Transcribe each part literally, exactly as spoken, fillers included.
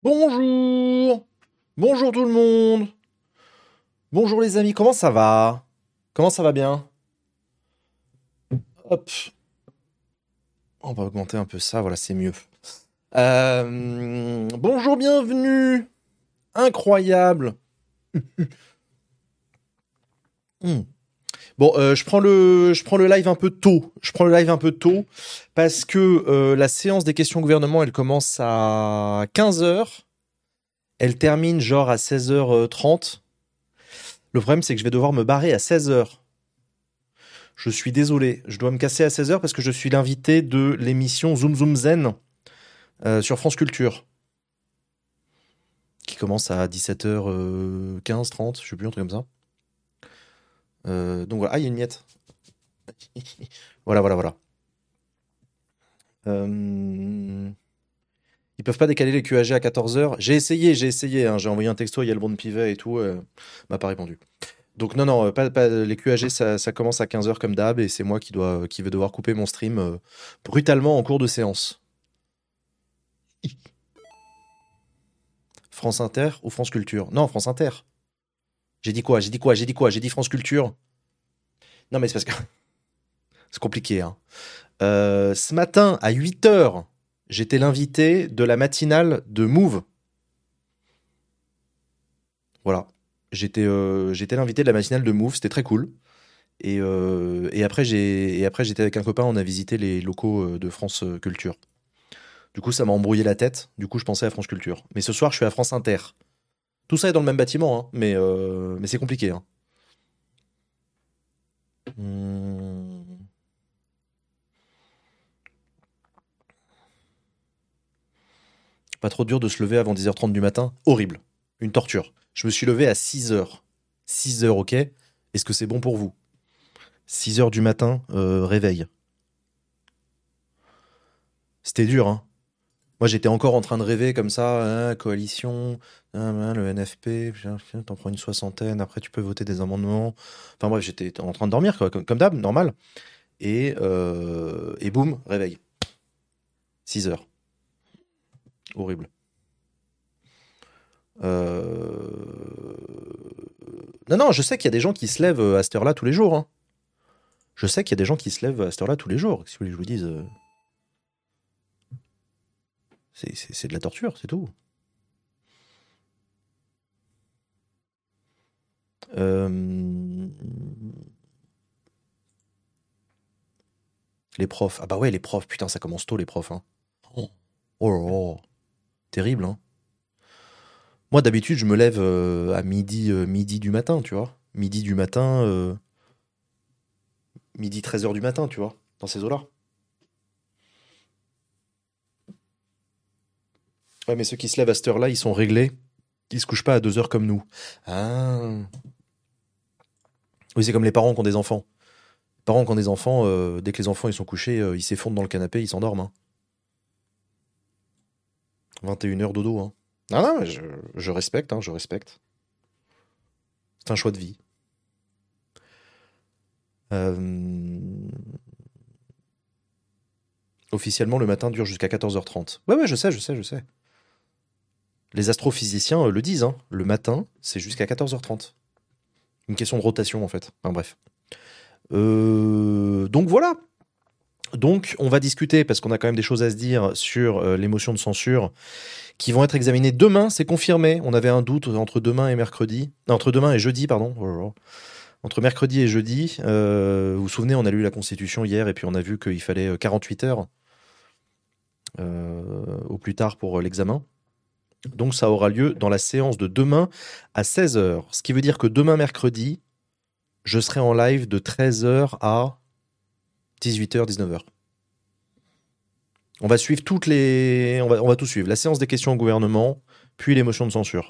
Bonjour! Bonjour tout le monde! Bonjour les amis, comment ça va? Comment ça va bien? Hop, on va augmenter un peu ça, voilà, c'est mieux. Euh, bonjour, bienvenue! Incroyable! Hmm. Bon, euh, je prends le, je prends le live un peu tôt. Je prends le live un peu tôt parce que euh, la séance des questions gouvernement, elle commence à quinze heures. Elle termine genre à seize heures trente. Le problème, c'est que je vais devoir me barrer à seize heures. Je suis désolé, je dois me casser à seize heures parce que je suis l'invité de l'émission Zoom Zoom Zen euh, sur France Culture, qui commence à dix-sept heures quinze, trente, je sais plus, un truc comme ça. Euh, donc voilà, ah, il y a une miette. Voilà, voilà, voilà. Euh... Ils peuvent pas décaler les Q A G à quatorze heures. J'ai essayé, j'ai essayé, hein, j'ai envoyé un texto à Yalbon Pivet et tout, euh, m'a pas répondu. Donc non, non, pas, pas, les Q A G, ça, ça commence à quinze heures comme d'hab, et c'est moi qui, dois, qui vais devoir couper mon stream euh, brutalement en cours de séance. France Inter ou France Culture? Non, France Inter. J'ai dit quoi? J'ai dit quoi? J'ai dit quoi? J'ai dit France Culture. Non, mais c'est parce que c'est compliqué. Hein. Euh, ce matin, à huit heures, j'étais l'invité de la matinale de Move. Voilà. J'étais euh, j'étais l'invité de la matinale de Move, c'était très cool. Et, euh, et après, j'ai, et après, j'étais avec un copain, on a visité les locaux de France Culture. Du coup, ça m'a embrouillé la tête. Du coup, je pensais à France Culture. Mais ce soir, je suis à France Inter. Tout ça est dans le même bâtiment, hein, mais, euh, mais c'est compliqué. Hein. Hmm. Pas trop dur de se lever avant dix heures trente du matin? Horrible. Une torture. Je me suis levé à six heures. six heures, ok? Est-ce que c'est bon pour vous? six heures du matin, euh, réveil. C'était dur, hein. Moi, j'étais encore en train de rêver comme ça, hein, coalition, hein, le N F P, t'en prends une soixantaine, après tu peux voter des amendements. Enfin bref, j'étais en train de dormir, quoi, comme, comme d'hab, normal. Et, euh, et boum, réveil. six heures. Horrible. Euh... Non, non, je sais qu'il y a des gens qui se lèvent à cette heure-là tous les jours. Hein. Je sais qu'il y a des gens qui se lèvent à cette heure-là tous les jours. Si vous voulez que je vous dise... euh, C'est, c'est, c'est de la torture, c'est tout. Euh... Les profs. Ah bah ouais, les profs. Putain, ça commence tôt, les profs. Hein. Oh, oh là là. Terrible, hein. Moi, d'habitude, je me lève euh, à midi, euh, midi du matin, tu vois. Midi du matin, euh, midi treize heures du matin, tu vois. Dans ces eaux-là. Ouais, mais ceux qui se lèvent à cette heure-là, ils sont réglés. Ils se couchent pas à deux heures comme nous. Ah. Oui, c'est comme les parents qui ont des enfants. Les parents qui ont des enfants, euh, dès que les enfants ils sont couchés, euh, ils s'effondrent dans le canapé, ils s'endorment. Hein. vingt et une heures dodo. Hein. Ah non, mais je, je respecte, hein, je respecte. C'est un choix de vie. Euh, Officiellement, le matin dure jusqu'à quatorze heures trente. Ouais, ouais, je sais, je sais, je sais. Les astrophysiciens euh, le disent, hein. Le matin, c'est jusqu'à quatorze heures trente. Une question de rotation, en fait. Enfin, bref. Euh, Donc voilà. Donc, on va discuter, parce qu'on a quand même des choses à se dire sur euh, les motions de censure qui vont être examinées demain, c'est confirmé. On avait un doute entre demain et mercredi. Non, entre demain et jeudi, pardon. Oh là là. Entre mercredi et jeudi. Euh, vous vous souvenez, on a lu la Constitution hier, et puis on a vu qu'il fallait quarante-huit heures euh, au plus tard pour l'examen. Donc ça aura lieu dans la séance de demain à seize heures. Ce qui veut dire que demain mercredi, je serai en live de treize heures à dix-huit heures, dix-neuf heures. On va suivre toutes les... On va, on va tout suivre. La séance des questions au gouvernement, puis les motions de censure.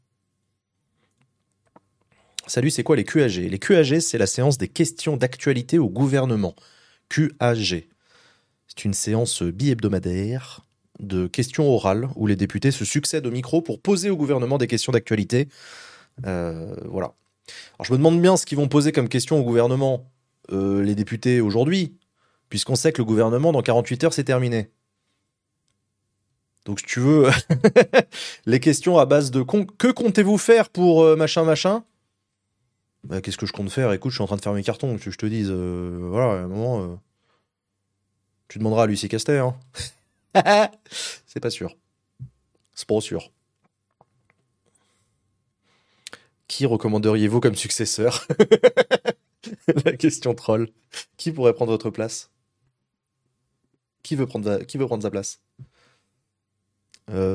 Salut, c'est quoi les Q A G? Les Q A G, c'est la séance des questions d'actualité au gouvernement. Q A G. C'est une séance bi-hebdomadaire de questions orales où les députés se succèdent au micro pour poser au gouvernement des questions d'actualité. Euh, voilà. Alors je me demande bien ce qu'ils vont poser comme question au gouvernement, euh, les députés aujourd'hui, puisqu'on sait que le gouvernement, dans quarante-huit heures, c'est terminé. Donc, si tu veux, les questions à base de con- que comptez-vous faire pour euh, machin machin? Bah, qu'est-ce que je compte faire? Écoute, je suis en train de faire mes cartons, que je te dise. euh, voilà, à un moment, euh, tu demanderas à Lucie Castet, hein. C'est pas sûr. C'est pas sûr. Qui recommanderiez-vous comme successeur? La question troll. Qui pourrait prendre votre place? Qui veut prendre, va- qui veut prendre sa place? Euh,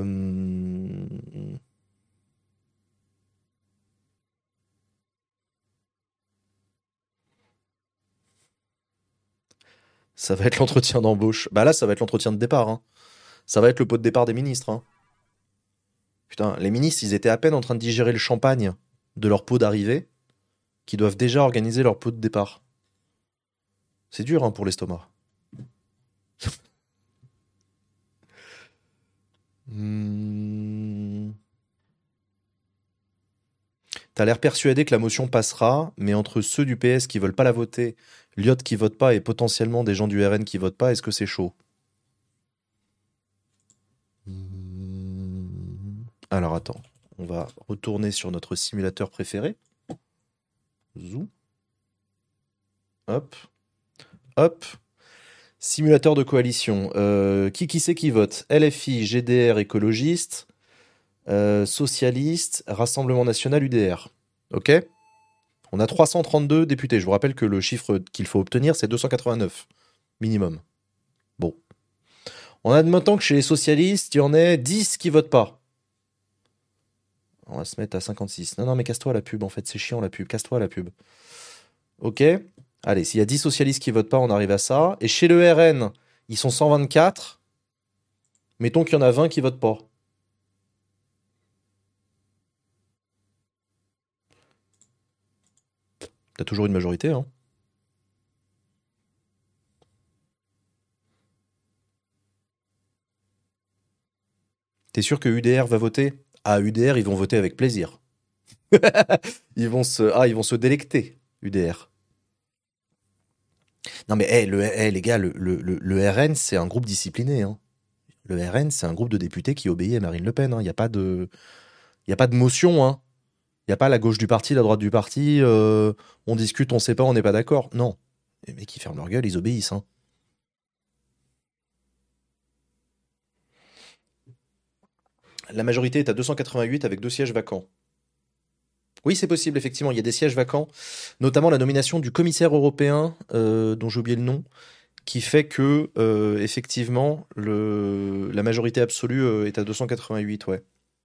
Ça va être l'entretien d'embauche. Bah là, ça va être l'entretien de départ, hein. Ça va être le pot de départ des ministres, hein. Putain, les ministres, ils étaient à peine en train de digérer le champagne de leur pot d'arrivée, qu'ils doivent déjà organiser leur pot de départ. C'est dur, hein, pour l'estomac. Hmm. T'as l'air persuadé que la motion passera, mais entre ceux du P S qui veulent pas la voter, Lyot qui vote pas et potentiellement des gens du R N qui votent pas, est-ce que c'est chaud? Hmm. Alors attends, on va retourner sur notre simulateur préféré. Zou. Hop, hop. Simulateur de coalition. Euh, qui qui c'est qui vote? L F I, G D R, écologiste, euh, socialiste, Rassemblement national, U D R. Ok? On a trois cent trente-deux députés. Je vous rappelle que le chiffre qu'il faut obtenir, c'est deux cent quatre-vingt-neuf. Minimum. Bon. En admettant que chez les socialistes, il y en ait dix qui votent pas. On va se mettre à cinquante-six. Non, non, mais casse-toi la pub, en fait, c'est chiant la pub. Casse-toi la pub. Ok? Allez, s'il y a dix socialistes qui votent pas, on arrive à ça. Et chez le R N, ils sont cent vingt-quatre. Mettons qu'il y en a vingt qui votent pas. T'as toujours une majorité, hein. T'es sûr que U D R va voter? Ah, U D R, ils vont voter avec plaisir. Ils vont se, ah, ils vont se délecter, U D R. Non mais, hey, le, hey, les gars, le, le, le, le R N, c'est un groupe discipliné, hein. Le R N, c'est un groupe de députés qui obéit à Marine Le Pen, hein. Il n'y a pas de, il y a pas de motion, hein. Il n'y a pas la gauche du parti, la droite du parti, euh, on discute, on sait pas, on n'est pas d'accord. Non. Les mecs, ils ferment leur gueule, ils obéissent, hein. La majorité est à deux cent quatre-vingt-huit avec deux sièges vacants. Oui, c'est possible, effectivement. Il y a des sièges vacants, notamment la nomination du commissaire européen, euh, dont j'ai oublié le nom, qui fait que, euh, effectivement, le, la majorité absolue euh, est à deux cent quatre-vingt-huit, ouais.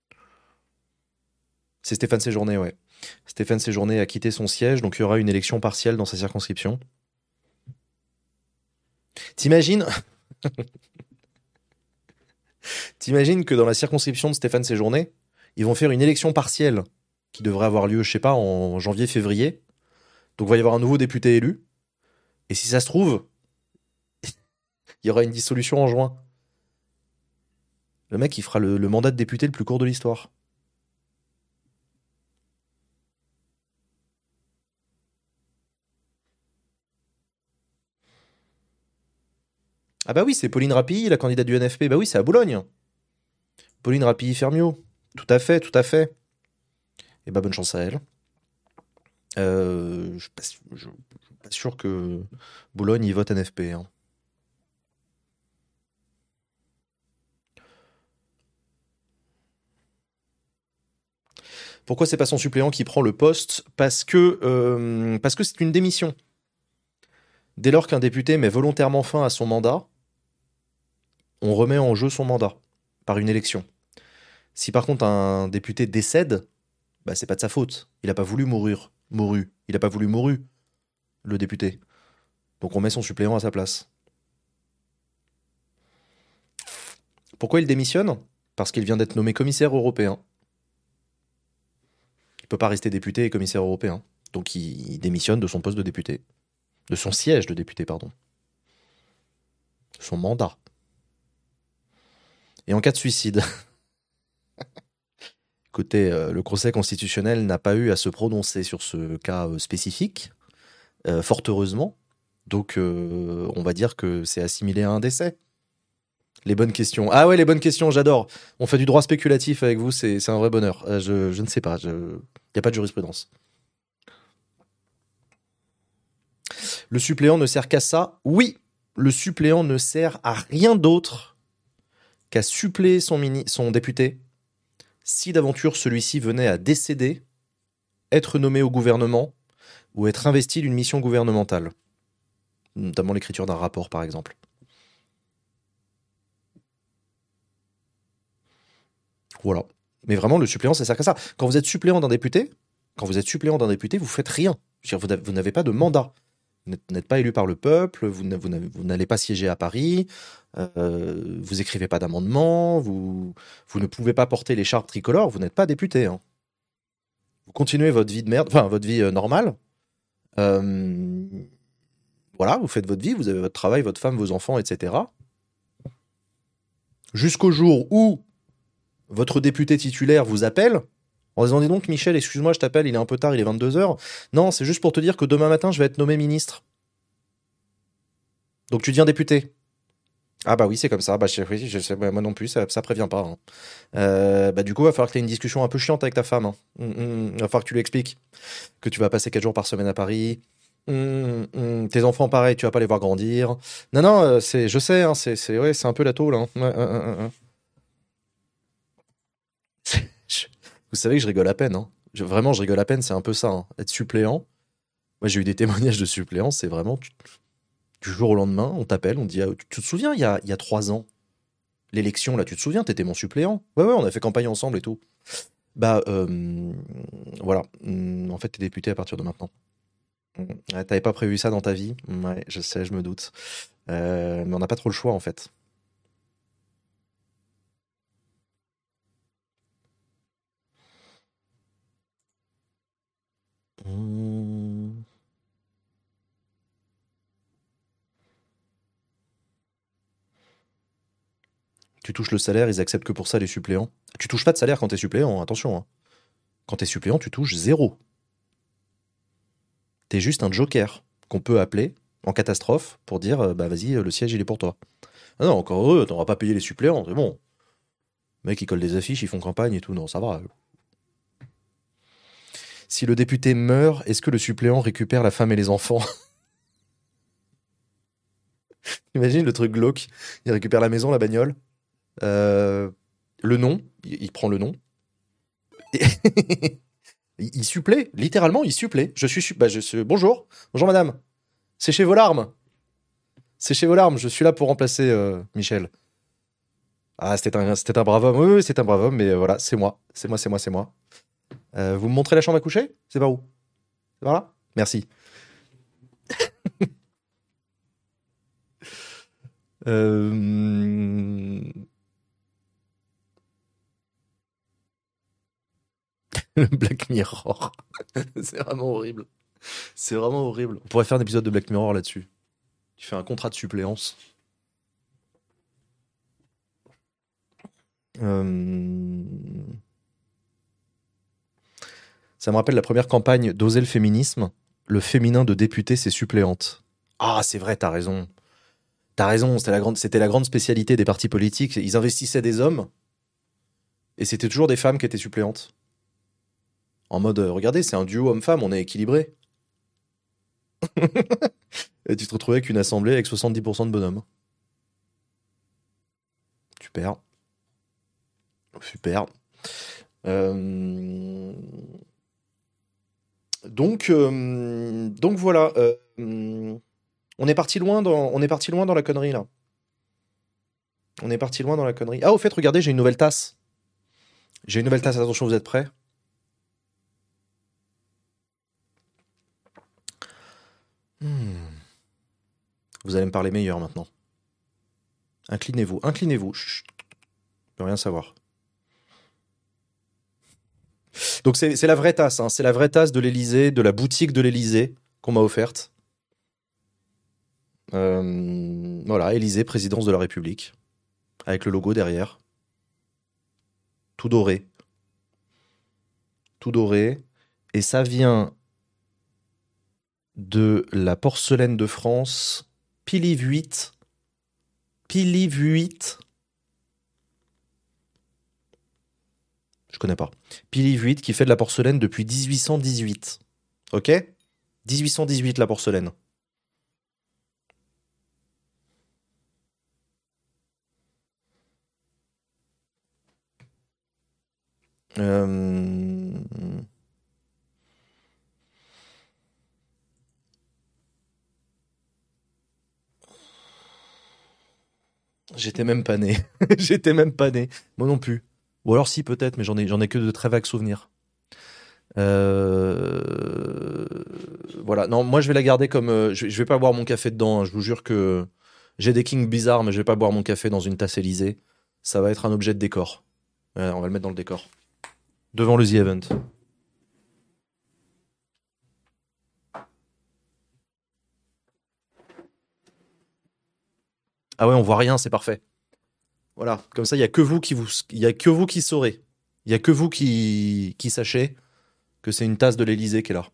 C'est Stéphane Séjourné, ouais. Stéphane Séjourné a quitté son siège, donc il y aura une élection partielle dans sa circonscription. T'imagines, t'imagines que dans la circonscription de Stéphane Séjourné, ils vont faire une élection partielle qui devrait avoir lieu, je sais pas, en janvier-février. Donc il va y avoir un nouveau député élu. Et si ça se trouve, il y aura une dissolution en juin. Le mec, il fera le, le mandat de député le plus court de l'histoire. Ah bah oui, c'est Pauline Rapilly, la candidate du N F P. Bah oui, c'est à Boulogne. Pauline Rapilly-Fermiot. Tout à fait, tout à fait. Et bah bonne chance à elle. Euh, je suis pas, su- je- je suis pas sûr que Boulogne y vote N F P, hein. Pourquoi c'est pas son suppléant qui prend le poste? Parce que euh, parce que c'est une démission. Dès lors qu'un député met volontairement fin à son mandat, on remet en jeu son mandat par une élection. Si par contre un député décède, bah c'est pas de sa faute. Il a pas voulu mourir, mouru. Il a pas voulu mouru, le député. Donc on met son suppléant à sa place. Pourquoi il démissionne? Parce qu'il vient d'être nommé commissaire européen. Il peut pas rester député et commissaire européen. Donc il, il démissionne de son poste de député. De son siège de député, pardon. De son mandat. Et en cas de suicide, côté, euh, le Conseil constitutionnel n'a pas eu à se prononcer sur ce cas euh, spécifique, euh, fort heureusement. Donc, euh, on va dire que c'est assimilé à un décès. Les bonnes questions. Ah ouais, les bonnes questions, j'adore. On fait du droit spéculatif avec vous, c'est c'est un vrai bonheur. Euh, je, je ne sais pas, il n'y a pas de jurisprudence. Le suppléant ne sert qu'à ça? Oui, le suppléant ne sert à rien d'autre qu'à suppléer son, mini, son député si d'aventure celui-ci venait à décéder, être nommé au gouvernement ou être investi d'une mission gouvernementale, notamment l'écriture d'un rapport par exemple. Voilà. Mais vraiment, le suppléant, ça sert qu'à ça. Quand vous êtes suppléant d'un député, quand vous êtes suppléant d'un député, vous faites rien. Je veux dire, vous n'avez pas de mandat. Vous n'êtes pas élu par le peuple, vous n'allez pas siéger à Paris, euh, vous écrivez pas d'amendement, vous, vous ne pouvez pas porter l'écharpe tricolore, vous n'êtes pas député. Hein. Vous continuez votre vie de merde, enfin votre vie euh, normale. Euh, voilà, vous faites votre vie, vous avez votre travail, votre femme, vos enfants, et cetera. Jusqu'au jour où votre député titulaire vous appelle en disant « Dis donc Michel, excuse-moi, je t'appelle, il est un peu tard, il est vingt-deux heures. » Non, c'est juste pour te dire que demain matin, je vais être nommé ministre. Donc tu deviens député. Ah bah oui, c'est comme ça. Bah, je, oui, je sais, moi non plus, ça, ça prévient pas. Hein. Euh, bah du coup, il va falloir que tu aies une discussion un peu chiante avec ta femme. Hein. Mmh, mmh, il va falloir que tu lui expliques que tu vas passer quatre jours par semaine à Paris. Mmh, mmh, tes enfants, pareil, tu vas pas les voir grandir. Non, non, euh, c'est, je sais, hein, c'est, c'est, ouais, c'est un peu la tôle. Hein. Ouais, ouais, ouais, ouais. Je- Vous savez que je rigole à peine. Hein. Je- vraiment, je rigole à peine, c'est un peu ça. Hein. Être suppléant. Moi, j'ai eu des témoignages de suppléants, c'est vraiment tu- du jour au lendemain, on t'appelle, on te dit ah, tu, tu te souviens, il y a, il y a trois ans, l'élection, là, tu te souviens, t'étais mon suppléant. Ouais, ouais, on a fait campagne ensemble et tout. Bah, euh, voilà. Hum, En fait, t'es député à partir de maintenant. Hum, ouais, T'avais pas prévu ça dans ta vie? Ouais, je sais, je me doute. Euh, mais on n'a pas trop le choix, en fait. Hum, Tu touches le salaire, ils acceptent que pour ça les suppléants. Tu touches pas de salaire quand t'es suppléant, attention. Hein. Quand t'es suppléant, tu touches zéro. T'es juste un joker qu'on peut appeler en catastrophe pour dire euh, bah vas-y, euh, le siège il est pour toi. Ah non, encore heureux, t'auras pas payé les suppléants, c'est bon. Les mecs, ils collent des affiches, ils font campagne et tout, non, ça va. Si le député meurt, est-ce que le suppléant récupère la femme et les enfants? Imagine le truc glauque. Il récupère la maison, la bagnole, euh, le nom, il, il prend le nom. Et il, il supplée, littéralement, il supplée. Je suis, su- bah, je suis, bonjour, bonjour madame. Séchez vos larmes. Séchez vos larmes, je suis là pour remplacer euh, Michel. Ah, c'était un, c'était un brave homme. Oui, oui, c'est un brave homme, mais euh, voilà, c'est moi. C'est moi, c'est moi, c'est moi. Euh, vous me montrez la chambre à coucher? C'est par où? C'est par là? Merci. Euh... Black Mirror. C'est vraiment horrible. C'est vraiment horrible. On pourrait faire un épisode de Black Mirror là-dessus. Tu fais un contrat de suppléance. Euh... Ça me rappelle la première campagne d'Oser le féminisme. Le féminin de député, c'est suppléante. Ah, c'est vrai, t'as raison. T'as raison, c'était la grande, c'était la grande spécialité des partis politiques. Ils investissaient des hommes et c'était toujours des femmes qui étaient suppléantes. En mode, euh, regardez, c'est un duo homme-femme, on est équilibré. Et tu te retrouvais avec une assemblée avec soixante-dix pour cent de bonhommes. Super. Super. Euh, Donc, euh, donc voilà. euh, on est parti loin dans, on est parti loin dans la connerie là. On est parti loin dans la connerie. Ah, au fait, regardez, j'ai une nouvelle tasse. J'ai une nouvelle tasse. Attention, vous êtes prêts? Hmm. Vous allez me parler meilleur maintenant. Inclinez-vous, inclinez-vous. Chut, je peux rien savoir. Donc c'est c'est la vraie tasse, hein. C'est la vraie tasse de l'Élysée, de la boutique de l'Élysée qu'on m'a offerte. Euh, voilà, Élysée, présidence de la République, avec le logo derrière, tout doré, tout doré. Et ça vient de la porcelaine de France, Pilivuit, Pilivuit. connais pas. Pilive huit qui fait de la porcelaine depuis dix-huit cent dix-huit. Ok? dix-huit cent dix-huit la porcelaine. Euh... J'étais même pas né. J'étais même pas né. Moi non plus. Ou alors si peut-être, mais j'en ai, j'en ai que de très vagues souvenirs. Euh... Voilà. Non, moi je vais la garder comme. euh, je, je vais pas boire mon café dedans, hein. Je vous jure que j'ai des kings bizarres, mais je vais pas boire mon café dans une tasse Élysée. Ça va être un objet de décor. Ouais, on va le mettre dans le décor. Devant le The Event. Ah ouais, on voit rien, c'est parfait. Voilà. Comme ça, il y a que vous qui vous, il y a que vous qui saurez. Il y a que vous qui, qui sachez que c'est une tasse de l'Élysée qui est là.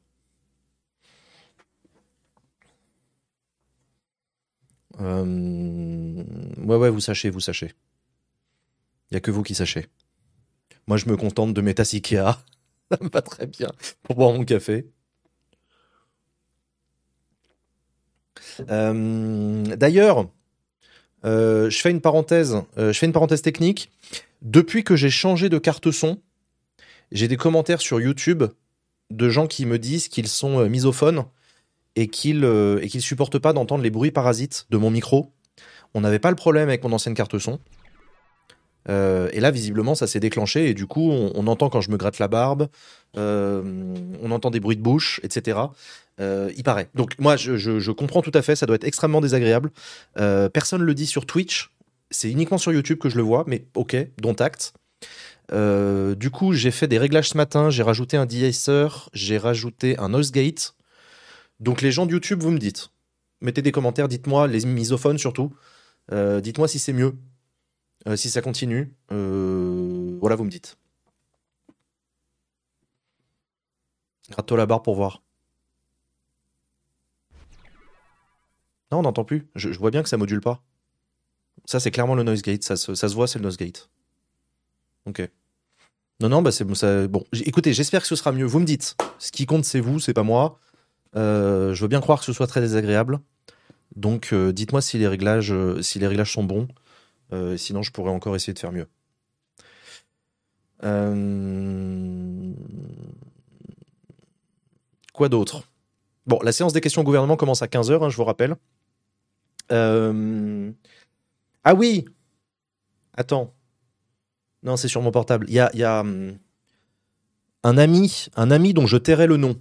Euh, Ouais, ouais, vous sachez, vous sachez. Il y a que vous qui sachez. Moi, je me contente de mes tasses Ikea. Ça me va très bien pour boire mon café. Euh, D'ailleurs, euh, je fais une parenthèse. euh, je fais une parenthèse technique. Depuis que j'ai changé de carte son, j'ai des commentaires sur YouTube de gens qui me disent qu'ils sont euh, misophones et qu'ils euh, et qu'ils supportent pas d'entendre les bruits parasites de mon micro. On n'avait pas le problème avec mon ancienne carte son. Euh, et là, visiblement, ça s'est déclenché et du coup, on, on entend quand je me gratte la barbe, euh, on entend des bruits de bouche, et cetera. Euh, il paraît. Donc moi, je, je- je comprends tout à fait, ça doit être extrêmement désagréable. Euh, personne le dit sur Twitch, c'est uniquement sur YouTube que je le vois, mais ok, dont acte. Euh, du coup, j'ai fait des réglages ce matin, j'ai rajouté un de-esser, j'ai rajouté un noise gate. Donc les gens de YouTube, vous me dites. Mettez des commentaires, dites-moi, les misophones surtout. Euh, dites-moi si c'est mieux, euh, si ça continue. Euh, voilà, vous me dites. Gratte-toi la barre pour voir. Non, on n'entend plus. Je, je vois bien que ça module pas. Ça, c'est clairement le noise gate. Ça se, ça se voit, c'est le noise gate. Ok. Non, non, bah c'est ça. Bon, J- écoutez, j'espère que ce sera mieux. Vous me dites. Ce qui compte, c'est vous, c'est pas moi. Euh, je veux bien croire que ce soit très désagréable. Donc, euh, dites-moi si les réglages, euh, si les réglages sont bons. Euh, sinon, je pourrais encore essayer de faire mieux. Euh, Quoi d'autre? Bon, la séance des questions au gouvernement commence à quinze heures, hein, je vous rappelle. Euh, Ah oui! Attends. Non, c'est sur mon portable. Il y a, il y a hum, un ami, un ami dont je tairai le nom.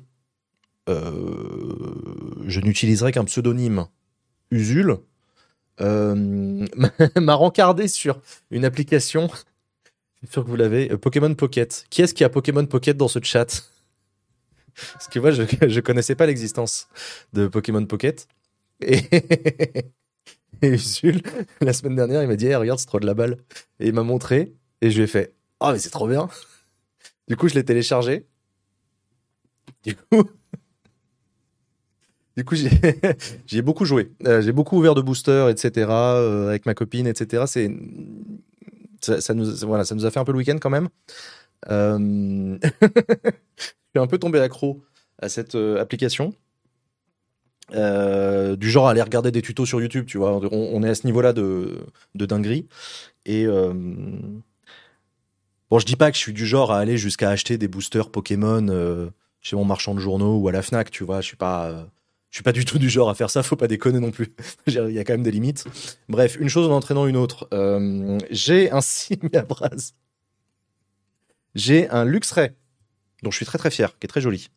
Euh, je n'utiliserai qu'un pseudonyme. Usul. Euh, m'a rencardé sur une application. Je suis sûr que vous l'avez. euh, Pokémon Pocket. Qui est-ce qui a Pokémon Pocket dans ce chat? Parce que moi, je, je connaissais pas l'existence de Pokémon Pocket. Et, et Usul, la semaine dernière, il m'a dit, hey, regarde, c'est trop de la balle. Et il m'a montré. Et je lui ai fait, oh, mais c'est trop bien. Du coup, je l'ai téléchargé. Du coup, du coup j'ai j'ai beaucoup joué. Euh, j'ai beaucoup ouvert de boosters, et cetera. Euh, avec ma copine, et cetera. C'est ça, ça nous voilà, ça nous a fait un peu le week-end quand même. Euh, Je suis un peu tombé accro à cette euh, application. Euh, du genre à aller regarder des tutos sur YouTube, tu vois. On, on est à ce niveau-là de, de dinguerie. Et euh, bon, je dis pas que je suis du genre à aller jusqu'à acheter des boosters Pokémon euh, chez mon marchand de journaux ou à la Fnac, tu vois. Je suis pas, euh, je suis pas du tout du genre à faire ça. Faut pas déconner non plus. Il y a quand même des limites. Bref, une chose en entraînant une autre. Euh, j'ai un Simiabras. J'ai un Luxray dont je suis très très fier, qui est très joli.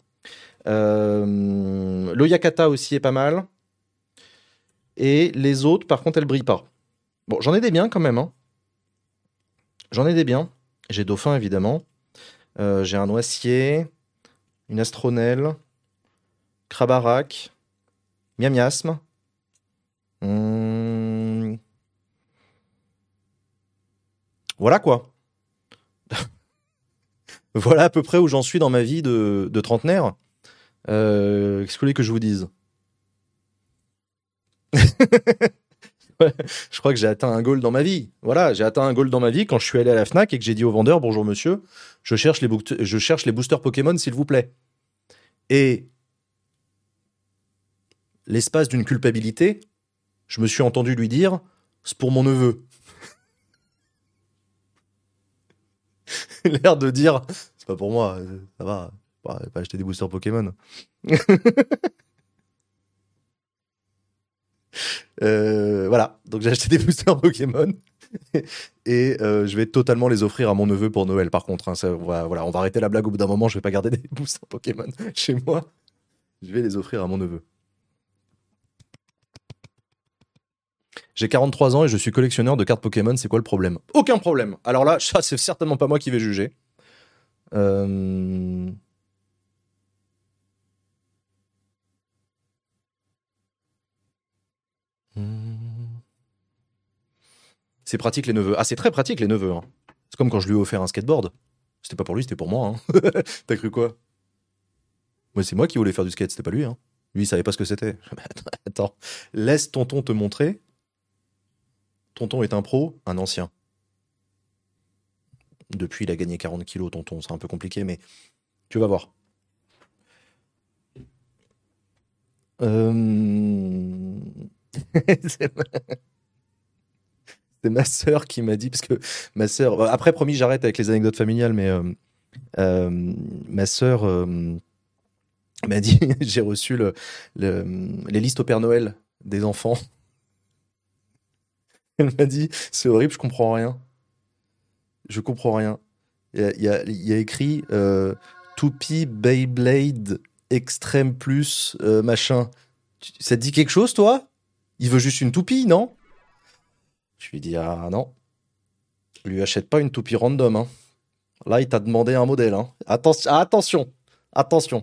Euh, L'Oyakata aussi est pas mal. Et les autres, par contre, elles brillent pas. Bon, j'en ai des biens quand même, hein. J'en ai des biens. J'ai Dauphin, évidemment. Euh, j'ai un Noisier, une Astronelle, Krabarak, Miamiasme. Hum, Voilà quoi. Voilà à peu près où j'en suis dans ma vie de, de trentenaire. Euh, Qu'est-ce que vous voulez que je vous dise? Je crois que j'ai atteint un goal dans ma vie. Voilà, j'ai atteint un goal dans ma vie quand je suis allé à la Fnac et que j'ai dit au vendeur, bonjour monsieur, je cherche les, book- je cherche les boosters Pokémon s'il vous plaît. Et l'espace d'une culpabilité, je me suis entendu lui dire, c'est pour mon neveu. L'air de dire, c'est pas pour moi, euh, ça va, pas, pas acheter des boosters Pokémon. Euh, voilà, donc j'ai acheté des boosters Pokémon et euh, je vais totalement les offrir à mon neveu pour Noël. Par contre, hein, ça, voilà, voilà, on va arrêter la blague au bout d'un moment. Je vais pas garder des boosters Pokémon chez moi. Je vais les offrir à mon neveu. J'ai quarante-trois ans et je suis collectionneur de cartes Pokémon. C'est quoi le problème? Aucun problème. Alors là, ça c'est certainement pas moi qui vais juger. Euh... hmm. C'est pratique les neveux. Ah, c'est très pratique les neveux. Hein. C'est comme quand je lui ai offert un skateboard. C'était pas pour lui, c'était pour moi. Hein. T'as cru quoi? Moi, c'est moi qui voulais faire du skate, c'était pas lui. Hein. Lui, il savait pas ce que c'était. Attends, laisse tonton te montrer. Tonton est un pro, un ancien. Depuis, il a gagné quarante kilos, tonton. C'est un peu compliqué, mais tu vas voir. Euh... c'est ma... c'est ma sœur qui m'a dit, parce que ma sœur... Après, promis, j'arrête avec les anecdotes familiales, mais euh, euh, ma sœur euh, m'a dit, j'ai reçu le, le- les listes au Père Noël des enfants. Elle m'a dit, c'est horrible, je comprends rien. Je comprends rien. Il y a, il y a- il y a écrit euh, Toupie Beyblade Extrême Plus euh, machin. Tu- Ça te dit quelque chose, toi? Il veut juste une toupie, non? Je lui dis, ah non, lui achète pas une toupie random. Hein. Là, il t'a demandé un modèle. Hein. Attention, attention, attention.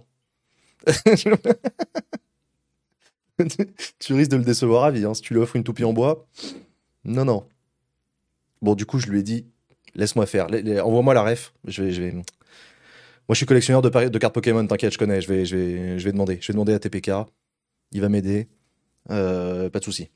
Tu risques de le décevoir à vie. Hein, si tu lui offres une toupie en bois. Non, non. Bon, du coup, je lui ai dit, laisse-moi faire. Les- les- Envoie-moi la ref. Je vais, je vais. Moi, je suis collectionneur de, pari- de cartes Pokémon. T'inquiète, je connais. Je vais, je vais, je vais demander. Je vais demander à T P K. Il va m'aider. Euh, pas de souci.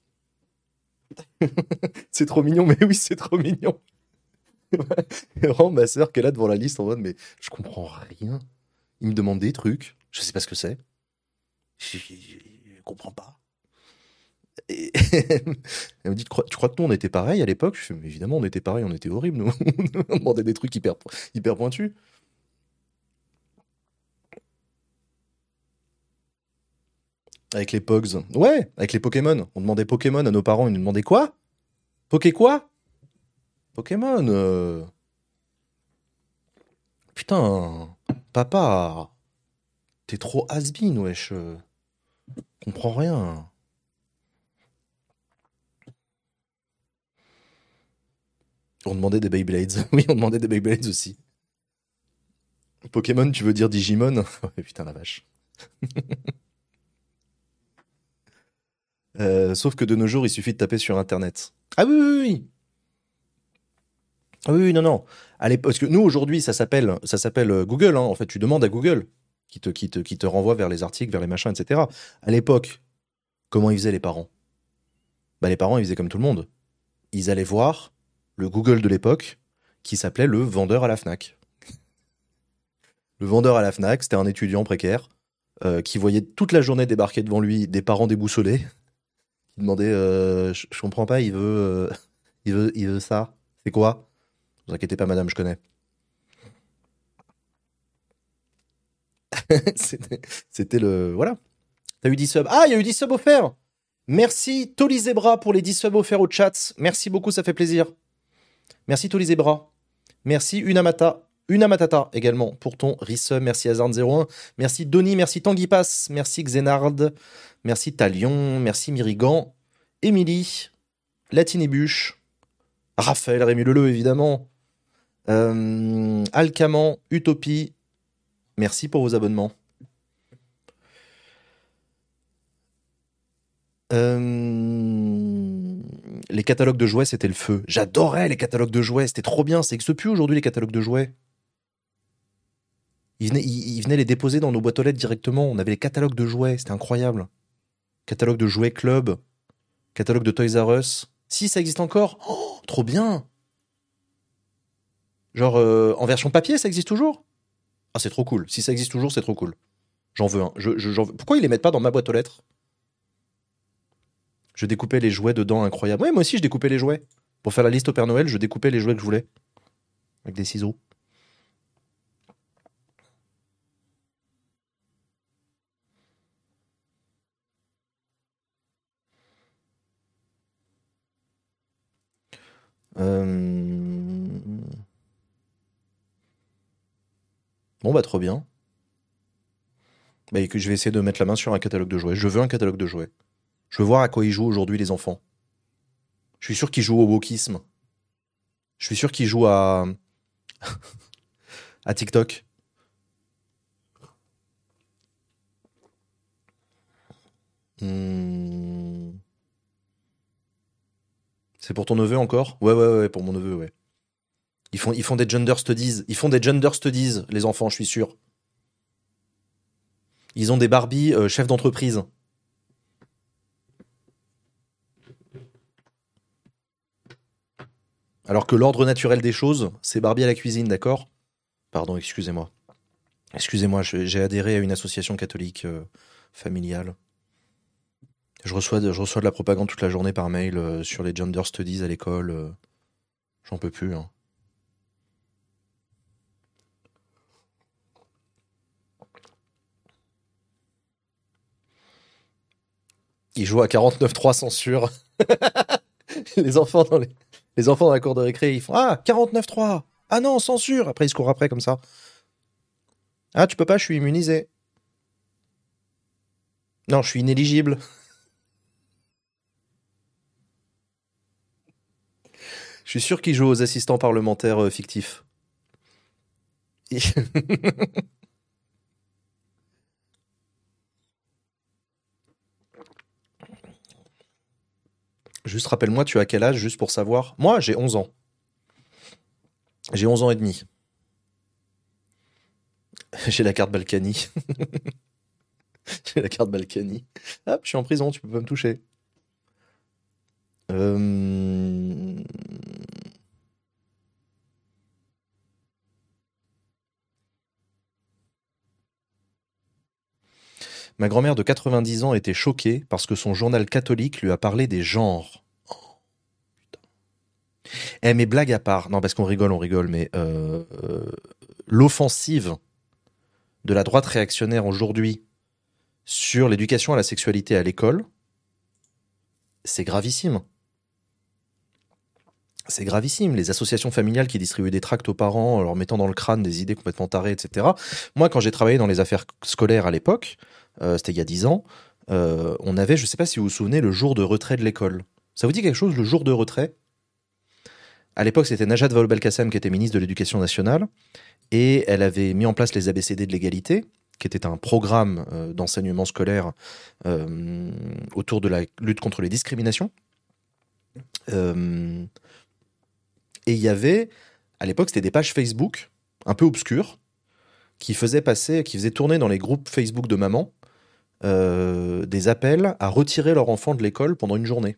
C'est trop mignon, mais oui, c'est trop mignon. Et vraiment, ma sœur qui est là devant la liste en mode, mais je comprends rien. Il me demande des trucs. Je sais pas ce que c'est. Je, je- je comprends pas. Et elle me dit, tu crois, tu crois que nous, on était pareil à l'époque? Je fais, mais évidemment, on était pareil, on était horribles, nous. On demandait des trucs hyper, hyper pointus. Avec les Pogs. Ouais, avec les Pokémon. On demandait Pokémon à nos parents, ils nous demandaient quoi? Poké quoi? Pokémon. euh. Putain, papa, t'es trop has-been, wesh. euh, Comprends rien. On demandait des Beyblades. Oui, on demandait des Beyblades aussi. Pokémon, tu veux dire Digimon? Ouais, putain la vache. Euh, sauf que de nos jours, il suffit de taper sur Internet. Ah oui, oui, oui. Ah oui, oui, non, non. Allez, parce que nous, aujourd'hui, ça s'appelle, ça s'appelle euh, Google. Hein. En fait, tu demandes à Google qui te, qui te, qui te renvoie vers les articles, vers les machins, et cetera. À l'époque, comment ils faisaient les parents? Bah, les parents, ils faisaient comme tout le monde. Ils allaient voir le Google de l'époque qui s'appelait le vendeur à la Fnac. Le vendeur à la Fnac, c'était un étudiant précaire euh, qui voyait toute la journée débarquer devant lui des parents déboussolés. Il demandait, euh, je, je comprends pas, il veut, euh, il veut, il veut ça. C'est quoi? Ne vous inquiétez pas, madame, je connais. C'était c'était le, voilà. T'as eu dix subs. Ah, il y a eu dix subs offerts. Merci Toli Zebra pour les dix subs offerts au chat. Merci beaucoup, ça fait plaisir. Merci Toli Zebra. Merci Unamata. Unamatata également pour ton resub. Merci Hazard zéro un. Merci Donny. Merci Tanguy Pass. Merci Xenard. Merci Talion. Merci Mirigan. Émilie. Latinebuche. Raphaël Rémuleleu, évidemment. Euh, Alcaman. Utopie. Merci pour vos abonnements. Euh, Les catalogues de jouets, c'était le feu. J'adorais les catalogues de jouets. C'était trop bien. C'est que ce plus aujourd'hui, les catalogues de jouets. Ils venaient, ils, ils venaient les déposer dans nos boîtes aux lettres directement. On avait les catalogues de jouets. C'était incroyable. Catalogue de jouets club. Catalogue de Toys R Us. Si, ça existe encore. Oh, trop bien. Genre, euh, en version papier, ça existe toujours? Ah, c'est trop cool. Si ça existe toujours, c'est trop cool. J'en veux un. Je, je- j'en veux- Pourquoi ils les mettent pas dans ma boîte aux lettres? Je découpais les jouets dedans, incroyable. Ouais, moi aussi, je découpais les jouets. Pour faire la liste au Père Noël, je découpais les jouets que je voulais. Avec des ciseaux. Euh, Bon, bah, trop bien. Bah, écoute, je vais essayer de mettre la main sur un catalogue de jouets. Je veux un catalogue de jouets. Je veux voir à quoi ils jouent aujourd'hui, les enfants. Je suis sûr qu'ils jouent au wokisme. Je suis sûr qu'ils jouent à, à TikTok. Hmm. C'est pour ton neveu encore? Ouais, ouais, ouais, pour mon neveu, ouais. Ils font, ils font des gender studies. Ils font des gender studies, les enfants, je suis sûr. Ils ont des Barbie euh, chefs d'entreprise. Alors que l'ordre naturel des choses, c'est Barbie à la cuisine, d'accord? Pardon, excusez-moi. Excusez-moi, je- j'ai adhéré à une association catholique euh, familiale. Je reçois, de, je reçois de la propagande toute la journée par mail euh, sur les gender studies à l'école. euh, J'en peux plus, hein. Ils jouent à quarante-neuf trois censure. les enfants dans les, les enfants dans la cour de récré, ils font ah quarante-neuf trois. Ah non, censure. Après ils se courent après comme ça. Ah tu peux pas, je suis immunisé. Non, je suis inéligible. Je suis sûr qu'ils jouent aux assistants parlementaires euh, fictifs. Juste rappelle-moi, tu as quel âge, juste pour savoir? Moi, j'ai onze ans. J'ai onze ans et demi. J'ai la carte Balkany. J'ai la carte Balkany. Hop, je suis en prison, tu peux pas me toucher. Euh, Ma grand-mère de quatre-vingt-dix ans était choquée parce que son journal catholique lui a parlé des genres. Eh, mais blague à part, non, parce qu'on rigole, on rigole, mais euh, euh, l'offensive de la droite réactionnaire aujourd'hui sur l'éducation à la sexualité à l'école, c'est gravissime. C'est gravissime. Les associations familiales qui distribuent des tracts aux parents en leur mettant dans le crâne des idées complètement tarées, et cetera. Moi, quand j'ai travaillé dans les affaires scolaires à l'époque, euh, c'était il y a dix ans, euh, on avait, je ne sais pas si vous vous souvenez, le jour de retrait de l'école. Ça vous dit quelque chose, le jour de retrait? À l'époque, c'était Najat Vallaud-Belkacem qui était ministre de l'Éducation nationale et elle avait mis en place les A B C D de l'égalité, qui était un programme euh, d'enseignement scolaire euh, autour de la lutte contre les discriminations. Euh, et il y avait, à l'époque, c'était des pages Facebook un peu obscures qui faisaient passer, qui faisaient tourner dans les groupes Facebook de mamans euh, des appels à retirer leur enfant de l'école pendant une journée.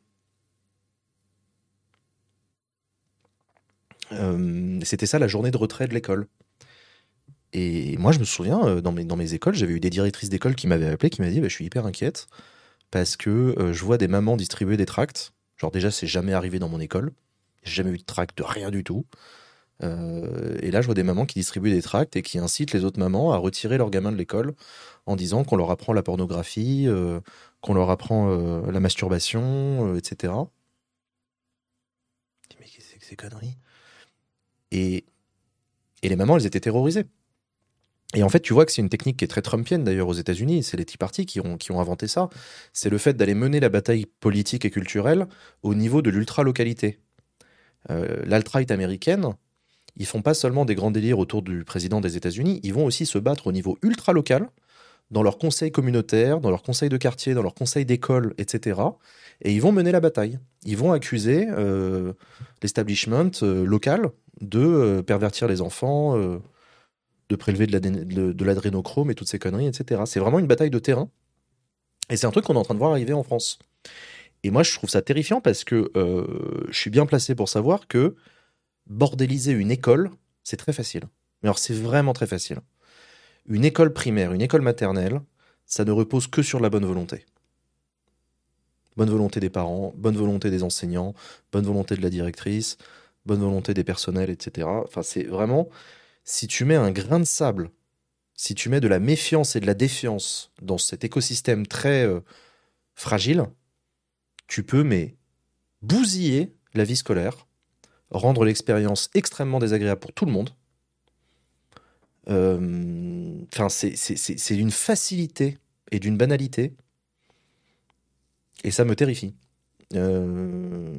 Euh, c'était ça la journée de retrait de l'école. Et moi, je me souviens, euh, dans mes, dans mes écoles, j'avais eu des directrices d'école qui m'avaient appelé, qui m'avaient dit bah, je suis hyper inquiète parce que euh, je vois des mamans distribuer des tracts. Genre, déjà, c'est jamais arrivé dans mon école. J'ai jamais eu de tract de rien du tout. Euh, et là, je vois des mamans qui distribuent des tracts et qui incitent les autres mamans à retirer leurs gamins de l'école en disant qu'on leur apprend la pornographie, euh, qu'on leur apprend euh, la masturbation, euh, et cetera. Je dis, mais qu'est-ce que c'est que ces conneries? Et, et les mamans, elles étaient terrorisées. Et en fait, tu vois que c'est une technique qui est très trumpienne d'ailleurs aux États-Unis. C'est les Tea Party qui ont, qui ont inventé ça. C'est le fait d'aller mener la bataille politique et culturelle au niveau de l'ultra-localité. Euh, L'alt-right américaine, ils font pas seulement des grands délires autour du président des États-Unis, ils vont aussi se battre au niveau ultra-local, dans leurs conseils communautaires, dans leurs conseils de quartier, dans leurs conseils d'école, et cetera. Et ils vont mener la bataille. Ils vont accuser euh, l'establishment euh, local de euh, pervertir les enfants, euh, de prélever de l'adé- de de l'adrénochrome et toutes ces conneries, et cetera. C'est vraiment une bataille de terrain. Et c'est un truc qu'on est en train de voir arriver en France. Et moi, je trouve ça terrifiant parce que euh, je suis bien placé pour savoir que bordéliser une école, c'est très facile. Mais alors, c'est vraiment très facile. Une école primaire, une école maternelle, ça ne repose que sur la bonne volonté. Bonne volonté des parents, bonne volonté des enseignants, bonne volonté de la directrice, bonne volonté des personnels, et cetera. Enfin, c'est vraiment, si tu mets un grain de sable, si tu mets de la méfiance et de la défiance dans cet écosystème très euh, fragile, tu peux, mais, bousiller la vie scolaire, rendre l'expérience extrêmement désagréable pour tout le monde. Euh, Enfin, c'est c'est- c'est- c'est d'une facilité et d'une banalité, et ça me terrifie. Euh,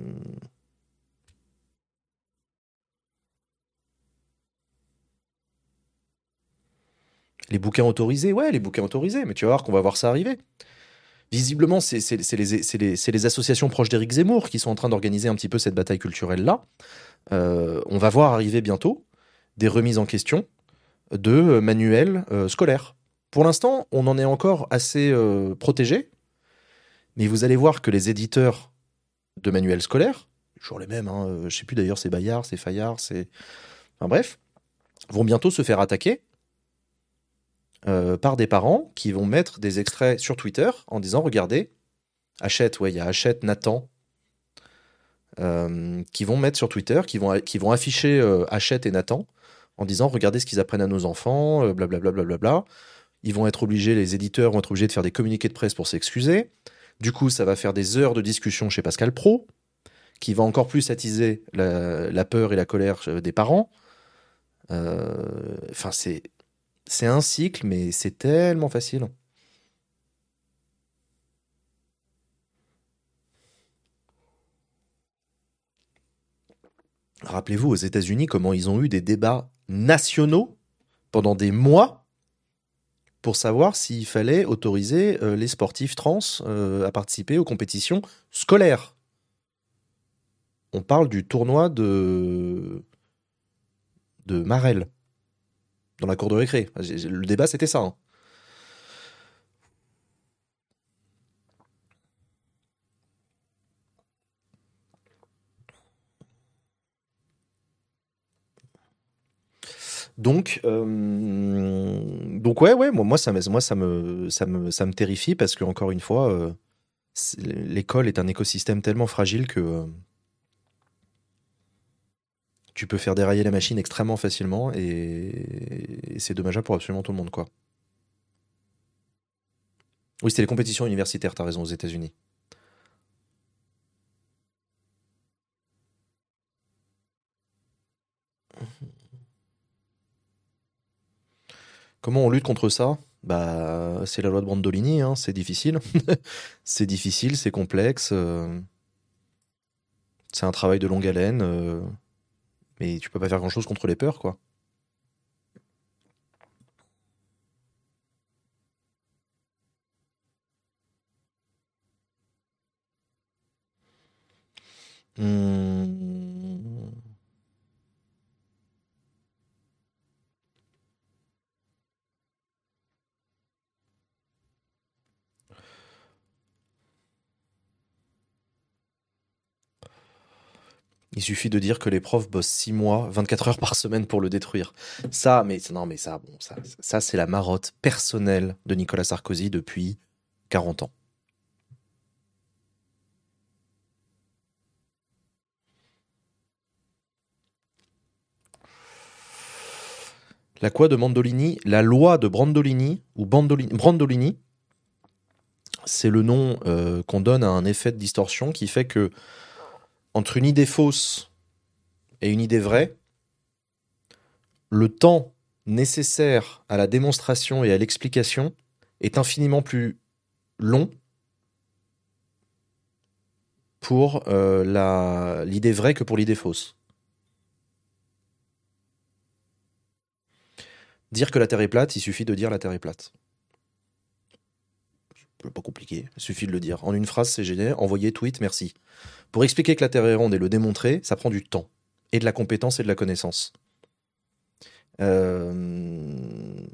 Les bouquins autorisés, ouais, les bouquins autorisés, mais tu vas voir qu'on va voir ça arriver. Visiblement, c'est c'est- c'est les, c'est les- c'est les associations proches d'Éric Zemmour qui sont en train d'organiser un petit peu cette bataille culturelle-là. Euh, on va voir arriver bientôt des remises en question de euh, manuels euh, scolaires. Pour l'instant, on en est encore assez euh, protégé, mais vous allez voir que les éditeurs de manuels scolaires, toujours les mêmes, hein, euh, je sais plus d'ailleurs, c'est Bayard, c'est Fayard, c'est... Enfin bref, vont bientôt se faire attaquer euh, par des parents qui vont mettre des extraits sur Twitter en disant, regardez, Hachette, ouais, il y a Hachette, Nathan, euh, qui vont mettre sur Twitter, qui vont, qui vont afficher euh, Hachette et Nathan en disant, regardez ce qu'ils apprennent à nos enfants, euh, blablabla, blablabla. Ils vont être obligés, les éditeurs vont être obligés de faire des communiqués de presse pour s'excuser. Du coup, ça va faire des heures de discussion chez Pascal Pro, qui va encore plus attiser la, la peur et la colère euh, des parents. Euh, Enfin, c'est c'est un cycle, mais c'est tellement facile. Rappelez-vous aux États-Unis comment ils ont eu des débats nationaux pendant des mois pour savoir s'il fallait autoriser euh, les sportifs trans euh, à participer aux compétitions scolaires. On parle du tournoi de de Marel dans la cour de récré. Le débat c'était ça, hein. Donc, euh, donc ouais, ouais, moi, moi, ça, me- moi, ça me, ça me, ça me terrifie parce que encore une fois, euh, c'est- l'école est un écosystème tellement fragile que euh, tu peux faire dérailler la machine extrêmement facilement et, et c'est dommageable pour absolument tout le monde, quoi. Oui, c'était les compétitions universitaires, t'as raison, aux États-Unis. Comment on lutte contre ça? Bah, c'est la loi de Brandolini, hein, c'est difficile. C'est difficile, c'est complexe, euh, c'est un travail de longue haleine, euh, mais tu peux pas faire grand-chose contre les peurs, quoi. Hmm. Il suffit de dire que les profs bossent six mois, vingt-quatre heures par semaine pour le détruire. Ça, mais non, mais ça, bon, ça, ça c'est la marotte personnelle de Nicolas Sarkozy depuis quarante ans. La quoi de Mandolini? La loi de Brandolini, ou Bandolini, Brandolini, c'est le nom euh, qu'on donne à un effet de distorsion qui fait que entre une idée fausse et une idée vraie, le temps nécessaire à la démonstration et à l'explication est infiniment plus long pour euh, la, l'idée vraie que pour l'idée fausse. Dire que la Terre est plate, il suffit de dire la Terre est plate. C'est pas compliqué, il suffit de le dire. En une phrase, c'est génial. Envoyer, tweet, merci. Pour expliquer que la Terre est ronde et le démontrer, ça prend du temps. Et de la compétence et de la connaissance. Euh,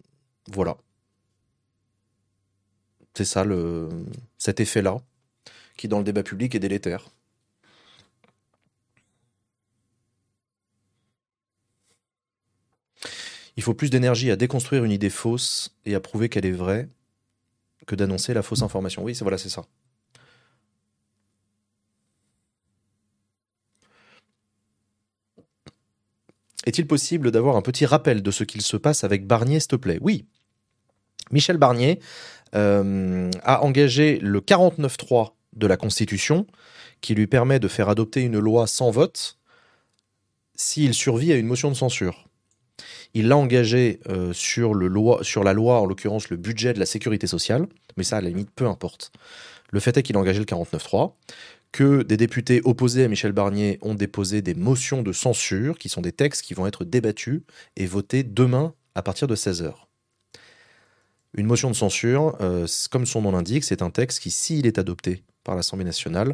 Voilà. C'est ça, le... cet effet-là, qui, dans le débat public, est délétère. Il faut plus d'énergie à déconstruire une idée fausse et à prouver qu'elle est vraie que d'annoncer la fausse information. Oui, c'est voilà, c'est ça. Est-il possible d'avoir un petit rappel de ce qu'il se passe avec Barnier, s'il te plaît? Oui. Michel Barnier euh, a engagé le quarante-neuf trois de la Constitution qui lui permet de faire adopter une loi sans vote s'il survit à une motion de censure. Il l'a engagé euh, sur, le loi, sur la loi, en l'occurrence le budget de la sécurité sociale, mais ça, à la limite, peu importe. Le fait est qu'il a engagé le quarante-neuf trois, que des députés opposés à Michel Barnier ont déposé des motions de censure, qui sont des textes qui vont être débattus et votés demain à partir de seize heures. Une motion de censure, euh, comme son nom l'indique, c'est un texte qui, s'il est adopté par l'Assemblée nationale,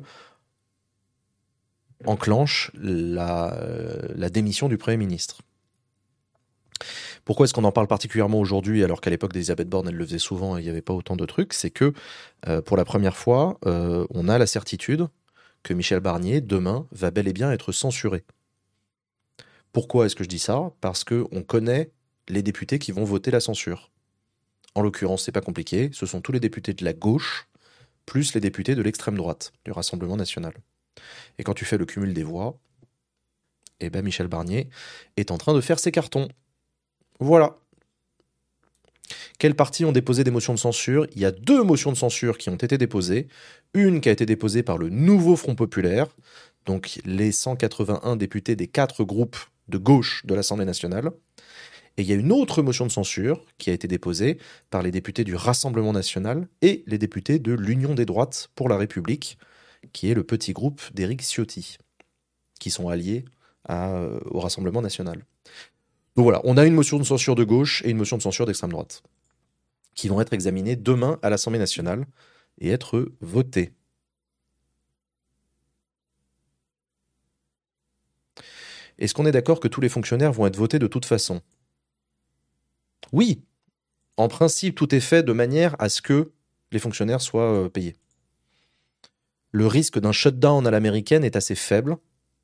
enclenche la, euh, la démission du Premier ministre. Pourquoi est-ce qu'on en parle particulièrement aujourd'hui alors qu'à l'époque d'Elisabeth Borne, elle le faisait souvent et il n'y avait pas autant de trucs? C'est que euh, pour la première fois, euh, on a la certitude que Michel Barnier, demain, va bel et bien être censuré. Pourquoi est-ce que je dis ça? Parce qu'on connaît les députés qui vont voter la censure. En l'occurrence, c'est pas compliqué, ce sont tous les députés de la gauche, plus les députés de l'extrême droite, du Rassemblement national. Et quand tu fais le cumul des voix, eh ben Michel Barnier est en train de faire ses cartons. Voilà. Quels partis ont déposé des motions de censure? Il y a deux motions de censure qui ont été déposées. Une qui a été déposée par le Nouveau Front Populaire, donc les cent quatre-vingt-un députés des quatre groupes de gauche de l'Assemblée nationale. Et il y a une autre motion de censure qui a été déposée par les députés du Rassemblement national et les députés de l'Union des droites pour la République, qui est le petit groupe d'Éric Ciotti, qui sont alliés à, euh, au Rassemblement national. Donc voilà, on a une motion de censure de gauche et une motion de censure d'extrême droite, qui vont être examinées demain à l'Assemblée nationale et être votées. Est-ce qu'on est d'accord que tous les fonctionnaires vont être votés de toute façon? Oui, en principe, tout est fait de manière à ce que les fonctionnaires soient euh, payés. Le risque d'un shutdown à l'américaine est assez faible.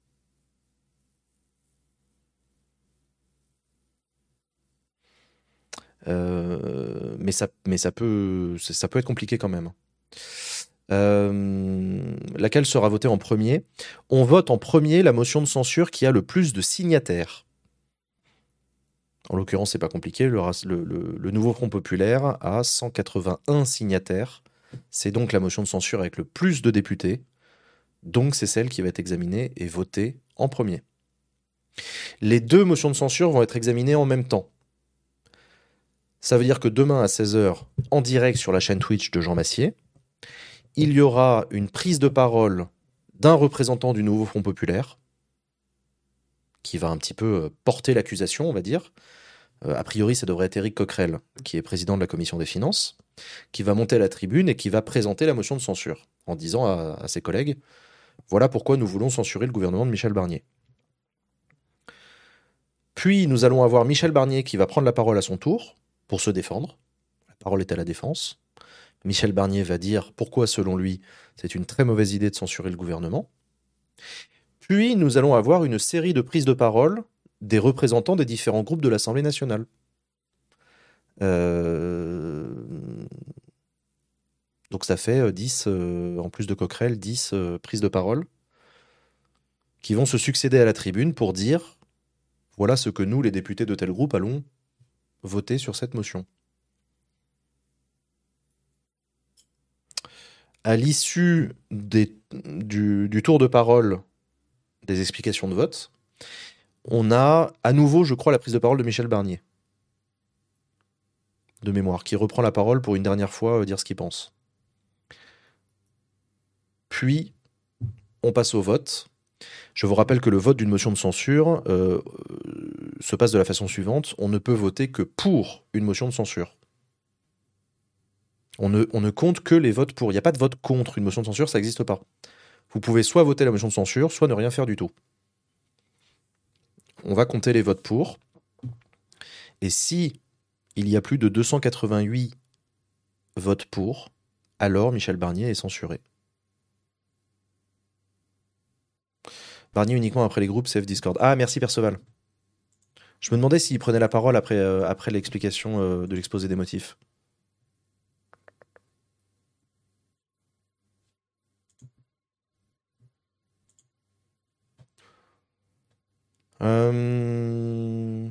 Euh, mais ça, mais ça peut, ça peut être compliqué quand même. Euh, laquelle sera votée en premier? On vote en premier la motion de censure qui a le plus de signataires. En l'occurrence, c'est pas compliqué. Le, le, le, le Nouveau Front Populaire a cent quatre-vingt-un signataires. C'est donc la motion de censure avec le plus de députés. Donc c'est celle qui va être examinée et votée en premier. Les deux motions de censure vont être examinées en même temps. Ça veut dire que demain à seize heures, en direct sur la chaîne Twitch de Jean Massier, il y aura une prise de parole d'un représentant du Nouveau Front Populaire qui va un petit peu porter l'accusation, on va dire. Euh, a priori, ça devrait être Éric Coquerel, qui est président de la Commission des Finances, qui va monter à la tribune et qui va présenter la motion de censure en disant à, à ses collègues « Voilà pourquoi nous voulons censurer le gouvernement de Michel Barnier ». Puis nous allons avoir Michel Barnier qui va prendre la parole à son tour pour se défendre. La parole est à la défense. Michel Barnier va dire pourquoi, selon lui, c'est une très mauvaise idée de censurer le gouvernement. Puis nous allons avoir une série de prises de parole des représentants des différents groupes de l'Assemblée nationale. Euh... Donc ça fait dix, euh, en plus de Coquerel, dix euh, prises de parole qui vont se succéder à la tribune pour dire voilà ce que nous, les députés de tel groupe, allons voter sur cette motion. À l'issue des, du, du tour de parole des explications de vote, on a à nouveau, je crois, la prise de parole de Michel Barnier, de mémoire, qui reprend la parole pour une dernière fois euh, dire ce qu'il pense. Puis, on passe au vote. Je vous rappelle que le vote d'une motion de censure euh, se passe de la façon suivante. On ne peut voter que pour une motion de censure. On ne, on ne compte que les votes pour. Il n'y a pas de vote contre une motion de censure, ça n'existe pas. Vous pouvez soit voter la motion de censure, soit ne rien faire du tout. On va compter les votes pour. Et si il y a plus de deux cent quatre-vingt-huit votes pour, alors Michel Barnier est censuré. Barnier uniquement après les groupes, C F Discord. Ah, merci Perceval. Je me demandais s'il prenait la parole après, euh, après l'explication euh, de l'exposé des motifs. Euh...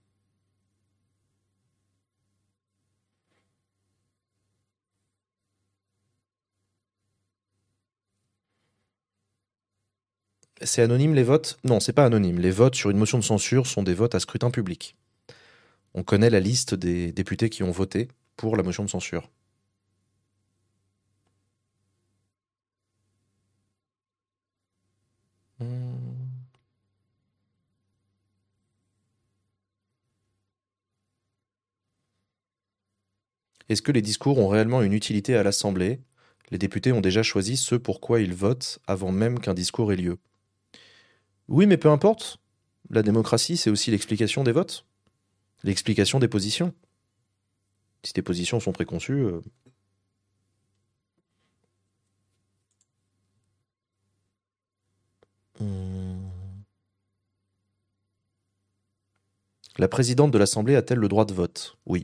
C'est anonyme les votes? Non, c'est pas anonyme. Les votes sur une motion de censure sont des votes à scrutin public. On connaît la liste des députés qui ont voté pour la motion de censure. Hmm. Est-ce que les discours ont réellement une utilité à l'Assemblée? Les députés ont déjà choisi ce pour quoi ils votent avant même qu'un discours ait lieu. Oui, mais peu importe. La démocratie, c'est aussi l'explication des votes, l'explication des positions. Si tes positions sont préconçues... euh, hmm. La présidente de l'Assemblée a-t-elle le droit de vote? Oui.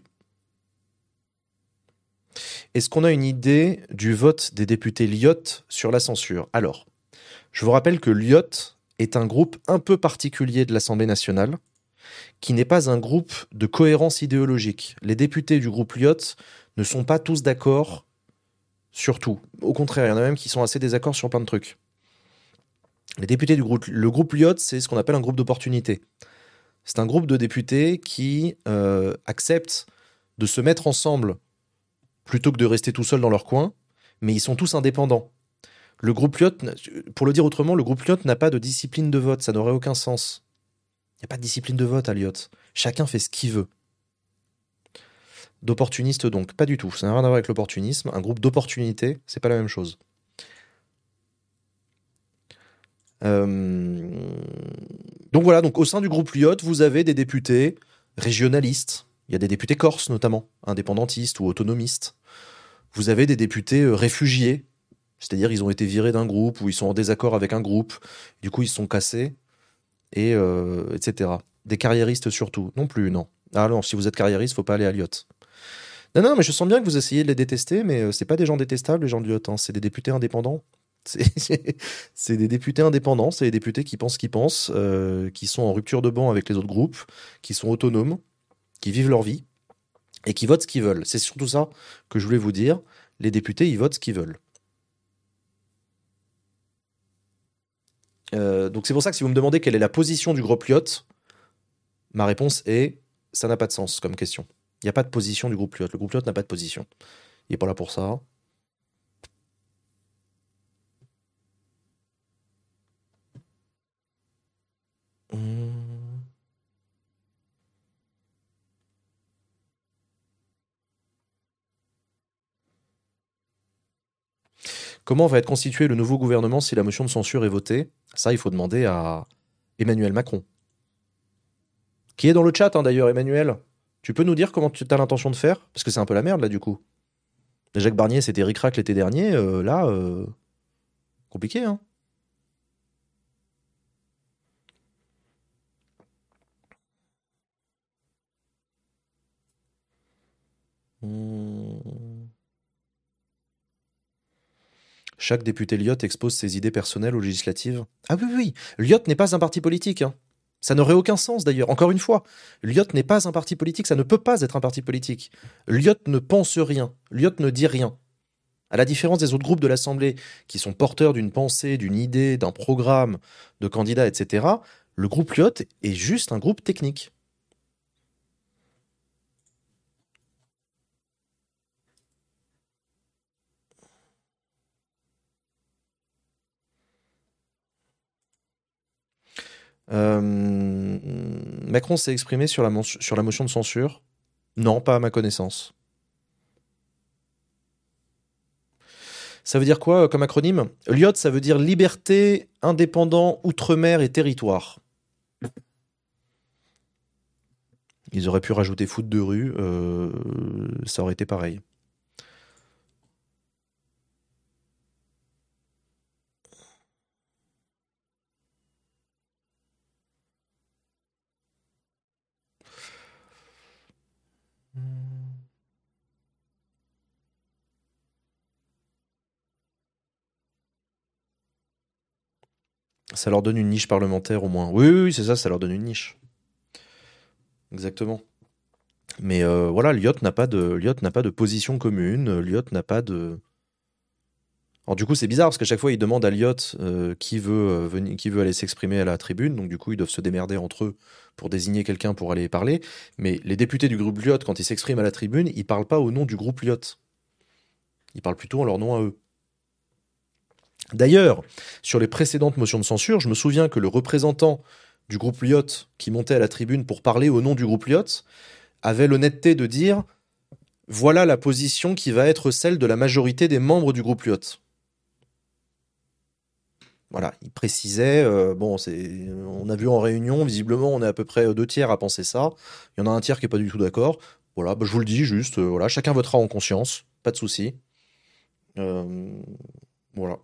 Est-ce qu'on a une idée du vote des députés L I O T sur la censure? Alors, je vous rappelle que l'I O T est un groupe un peu particulier de l'Assemblée nationale, qui n'est pas un groupe de cohérence idéologique. Les députés du groupe L I O T ne sont pas tous d'accord sur tout. Au contraire, il y en a même qui sont assez désaccords sur plein de trucs. Les députés du groupe, le groupe L I O T, c'est ce qu'on appelle un groupe d'opportunité. C'est un groupe de députés qui euh, acceptent de se mettre ensemble plutôt que de rester tout seuls dans leur coin, mais ils sont tous indépendants. Le groupe L I O T, pour le dire autrement, le groupe L I O T n'a pas de discipline de vote, ça n'aurait aucun sens. Il n'y a pas de discipline de vote à L I O T. Chacun fait ce qu'il veut. D'opportunistes donc, pas du tout. Ça n'a rien à voir avec l'opportunisme. Un groupe d'opportunité, c'est pas la même chose. Euh... Donc voilà, donc au sein du groupe L I O T, vous avez des députés régionalistes. Il y a des députés corses notamment, indépendantistes ou autonomistes. Vous avez des députés euh, réfugiés, c'est-à-dire ils ont été virés d'un groupe ou ils sont en désaccord avec un groupe, du coup ils se sont cassés, et euh, et cetera. Des carriéristes surtout, non plus, non. Ah non, si vous êtes carriériste, faut pas aller à l'I O T. Non, non, mais je sens bien que vous essayez de les détester, mais euh, c'est pas des gens détestables, les gens de l'I O T, hein. C'est des députés indépendants. C'est c'est des députés indépendants, c'est des députés qui pensent ce qu'ils pensent, euh, qui sont en rupture de banc avec les autres groupes, qui sont autonomes, qui vivent leur vie et qui votent ce qu'ils veulent. C'est surtout ça que je voulais vous dire. Les députés, ils votent ce qu'ils veulent. Euh, donc c'est pour ça que si vous me demandez quelle est la position du groupe L I O T, ma réponse est ça n'a pas de sens comme question. Il n'y a pas de position du groupe L I O T. Le groupe L I O T n'a pas de position. Il n'est pas là pour ça. Hum. Comment va être constitué le nouveau gouvernement si la motion de censure est votée? Ça, il faut demander à Emmanuel Macron. Qui est dans le chat, hein, d'ailleurs, Emmanuel. Tu peux nous dire comment tu as l'intention de faire? Parce que c'est un peu la merde, là, du coup. Jacques Barnier, c'était ric-rac l'été dernier. euh, là, euh, compliqué, hein. Hmm. Chaque député L I O T expose ses idées personnelles aux législatives. Ah oui, oui, oui. L'I O T n'est pas un parti politique, hein. Ça n'aurait aucun sens d'ailleurs. Encore une fois, l'I O T n'est pas un parti politique, ça ne peut pas être un parti politique. L'I O T ne pense rien, l'I O T ne dit rien. À la différence des autres groupes de l'Assemblée qui sont porteurs d'une pensée, d'une idée, d'un programme, de candidats, et cetera, le groupe L I O T est juste un groupe technique. Euh, Macron s'est exprimé sur la, mon- sur la motion de censure? Non, pas à ma connaissance. Ça veut dire quoi euh, comme acronyme? L I O T, ça veut dire liberté, indépendant, outre-mer et territoire. Ils auraient pu rajouter foot de rue, euh, ça aurait été pareil. Ça leur donne une niche parlementaire au moins. Oui, oui, oui, c'est ça, ça leur donne une niche. Exactement. Mais euh, voilà, Lyot n'a pas de, Lyot n'a pas de position commune. Lyot n'a pas de. Alors du coup, c'est bizarre parce qu'à chaque fois, ils demandent à Lyot euh, qui veut euh, venir, qui veut aller s'exprimer à la tribune. Donc du coup, ils doivent se démerder entre eux pour désigner quelqu'un pour aller parler. Mais les députés du groupe Lyot, quand ils s'expriment à la tribune, ils parlent pas au nom du groupe Lyot. Ils parlent plutôt en leur nom à eux. D'ailleurs, sur les précédentes motions de censure, je me souviens que le représentant du groupe Lyot qui montait à la tribune pour parler au nom du groupe Lyot avait l'honnêteté de dire voilà la position qui va être celle de la majorité des membres du groupe Lyot. Voilà, il précisait, euh, bon, c'est, on a vu en réunion, visiblement, on est à peu près deux tiers à penser ça. Il y en a un tiers qui est pas du tout d'accord. Voilà, bah, je vous le dis juste, euh, voilà, chacun votera en conscience, pas de souci. Euh, voilà.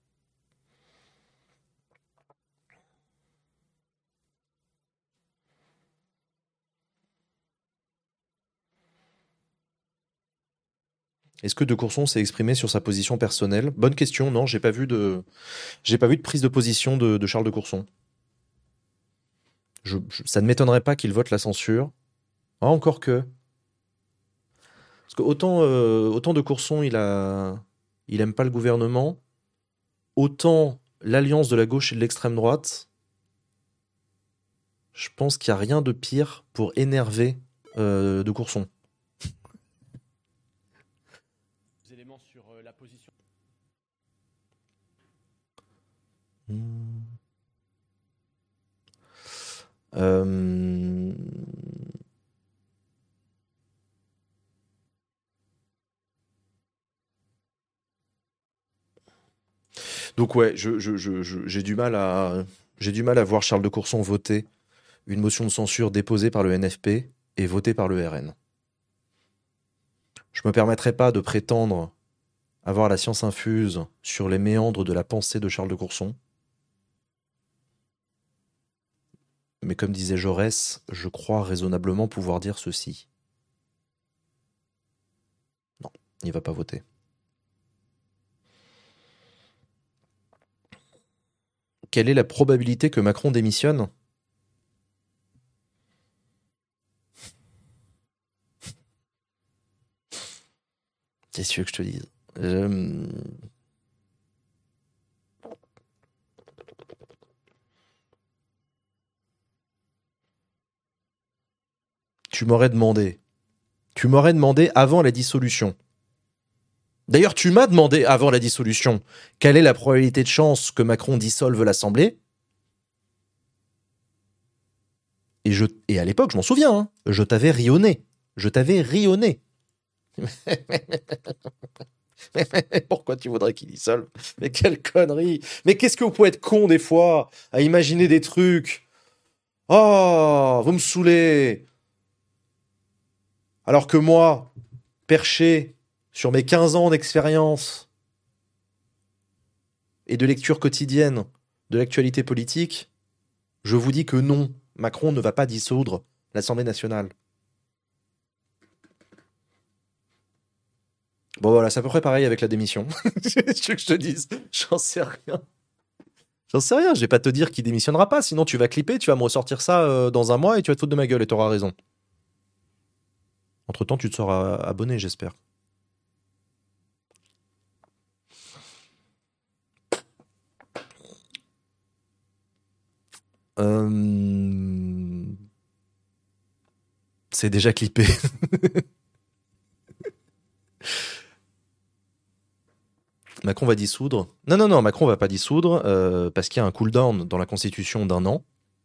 Est-ce que De Courson s'est exprimé sur sa position personnelle? Bonne question, non, j'ai pas vu de, j'ai pas vu de prise de position de, de Charles de Courson. Je, je- ça ne m'étonnerait pas qu'il vote la censure. Ah, encore que. Parce que autant, euh, autant De Courson, il a, il aime pas le gouvernement, autant l'alliance de la gauche et de l'extrême droite, je pense qu'il n'y a rien de pire pour énerver euh, De Courson. Éléments sur euh, la position. Hmm. Euh, Donc ouais, je, je- je- je- j'ai du mal à, j'ai du mal à voir Charles de Courson voter une motion de censure déposée par le N F P et votée par le R N. Je me permettrai pas de prétendre avoir la science infuse sur les méandres de la pensée de Charles de Courson, mais comme disait Jaurès, je crois raisonnablement pouvoir dire ceci. Non, il va pas voter. Quelle est la probabilité que Macron démissionne? Qu'est-ce que tu veux que je te dise? Euh, Tu m'aurais demandé. Tu m'aurais demandé avant la dissolution. D'ailleurs, tu m'as demandé avant la dissolution quelle est la probabilité de chance que Macron dissolve l'Assemblée. Et, je, et à l'époque, je m'en souviens, hein, je t'avais rionné. Je t'avais rionné. Pourquoi tu voudrais qu'il dissolve? Mais quelle connerie! Mais qu'est-ce que vous pouvez être con des fois à imaginer des trucs? Oh, vous me saoulez! Alors que moi, perché sur mes quinze ans d'expérience et de lecture quotidienne de l'actualité politique, je vous dis que non, Macron ne va pas dissoudre l'Assemblée nationale. Bon voilà, c'est à peu près pareil avec la démission. Tu veux que je te dise? J'en sais rien. J'en sais rien, je vais pas te dire qu'il démissionnera pas, sinon tu vas clipper, tu vas me ressortir ça euh, dans un mois et tu vas te foutre de ma gueule et t'auras raison. Entre-temps, tu te seras abonné, j'espère. Euh... C'est déjà clippé. Macron va dissoudre. Non, non, non, Macron va pas dissoudre euh, parce qu'il y a un cooldown dans la Constitution d'un an.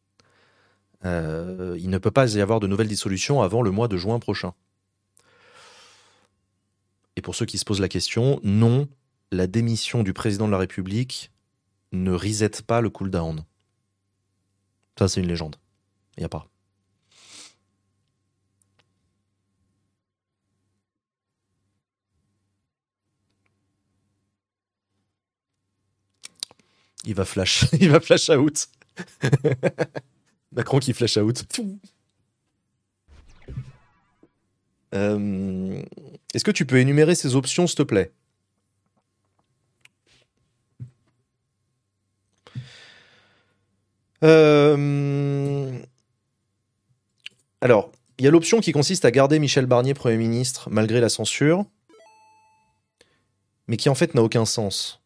Euh, il ne peut pas y avoir de nouvelle dissolution avant le mois de juin prochain. Et pour ceux qui se posent la question, non, la démission du président de la République ne reset pas le cooldown. Ça, c'est une légende. Il n'y a pas. Il va flash. Il va flash out. Macron qui flash out. Euh, Est-ce que tu peux énumérer ces options, s'il te plaît? Euh, Alors, il y a l'option qui consiste à garder Michel Barnier Premier ministre malgré la censure, mais qui en fait n'a aucun sens.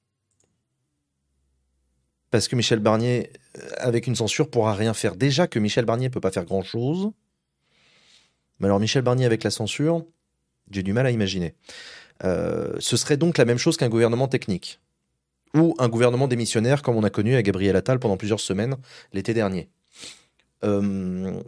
Parce que Michel Barnier, euh, avec une censure, pourra rien faire. Déjà que Michel Barnier peut pas faire grand-chose, mais alors Michel Barnier avec la censure, j'ai du mal à imaginer. Euh, ce serait donc la même chose qu'un gouvernement technique, ou un gouvernement démissionnaire comme on a connu à Gabriel Attal pendant plusieurs semaines l'été dernier. Euh,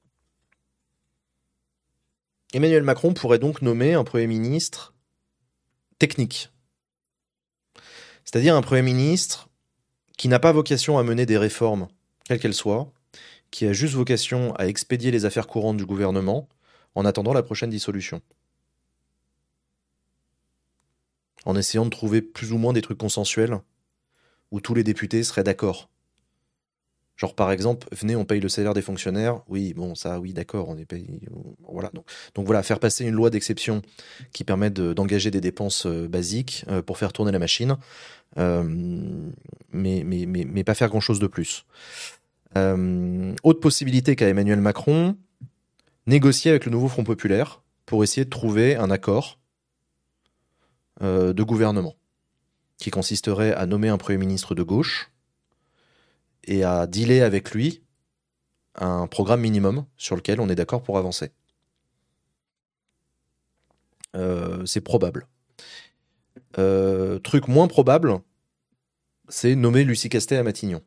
Emmanuel Macron pourrait donc nommer un Premier ministre technique, c'est-à-dire un Premier ministre qui n'a pas vocation à mener des réformes, quelles qu'elles soient, qui a juste vocation à expédier les affaires courantes du gouvernement en attendant la prochaine dissolution, en essayant de trouver plus ou moins des trucs consensuels où tous les députés seraient d'accord. Genre par exemple, venez, on paye le salaire des fonctionnaires. Oui, bon, ça, oui, d'accord, on est payé. Voilà. Donc, donc voilà, faire passer une loi d'exception qui permet de- d'engager des dépenses euh, basiques euh, pour faire tourner la machine, euh, mais, mais, mais, mais pas faire grand-chose de plus. Euh, autre possibilité qu'a Emmanuel Macron, négocier avec le nouveau Front Populaire pour essayer de trouver un accord euh, de gouvernement qui consisterait à nommer un Premier ministre de gauche et à dealer avec lui un programme minimum sur lequel on est d'accord pour avancer. Euh, c'est probable. Euh, truc moins probable, c'est nommer Lucie Castet à Matignon.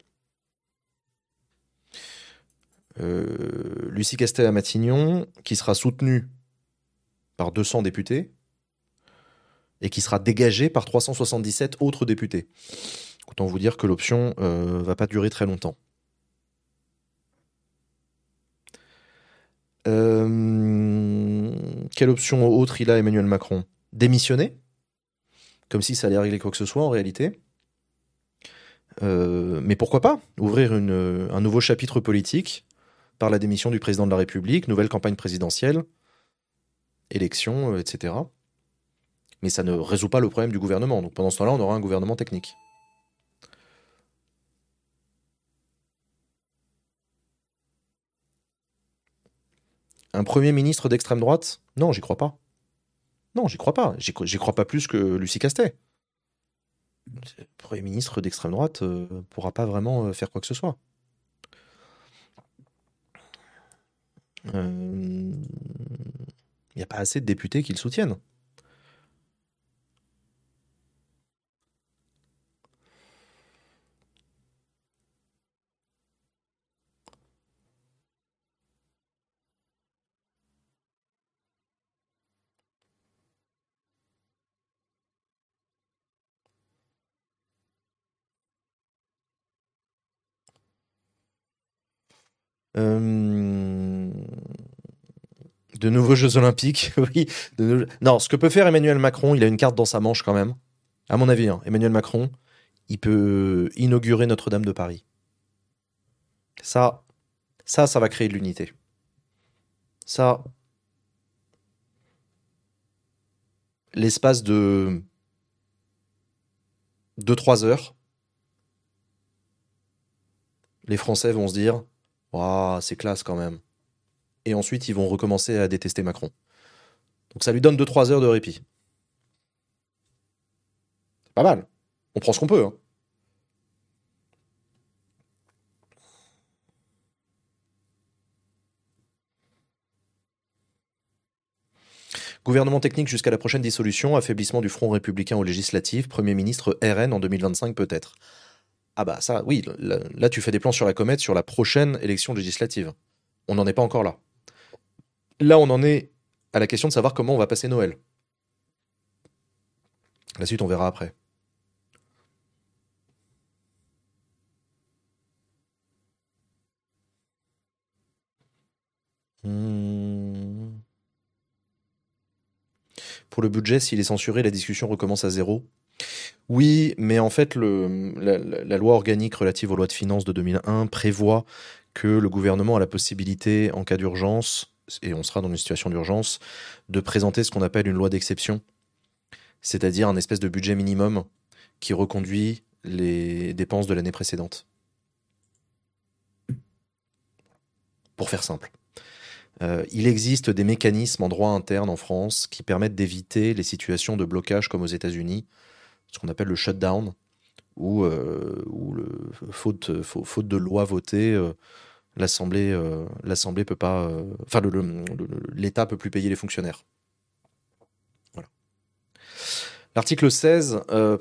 Euh, Lucie Castet à Matignon, qui sera soutenue par deux cents députés et qui sera dégagée par trois cent soixante-dix-sept autres députés. Autant vous dire que l'option euh, va pas durer très longtemps. Euh, quelle option autre il a, Emmanuel Macron? Démissionner, comme si ça allait régler quoi que ce soit en réalité. Euh, mais pourquoi pas ouvrir une, un nouveau chapitre politique par la démission du président de la République, nouvelle campagne présidentielle, élection, euh, et cetera. Mais ça ne résout pas le problème du gouvernement. Donc pendant ce temps-là, on aura un gouvernement technique. Un Premier ministre d'extrême droite? Non, j'y crois pas. Non, j'y crois pas. J'y, j'y crois pas plus que Lucie Castet. Le Premier ministre d'extrême droite euh, pourra pas vraiment euh, faire quoi que ce soit. Il euh, n'y a pas assez de députés qui le soutiennent. Euh, De nouveaux Jeux Olympiques, oui. de nou- Non, ce que peut faire Emmanuel Macron, il a une carte dans sa manche quand même. À mon avis, hein, Emmanuel Macron, il peut inaugurer Notre-Dame de Paris. Ça, ça, ça va créer de l'unité. Ça, l'espace de deux trois heures, les Français vont se dire, waouh, c'est classe quand même. Et ensuite, ils vont recommencer à détester Macron. Donc ça lui donne deux trois heures de répit. C'est pas mal. On prend ce qu'on peut, hein. Gouvernement technique jusqu'à la prochaine dissolution, affaiblissement du Front républicain aux législatives, Premier ministre R N en deux mille vingt-cinq peut-être. Ah bah ça, oui, là, là, tu fais des plans sur la comète sur la prochaine élection législative. On n'en est pas encore là. Là, on en est à la question de savoir comment on va passer Noël. La suite, on verra après. Hmm. Pour le budget, s'il est censuré, la discussion recommence à zéro. Oui, mais en fait, le, la, la- la loi organique relative aux lois de finances de deux mille un prévoit que le gouvernement a la possibilité, en cas d'urgence, et on sera dans une situation d'urgence, de présenter ce qu'on appelle une loi d'exception, c'est-à-dire un espèce de budget minimum qui reconduit les dépenses de l'année précédente. pour faire simple. Euh, il existe des mécanismes en droit interne en France qui permettent d'éviter les situations de blocage comme aux États-Unis, ce qu'on appelle le shutdown, où, euh, où le, faute, faute de loi votée, euh, l'Assemblée, euh, l'Assemblée peut pas, euh, enfin le, le, le, l'État peut plus payer les fonctionnaires. Voilà. L'article seize, euh,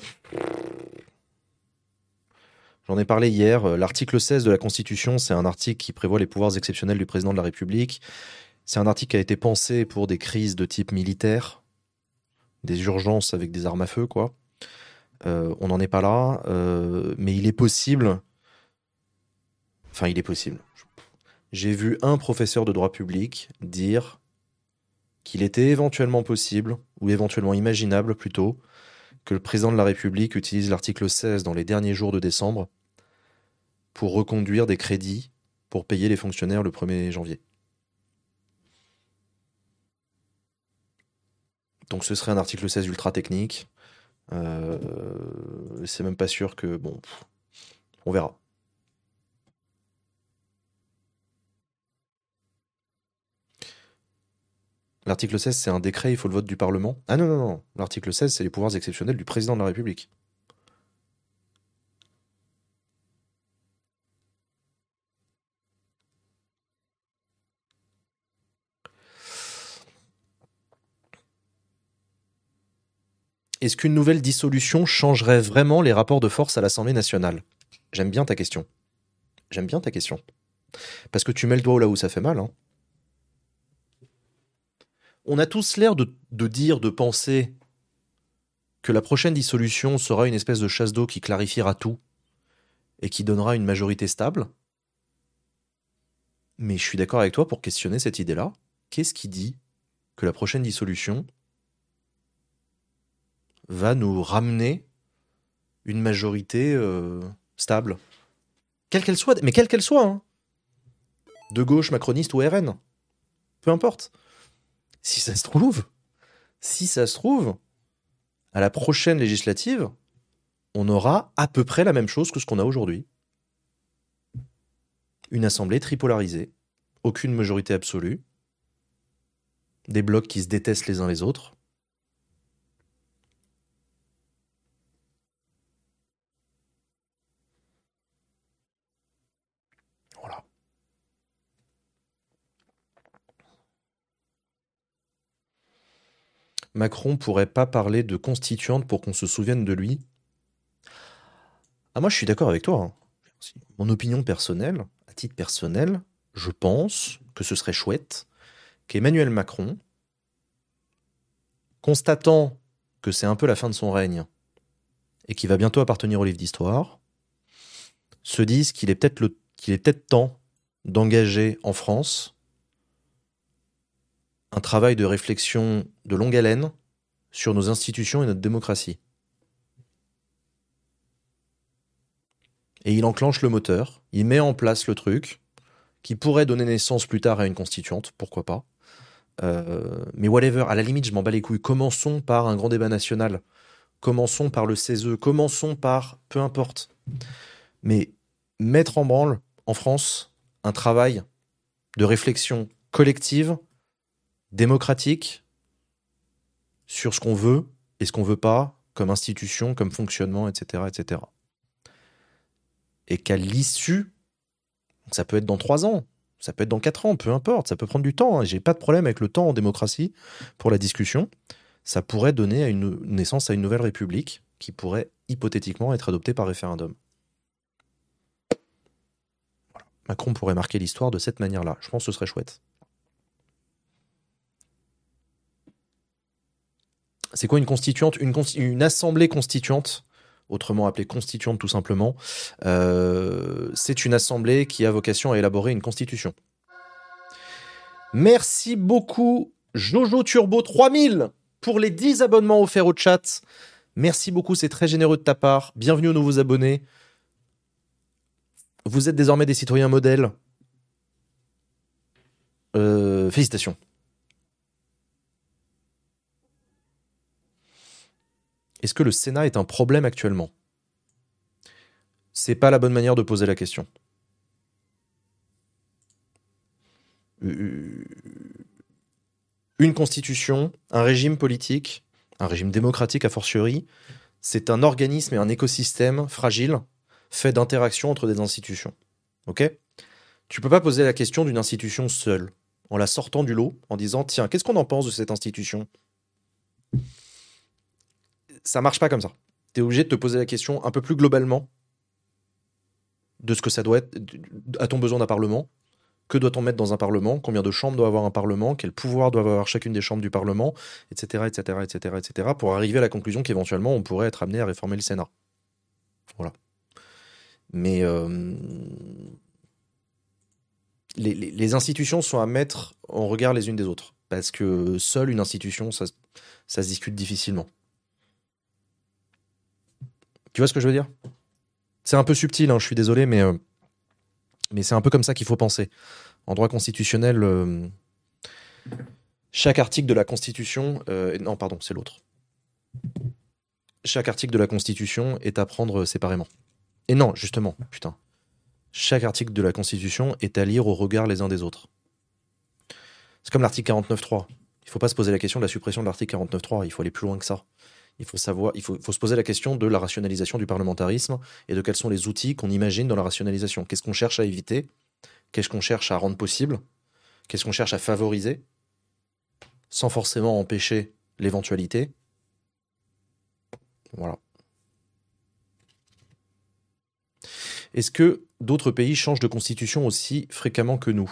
j'en ai parlé hier. L'article seize de la Constitution, c'est un article qui prévoit les pouvoirs exceptionnels du président de la République. C'est un article qui a été pensé pour des crises de type militaire, des urgences avec des armes à feu, quoi. Euh, on n'en est pas là, euh, mais il est possible. Enfin, il est possible. J'ai vu un professeur de droit public dire qu'il était éventuellement possible, ou éventuellement imaginable plutôt, que le président de la République utilise l'article seize dans les derniers jours de décembre pour reconduire des crédits pour payer les fonctionnaires le premier janvier. Donc ce serait un article seize ultra technique. Euh, c'est même pas sûr que... Bon, pff, on verra. L'article seize, c'est un décret, il faut le vote du Parlement. Ah non, non, non. L'article seize, c'est les pouvoirs exceptionnels du président de la République. Est-ce qu'une nouvelle dissolution changerait vraiment les rapports de force à l'Assemblée nationale? J'aime bien ta question. J'aime bien ta question. Parce que tu mets le doigt là où ça fait mal. Hein. On a tous l'air de, de dire, de penser que la prochaine dissolution sera une espèce de chasse d'eau qui clarifiera tout et qui donnera une majorité stable. Mais je suis d'accord avec toi pour questionner cette idée-là. Qu'est-ce qui dit que la prochaine dissolution va nous ramener une majorité euh, stable? Quelle qu'elle soit, mais quelle qu'elle soit, hein. De gauche, macroniste ou R N. Peu importe. Si ça se trouve, si ça se trouve, à la prochaine législative, on aura à peu près la même chose que ce qu'on a aujourd'hui. Une assemblée tripolarisée, aucune majorité absolue, des blocs qui se détestent les uns les autres. Voilà. Macron pourrait pas parler de constituante pour qu'on se souvienne de lui. Ah, moi, je suis d'accord avec toi. Hein. Mon opinion personnelle, à titre personnel, je pense que ce serait chouette qu'Emmanuel Macron, constatant que c'est un peu la fin de son règne et qu'il va bientôt appartenir au livre d'histoire, se dise qu'il est peut-être le, qu'il est peut-être temps d'engager en France un travail de réflexion de longue haleine sur nos institutions et notre démocratie. Et il enclenche le moteur, il met en place le truc, qui pourrait donner naissance plus tard à une constituante, pourquoi pas. Euh, mais whatever, à la limite, je m'en bats les couilles. Commençons par un grand débat national. Commençons par le C E S E. Commençons par... Peu importe. Mais mettre en branle, en France, un travail de réflexion collective, démocratique, sur ce qu'on veut et ce qu'on veut pas, comme institution, comme fonctionnement, et cetera, et cetera. Et qu'à l'issue, ça peut être dans trois ans, ça peut être dans quatre ans, peu importe, ça peut prendre du temps. Hein. J'ai pas de problème avec le temps en démocratie pour la discussion. Ça pourrait donner à une naissance à une nouvelle république qui pourrait hypothétiquement être adoptée par référendum. Voilà. Macron pourrait marquer l'histoire de cette manière-là. Je pense que ce serait chouette. C'est quoi une constituante? Une, consti- une assemblée constituante, autrement appelée constituante tout simplement, euh, c'est une assemblée qui a vocation à élaborer une constitution. Merci beaucoup Jojo Turbo trois mille pour les dix abonnements offerts au chat. Merci beaucoup, c'est très généreux de ta part. Bienvenue aux nouveaux abonnés. Vous êtes désormais des citoyens modèles. Euh, félicitations. Est-ce que le Sénat est un problème actuellement? C'est pas la bonne manière de poser la question. Euh, Une constitution, un régime politique, un régime démocratique a fortiori, c'est un organisme et un écosystème fragile fait d'interactions entre des institutions. Ok? Tu peux pas poser la question d'une institution seule, en la sortant du lot, en disant tiens, qu'est-ce qu'on en pense de cette institution? Ça marche pas comme ça. Tu es obligé de te poser la question un peu plus globalement de ce que ça doit être. A-t-on besoin d'un parlement? Que doit-on mettre dans un parlement? Combien de chambres doit avoir un parlement? Quel pouvoir doit avoir chacune des chambres du parlement? Etc, etc, etc, et cetera. Pour arriver à la conclusion qu'éventuellement on pourrait être amené à réformer le Sénat. Voilà. Mais euh, les, les- les institutions sont à mettre en regard les unes des autres. Parce que seule une institution, ça, ça se discute difficilement. Tu vois ce que je veux dire? C'est un peu subtil, hein, je suis désolé, mais, euh, mais c'est un peu comme ça qu'il faut penser. En droit constitutionnel, euh, chaque article de la Constitution... euh, non, pardon, c'est l'autre. Chaque article de la Constitution est à prendre séparément. Et non, justement, putain. Chaque article de la Constitution est à lire au regard les uns des autres. C'est comme l'article quarante-neuf point trois. Il ne faut pas se poser la question de la suppression de l'article quarante-neuf point trois. Il faut aller plus loin que ça. Il faut savoir, il faut, faut se poser la question de la rationalisation du parlementarisme et de quels sont les outils qu'on imagine dans la rationalisation. Qu'est-ce qu'on cherche à éviter? Qu'est-ce qu'on cherche à rendre possible? Qu'est-ce qu'on cherche à favoriser sans forcément empêcher l'éventualité? Voilà. Est-ce que d'autres pays changent de constitution aussi fréquemment que nous?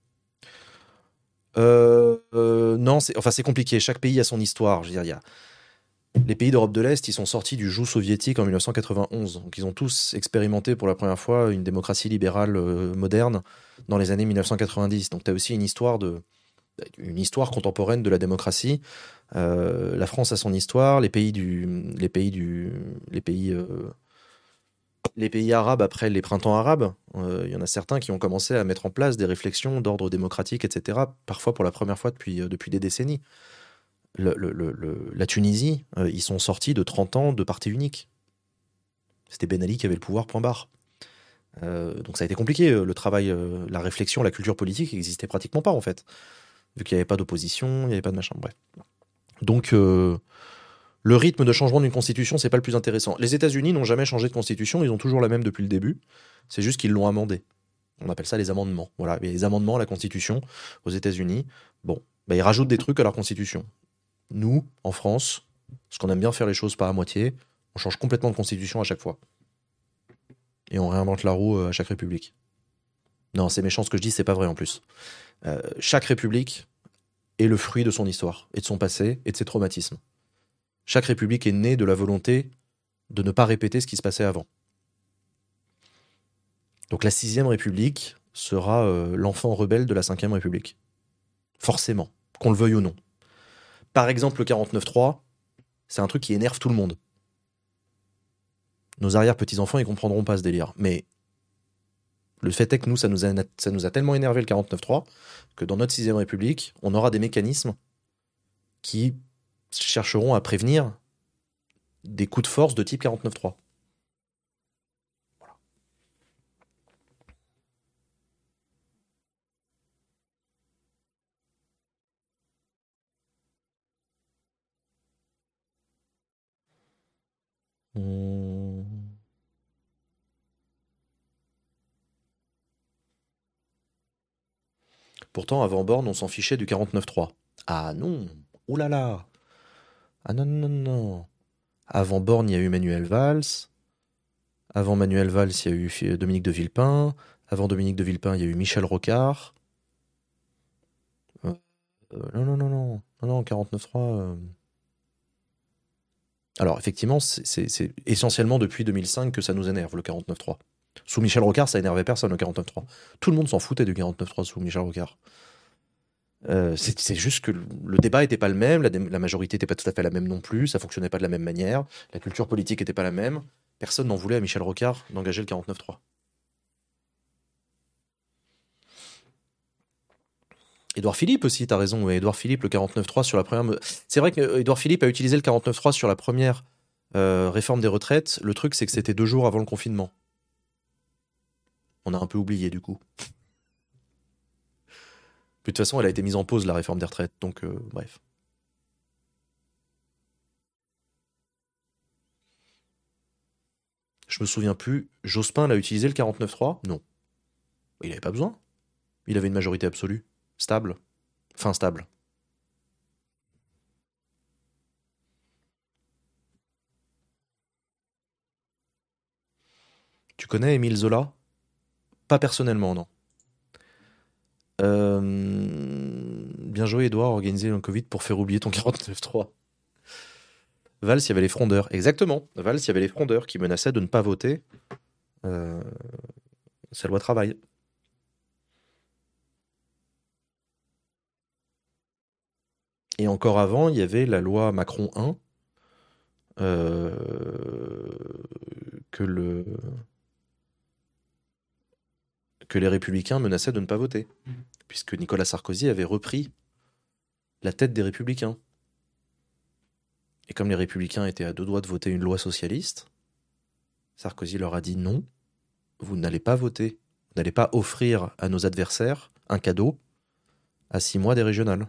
Euh, euh, non, c'est, enfin c'est compliqué. Chaque pays a son histoire. Je veux dire, il y a les pays d'Europe de l'Est, ils sont sortis du joug soviétique en mille neuf cent quatre-vingt-onze. Donc ils ont tous expérimenté pour la première fois une démocratie libérale euh, moderne dans les années mille neuf cent quatre-vingt-dix. Donc tu as aussi une histoire de une histoire contemporaine de la démocratie. Euh, la France a son histoire, les pays du les pays du les pays euh, les pays arabes après les printemps arabes, euh, il y en a certains qui ont commencé à mettre en place des réflexions d'ordre démocratique, et cetera, parfois pour la première fois depuis, euh, depuis des décennies. Le- le- le- le- la Tunisie, euh, ils sont sortis de trente ans de parti unique. C'était Ben Ali qui avait le pouvoir, point barre. Euh, donc ça a été compliqué, euh, le travail, euh, la réflexion, la culture politique n'existait pratiquement pas en fait, vu qu'il n'y avait pas d'opposition, il n'y avait pas de machin, bref. Donc euh, le rythme de changement d'une constitution, c'est pas le plus intéressant. Les États-Unis n'ont jamais changé de constitution, ils ont toujours la même depuis le début, c'est juste qu'ils l'ont amendée. On appelle ça les amendements. Voilà, il y a les amendements à la Constitution aux États-Unis. Bon, bah, ils rajoutent des trucs à leur Constitution. Nous, en France, parce qu'on aime bien faire les choses pas à moitié, on change complètement de Constitution à chaque fois. Et on réinvente la roue euh, à chaque république. Non, c'est méchant ce que je dis, c'est pas vrai en plus. Euh, chaque république est le fruit de son histoire, et de son passé, et de ses traumatismes. Chaque république est née de la volonté de ne pas répéter ce qui se passait avant. Donc la sixième république sera euh, l'enfant rebelle de la cinquième république. Forcément, qu'on le veuille ou non. Par exemple, le quarante-neuf trois, c'est un truc qui énerve tout le monde. Nos arrière-petits-enfants, ils comprendront pas ce délire. Mais le fait est que nous, ça nous a, ça nous a tellement énervé le quarante-neuf trois que dans notre sixième république, on aura des mécanismes qui chercheront à prévenir des coups de force de type quarante-neuf trois. Hum. Pourtant, avant Borne, on s'en fichait du quarante-neuf trois. Ah non. Ouh là là. Ah non, non, non, non. Avant Borne, il y a eu Manuel Valls. Avant Manuel Valls, il y a eu Fi- Dominique de Villepin. Avant Dominique de Villepin, il y a eu Michel Rocard. Euh, euh, non, non, non, non. Non, non, quarante-neuf trois. euh. Alors, effectivement, c'est c'est- c'est essentiellement depuis deux mille cinq que ça nous énerve, le quarante-neuf trois. Sous Michel Rocard, ça énervait personne, le quarante-neuf trois. Tout le monde s'en foutait du quarante-neuf trois sous Michel Rocard. Euh, c'est c'est juste que le le débat était pas le même, la, dé- la majorité était pas tout à fait la même non plus, ça fonctionnait pas de la même manière, la culture politique était pas la même. Personne n'en voulait à Michel Rocard d'engager le quarante-neuf trois. Édouard Philippe aussi, t'as raison, ouais, Édouard Philippe, le quarante-neuf trois sur la première. me- C'est vrai que euh, Édouard Philippe a utilisé le quarante-neuf trois sur la première euh, réforme des retraites. Le truc, c'est que c'était deux jours avant le confinement. On a un peu oublié du coup. Puis de toute façon, elle a été mise en pause, la réforme des retraites, donc euh, bref. Je me souviens plus. Jospin l'a utilisé le quarante-neuf trois? Non. Il n'avait pas besoin. Il avait une majorité absolue. Stable. Enfin, stable. Tu connais Émile Zola? Pas personnellement, non. Euh, Bien joué, Edouard, organiser le Covid pour faire oublier ton quarante-neuf trois. Valls, il y avait les frondeurs. Exactement. Valls, il y avait les frondeurs qui menaçaient de ne pas voter euh, sa loi travail. Et encore avant, il y avait la loi Macron un euh, que, le, que les républicains menaçaient de ne pas voter, puisque Nicolas Sarkozy avait repris la tête des républicains. Et comme les républicains étaient à deux doigts de voter une loi socialiste, Sarkozy leur a dit non, vous n'allez pas voter, vous n'allez pas offrir à nos adversaires un cadeau à six mois des régionales.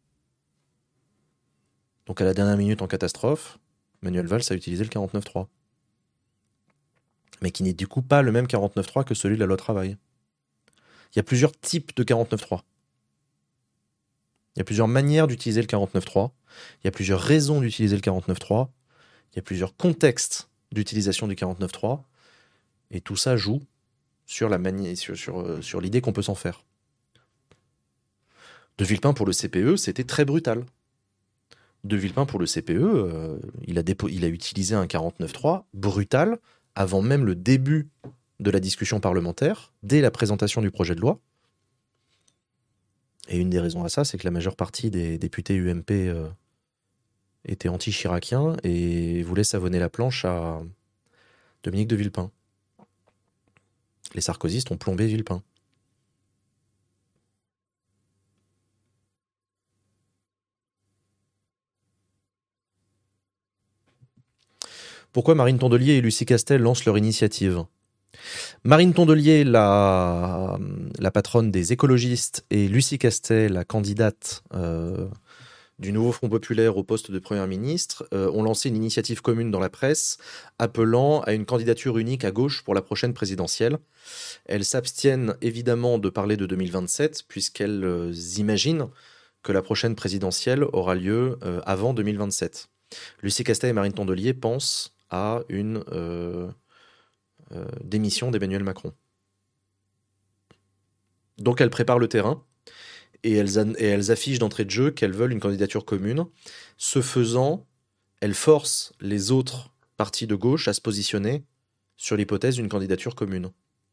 Donc à la dernière minute en catastrophe, Manuel Valls a utilisé le quarante-neuf trois. Mais qui n'est du coup pas le même quarante-neuf trois que celui de la loi travail. Il y a plusieurs types de quarante-neuf trois. Il y a plusieurs manières d'utiliser le quarante-neuf trois. Il y a plusieurs raisons d'utiliser le quarante-neuf trois. Il y a plusieurs contextes d'utilisation du quarante-neuf trois. Et tout ça joue sur la mani- sur, sur, euh, sur l'idée qu'on peut s'en faire. De Villepin pour le C P E, c'était très brutal. De Villepin pour le C P E, euh, il, a dépo- il a utilisé un quarante-neuf trois brutal avant même le début de la discussion parlementaire, dès la présentation du projet de loi. Et une des raisons à ça, c'est que la majeure partie des députés U M P euh, étaient anti-chiraciens et voulaient savonner la planche à Dominique de Villepin. Les sarkozystes ont plombé Villepin. Pourquoi Marine Tondelier et Lucie Castel lancent leur initiative? Marine Tondelier, la, la patronne des écologistes, et Lucie Castel, la candidate euh, du nouveau Front populaire au poste de Première ministre, euh, ont lancé une initiative commune dans la presse appelant à une candidature unique à gauche pour la prochaine présidentielle. Elles s'abstiennent évidemment de parler de deux mille vingt-sept puisqu'elles euh, imaginent que la prochaine présidentielle aura lieu euh, avant deux mille vingt-sept. Lucie Castel et Marine Tondelier pensent à une euh, euh, démission d'Emmanuel Macron. Donc elles préparent le terrain et elles, an- et elles affichent d'entrée de jeu qu'elles veulent une candidature commune. Ce faisant, elles forcent les autres partis de gauche à se positionner sur l'hypothèse d'une candidature commune.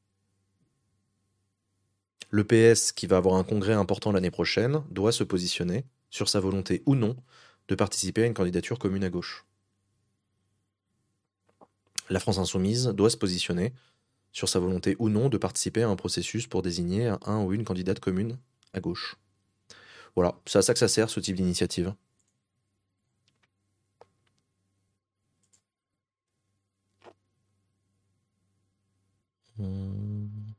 Le P S, qui va avoir un congrès important l'année prochaine, doit se positionner sur sa volonté ou non de participer à une candidature commune à gauche. La France insoumise doit se positionner sur sa volonté ou non de participer à un processus pour désigner un ou une candidate commune à gauche. Voilà, c'est à ça que ça sert, ce type d'initiative. Hmm.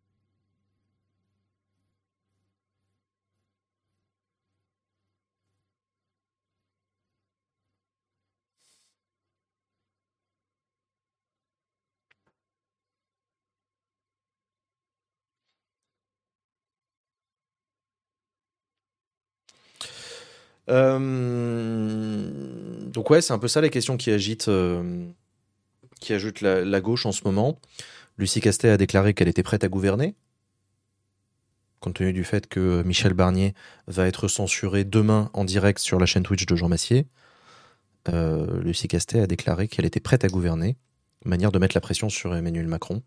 Euh, Donc ouais, c'est un peu ça les questions qui agitent, euh, qui agitent la, la gauche en ce moment. Lucie Castet a déclaré qu'elle était prête à gouverner, compte tenu du fait que Michel Barnier va être censuré demain en direct sur la chaîne Twitch de Jean Massier. Euh, Lucie Castet a déclaré qu'elle était prête à gouverner, manière de mettre la pression sur Emmanuel Macron.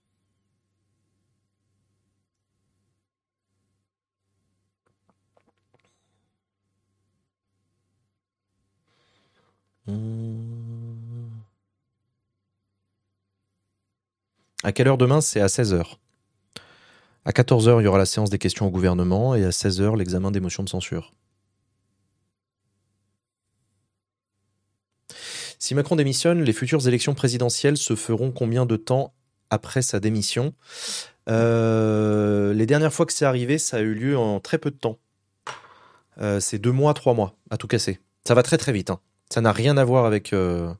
Hum. À quelle heure demain? C'est à seize heures. À quatorze heures, il y aura la séance des questions au gouvernement et à seize heures, l'examen des motions de censure. Si Macron démissionne, les futures élections présidentielles se feront combien de temps après sa démission. Euh, les dernières fois que c'est arrivé, ça a eu lieu en très peu de temps. Euh, c'est deux mois, trois mois, à tout casser. Ça va très très vite. Hein. Ça n'a rien à voir avec, euh,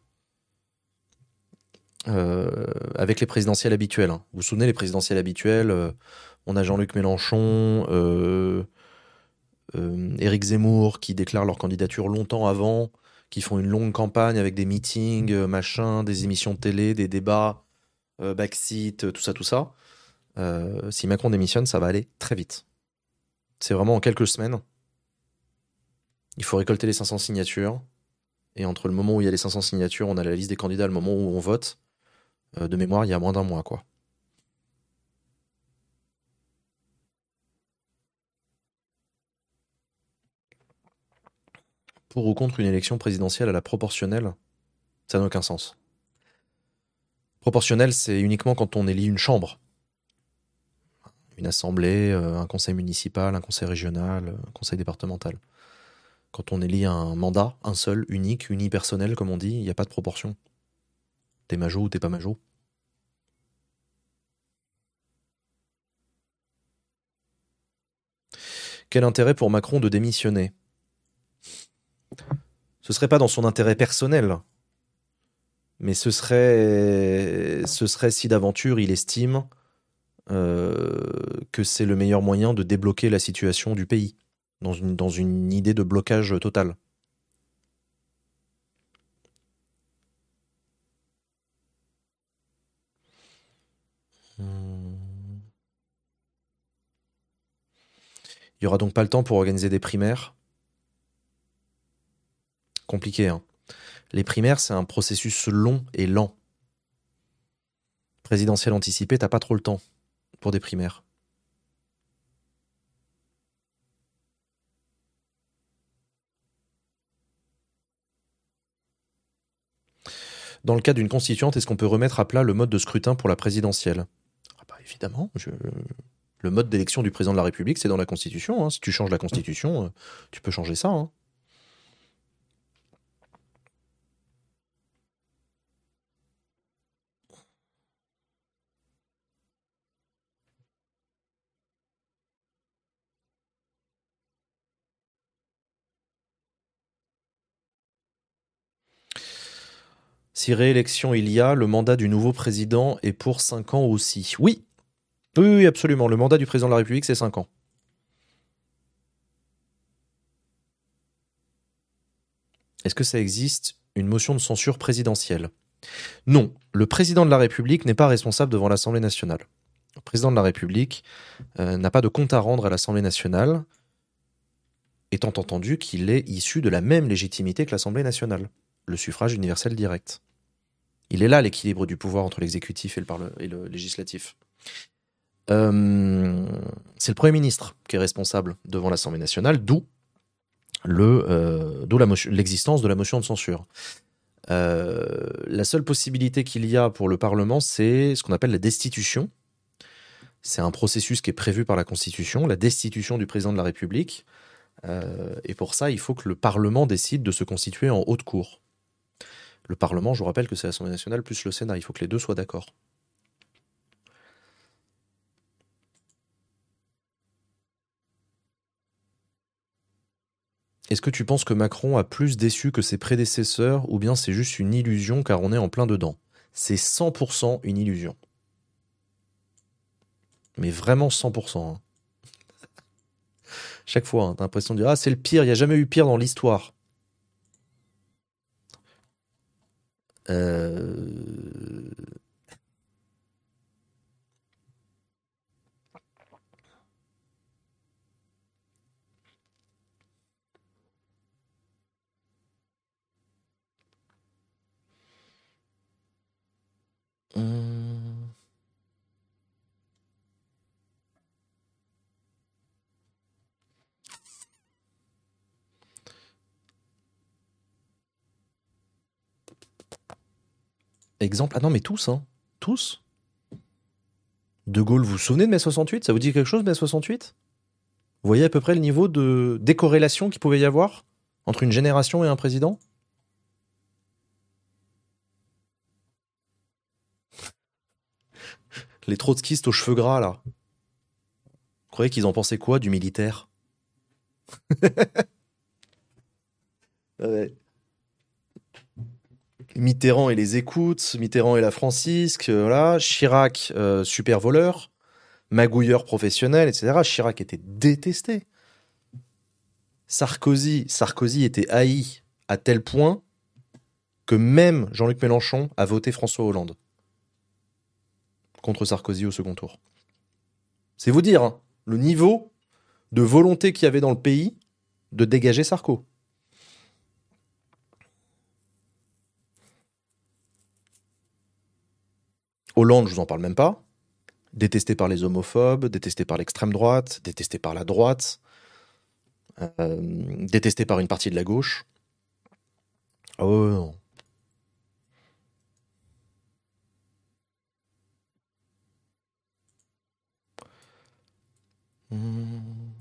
euh, avec les présidentielles habituelles. Hein. Vous vous souvenez, les présidentielles habituelles, euh, on a Jean-Luc Mélenchon, euh, euh, Éric Zemmour qui déclarent leur candidature longtemps avant, qui font une longue campagne avec des meetings, euh, machin, des émissions de télé, des débats, euh, backseat, tout ça, tout ça. Euh, si Macron démissionne, ça va aller très vite. C'est vraiment en quelques semaines. Il faut récolter les cinq cents signatures. Et entre le moment où il y a les cinq cents signatures, on a la liste des candidats, le moment où on vote, euh, de mémoire, il y a moins d'un mois, quoi. Pour ou contre une élection présidentielle à la proportionnelle, ça n'a aucun sens. Proportionnelle, c'est uniquement quand on élit une chambre. Une assemblée, euh, un conseil municipal, un conseil régional, un conseil départemental. Quand on élit un mandat, un seul, unique, unipersonnel, comme on dit, il n'y a pas de proportion. T'es majo ou t'es pas majo. Quel intérêt pour Macron de démissionner? Ce serait pas dans son intérêt personnel, mais ce serait, ce serait si d'aventure il estime euh, que c'est le meilleur moyen de débloquer la situation du pays, dans une, dans une idée de blocage total. Hmm. Il y aura donc pas le temps pour organiser des primaires. Compliqué, hein. Les primaires, c'est un processus long et lent. Présidentielle anticipée, t'as pas trop le temps pour des primaires. Dans le cas d'une constituante, est-ce qu'on peut remettre à plat le mode de scrutin pour la présidentielle? Ah bah évidemment, je... le mode d'élection du président de la République, c'est dans la Constitution. Hein. Si tu changes la Constitution, euh, tu peux changer ça. Hein. Si réélection il y a, le mandat du nouveau président est pour cinq ans aussi. Oui, oui, oui, absolument. Le mandat du président de la République, c'est cinq ans. Est-ce que ça existe une motion de censure présidentielle? Non, le président de la République n'est pas responsable devant l'Assemblée nationale. Le président de la République euh, n'a pas de compte à rendre à l'Assemblée nationale, étant entendu qu'il est issu de la même légitimité que l'Assemblée nationale, le suffrage universel direct. Il est là l'équilibre du pouvoir entre l'exécutif et le, parle- et le législatif. Euh, c'est le Premier ministre qui est responsable devant l'Assemblée nationale, d'où le, euh, d'où la motion- l'existence de la motion de censure. Euh, la seule possibilité qu'il y a pour le Parlement, c'est ce qu'on appelle la destitution. C'est un processus qui est prévu par la Constitution, la destitution du président de la République. Euh, et pour ça, il faut que le Parlement décide de se constituer en haute cour. Le Parlement, je vous rappelle que c'est l'Assemblée nationale plus le Sénat. Il faut que les deux soient d'accord. Est-ce que tu penses que Macron a plus déçu que ses prédécesseurs ou bien c'est juste une illusion car on est en plein dedans? C'est cent pour cent une illusion. Mais vraiment cent pour cent. Hein. Chaque fois, hein, t'as l'impression de dire « Ah, c'est le pire, il n'y a jamais eu pire dans l'histoire. » Euh... hum, Exemple. Ah non, mais tous, hein. Tous. De Gaulle, vous vous souvenez de mai soixante-huit? Ça vous dit quelque chose, mai soixante-huit? Vous voyez à peu près le niveau de décorrélation qu'il pouvait y avoir entre une génération et un président? Les trotskistes aux cheveux gras, là. Vous croyez qu'ils en pensaient quoi du militaire? Ouais. Mitterrand et les écoutes, Mitterrand et la Francisque, euh, voilà. Chirac, euh, super voleur, magouilleur professionnel, et cetera. Chirac était détesté. Sarkozy, Sarkozy était haï à tel point que même Jean-Luc Mélenchon a voté François Hollande contre Sarkozy au second tour. C'est vous dire hein, le niveau de volonté qu'il y avait dans le pays de dégager Sarko. Hollande, je vous en parle même pas. Détesté par les homophobes, détesté par l'extrême droite, détesté par la droite, euh, détesté par une partie de la gauche. Oh non. Hmm.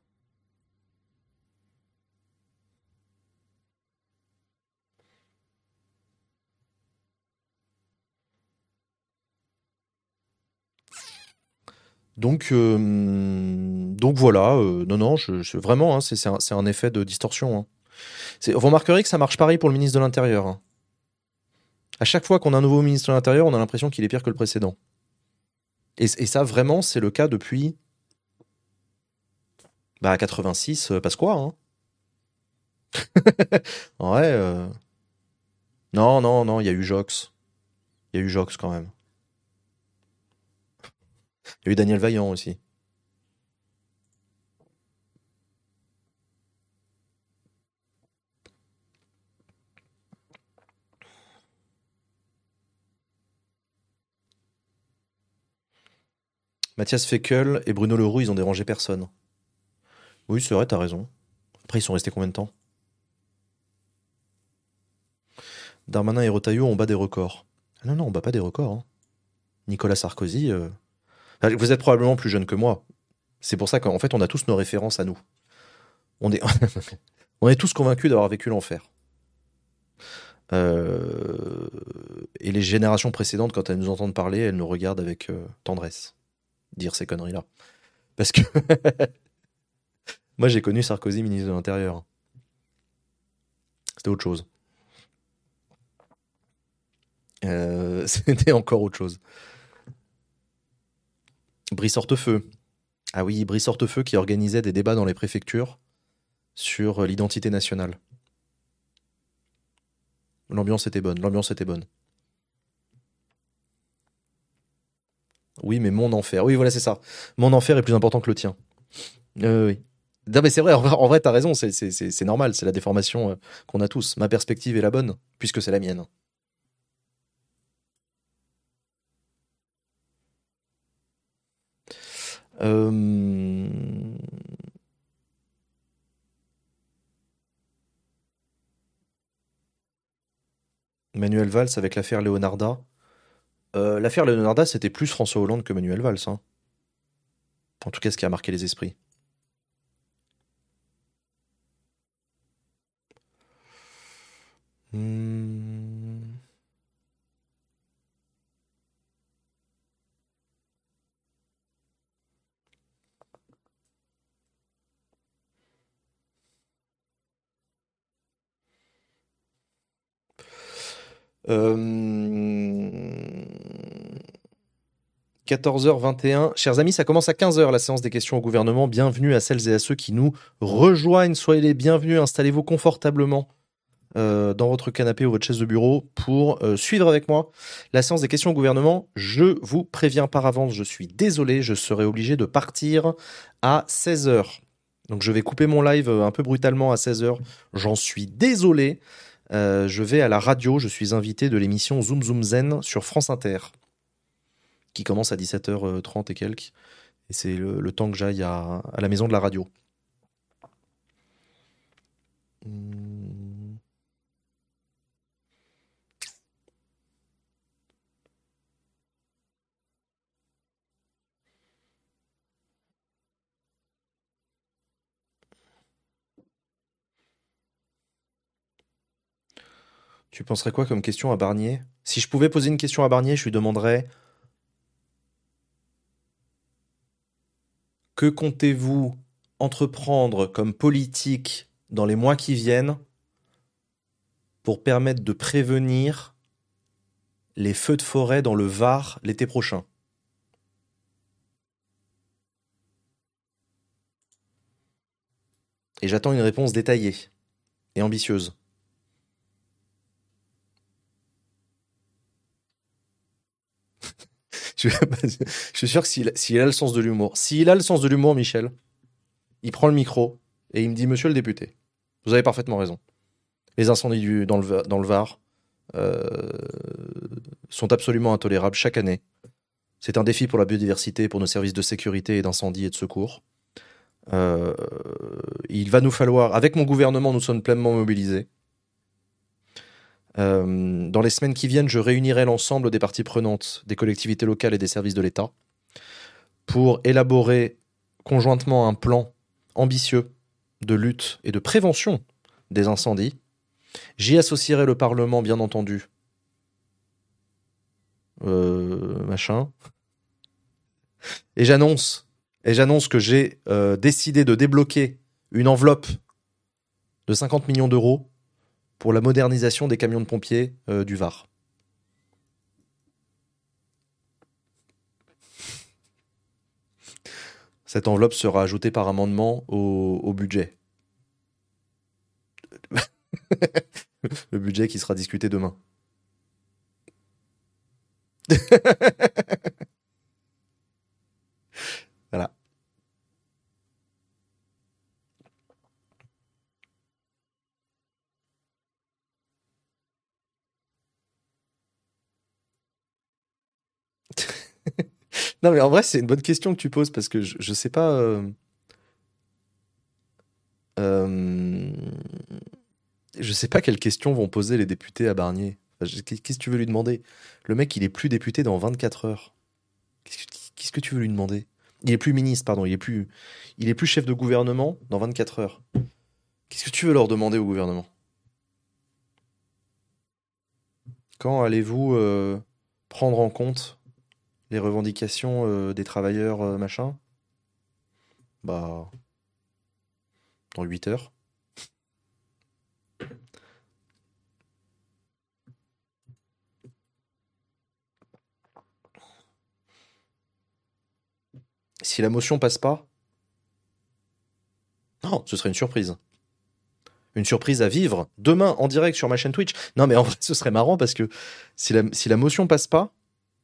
Donc, euh, donc voilà, euh, non, non, je, je- vraiment, hein, c'est c'est un, c'est un effet de distorsion. Hein. C'est- Vous remarquerez que ça marche pareil pour le ministre de l'Intérieur. Hein. À chaque fois qu'on a un nouveau ministre de l'Intérieur, on a l'impression qu'il est pire que le précédent. Et, et ça, vraiment, c'est le cas depuis bah, quatre-vingt-six, euh, passe quoi hein. Ouais, euh, non, non, non, il y a eu Jox. Il y a eu Jox quand même. Il y a eu Daniel Vaillant aussi. Mathias Fekl et Bruno Leroux, ils ont dérangé personne. Oui, c'est vrai, t'as raison. Après, ils sont restés combien de temps? Darmanin et Retailleau ont bat des records. Ah non, non, on bat pas des records. Hein. Nicolas Sarkozy. euh, enfin, vous êtes probablement plus jeune que moi. C'est pour ça qu'en fait, on a tous nos références à nous. On est, on est tous convaincus d'avoir vécu l'enfer. Euh, Et les générations précédentes, quand elles nous entendent parler, elles nous regardent avec euh, tendresse. Dire ces conneries-là. Parce que moi, j'ai connu Sarkozy ministre de l'Intérieur. C'était autre chose. Euh, C'était encore autre chose. Brice Hortefeux. Ah oui, Brice Hortefeux qui organisait des débats dans les préfectures sur l'identité nationale. L'ambiance était bonne, l'ambiance était bonne. Oui, mais mon enfer. Oui, voilà, c'est ça. Mon enfer est plus important que le tien. Euh, oui. Non, mais c'est vrai, en vrai, en vrai, t'as raison, c'est c'est- c'est- c'est normal, c'est la déformation euh, qu'on a tous. Ma perspective est la bonne, puisque c'est la mienne. Euh, Manuel Valls avec l'affaire Leonarda. Euh, l'affaire Leonarda, c'était plus François Hollande que Manuel Valls. Hein. En tout cas, ce qui a marqué les esprits. Hmm. Euh, quatorze heures vingt et un. Chers amis, ça commence à quinze heures la séance des questions au gouvernement. Bienvenue à celles et à ceux qui nous rejoignent. Soyez les bienvenus. Installez-vous confortablement euh, dans votre canapé ou votre chaise de bureau pour euh, suivre avec moi la séance des questions au gouvernement. Je vous préviens par avance, je suis désolé, je serai obligé de partir à seize heures. Donc je vais couper mon live euh, un peu brutalement à seize heures. J'en suis désolé. Euh, je vais à la radio, je suis invité de l'émission Zoom Zoom Zen sur France Inter, qui commence à dix-sept heures trente et quelques. Et c'est le, le temps que j'aille à, à la maison de la radio. Hmm. Tu penserais quoi comme question à Barnier? Si je pouvais poser une question à Barnier, je lui demanderais Que comptez-vous entreprendre comme politique dans les mois qui viennent pour permettre de prévenir les feux de forêt dans le Var l'été prochain? Et j'attends une réponse détaillée et ambitieuse. Je je suis sûr que s'il s'il a le sens de l'humour, s'il a le sens de l'humour, Michel, il prend le micro et il me dit: Monsieur le député, vous avez parfaitement raison. Les incendies du, dans, le, Va- dans le Var euh, sont absolument intolérables chaque année. C'est un défi pour la biodiversité, pour nos services de sécurité et d'incendie et de secours. Euh, il va nous falloir, avec mon gouvernement, nous sommes pleinement mobilisés. Euh, dans les semaines qui viennent, je réunirai l'ensemble des parties prenantes, des collectivités locales et des services de l'État, pour élaborer conjointement un plan ambitieux de lutte et de prévention des incendies. J'y associerai le Parlement, bien entendu. Euh, machin. Et j'annonce, et j'annonce que j'ai euh, décidé de débloquer une enveloppe de cinquante millions d'euros pour la modernisation des camions de pompiers euh, du Var. Cette enveloppe sera ajoutée par amendement au, au budget. Le budget qui sera discuté demain. Voilà. Non, mais en vrai, c'est une bonne question que tu poses parce que je, je sais pas. euh, euh, je sais pas quelles questions vont poser les députés à Barnier. Enfin, je- Qu'est-ce que tu veux lui demander? Le mec, il est plus député dans vingt-quatre heures. Qu'est-ce que, qu'est-ce que tu veux lui demander? Il est plus ministre, pardon. Il est plus, il est plus chef de gouvernement dans vingt-quatre heures. Qu'est-ce que tu veux leur demander au gouvernement? Quand allez-vous euh, prendre en compte les revendications euh, des travailleurs euh, machin? Bah, dans huit heures. Si la motion passe pas, non, ce serait une surprise. Une surprise à vivre demain en direct sur ma chaîne Twitch. Non, mais en vrai, ce serait marrant parce que si la, si la motion passe pas,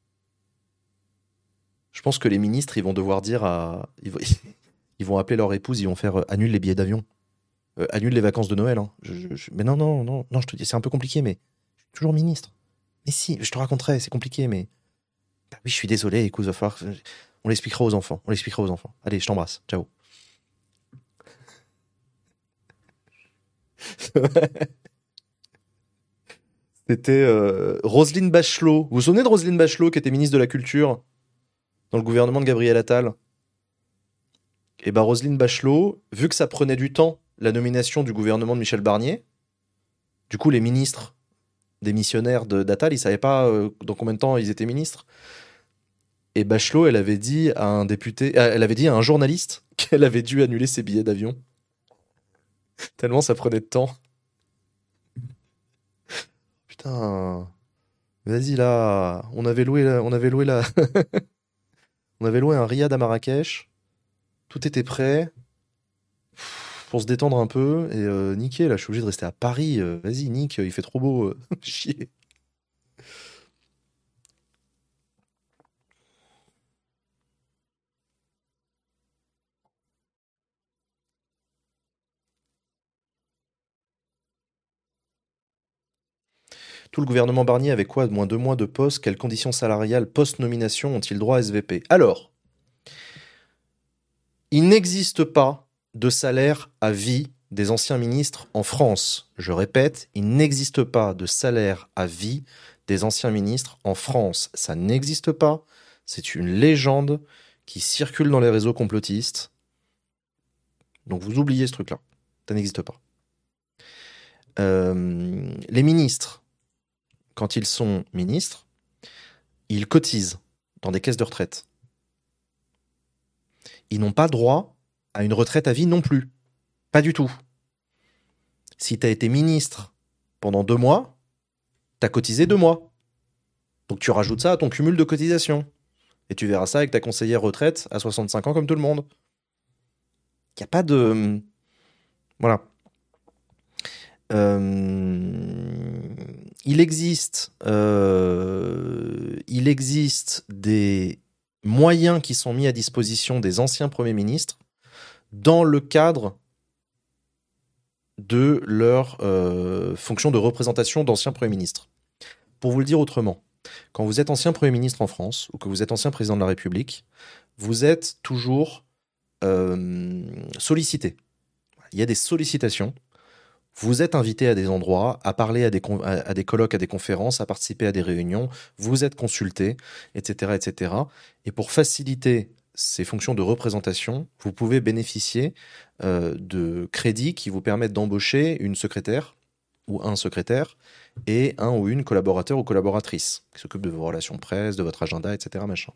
je pense que les ministres, ils vont devoir dire à. Ils vont, ils vont appeler leur épouse, ils vont faire euh, annule les billets d'avion, euh, annule les vacances de Noël. Hein. Je- je- je- Mais non, non, non, non, je te dis, c'est un peu compliqué, mais je suis toujours ministre. Mais si, je te raconterai, c'est compliqué, mais. Bah oui, je suis désolé, écoute, va falloir. On l'expliquera aux enfants. On l'expliquera aux enfants. Allez, je t'embrasse. Ciao. C'était euh, Roselyne Bachelot. Vous vous souvenez de Roselyne Bachelot qui était ministre de la Culture dans le gouvernement de Gabriel Attal? Et bah Roselyne Bachelot, vu que ça prenait du temps, la nomination du gouvernement de Michel Barnier, du coup les ministres démissionnaires de- d'Attal, ils savaient pas euh, dans combien de temps ils étaient ministres. Et Bachelot, elle avait dit à un député, euh, elle avait dit à un journaliste qu'elle avait dû annuler ses billets d'avion tellement ça prenait de temps. Putain, vas-y là, on avait loué, la- on avait loué la, on avait loué un riad à Marrakech, tout était prêt pour se détendre un peu et euh, niquer là, je suis obligé de rester à Paris. euh, vas-y, Nick, il fait trop beau, euh, chier. Tout le gouvernement Barnier avait quoi? Moins deux mois de poste? Quelles conditions salariales post-nomination ont-ils droit à S V P? Alors, il n'existe pas de salaire à vie des anciens ministres en France. Je répète, il n'existe pas de salaire à vie des anciens ministres en France. Ça n'existe pas. C'est une légende qui circule dans les réseaux complotistes. Donc vous oubliez ce truc-là. Ça n'existe pas. Euh, les ministres, quand ils sont ministres, ils cotisent dans des caisses de retraite. ils n'ont pas droit à une retraite à vie non plus. Pas du tout. Si tu as été ministre pendant deux mois, tu as cotisé deux mois. Donc tu rajoutes ça à ton cumul de cotisations. Et tu verras ça avec ta conseillère retraite à soixante-cinq ans comme tout le monde. Il n'y a pas de... Voilà. Euh, il existe, euh, il existe des moyens qui sont mis à disposition des anciens premiers ministres dans le cadre de leur euh, fonction de représentation d'anciens premiers ministres. Pour vous le dire autrement, quand vous êtes ancien premier ministre en France ou que vous êtes ancien président de la République, vous êtes toujours euh, sollicité. Il y a des sollicitations. Vous êtes invité à des endroits, à parler à des, à des colloques, à des conférences, à participer à des réunions, vous êtes consulté, et cetera, et cetera. Et pour faciliter ces fonctions de représentation, vous pouvez bénéficier euh, de crédits qui vous permettent d'embaucher une secrétaire ou un secrétaire et un ou une collaborateur ou collaboratrice qui s'occupe de vos relations presse, de votre agenda, et cetera. Machin.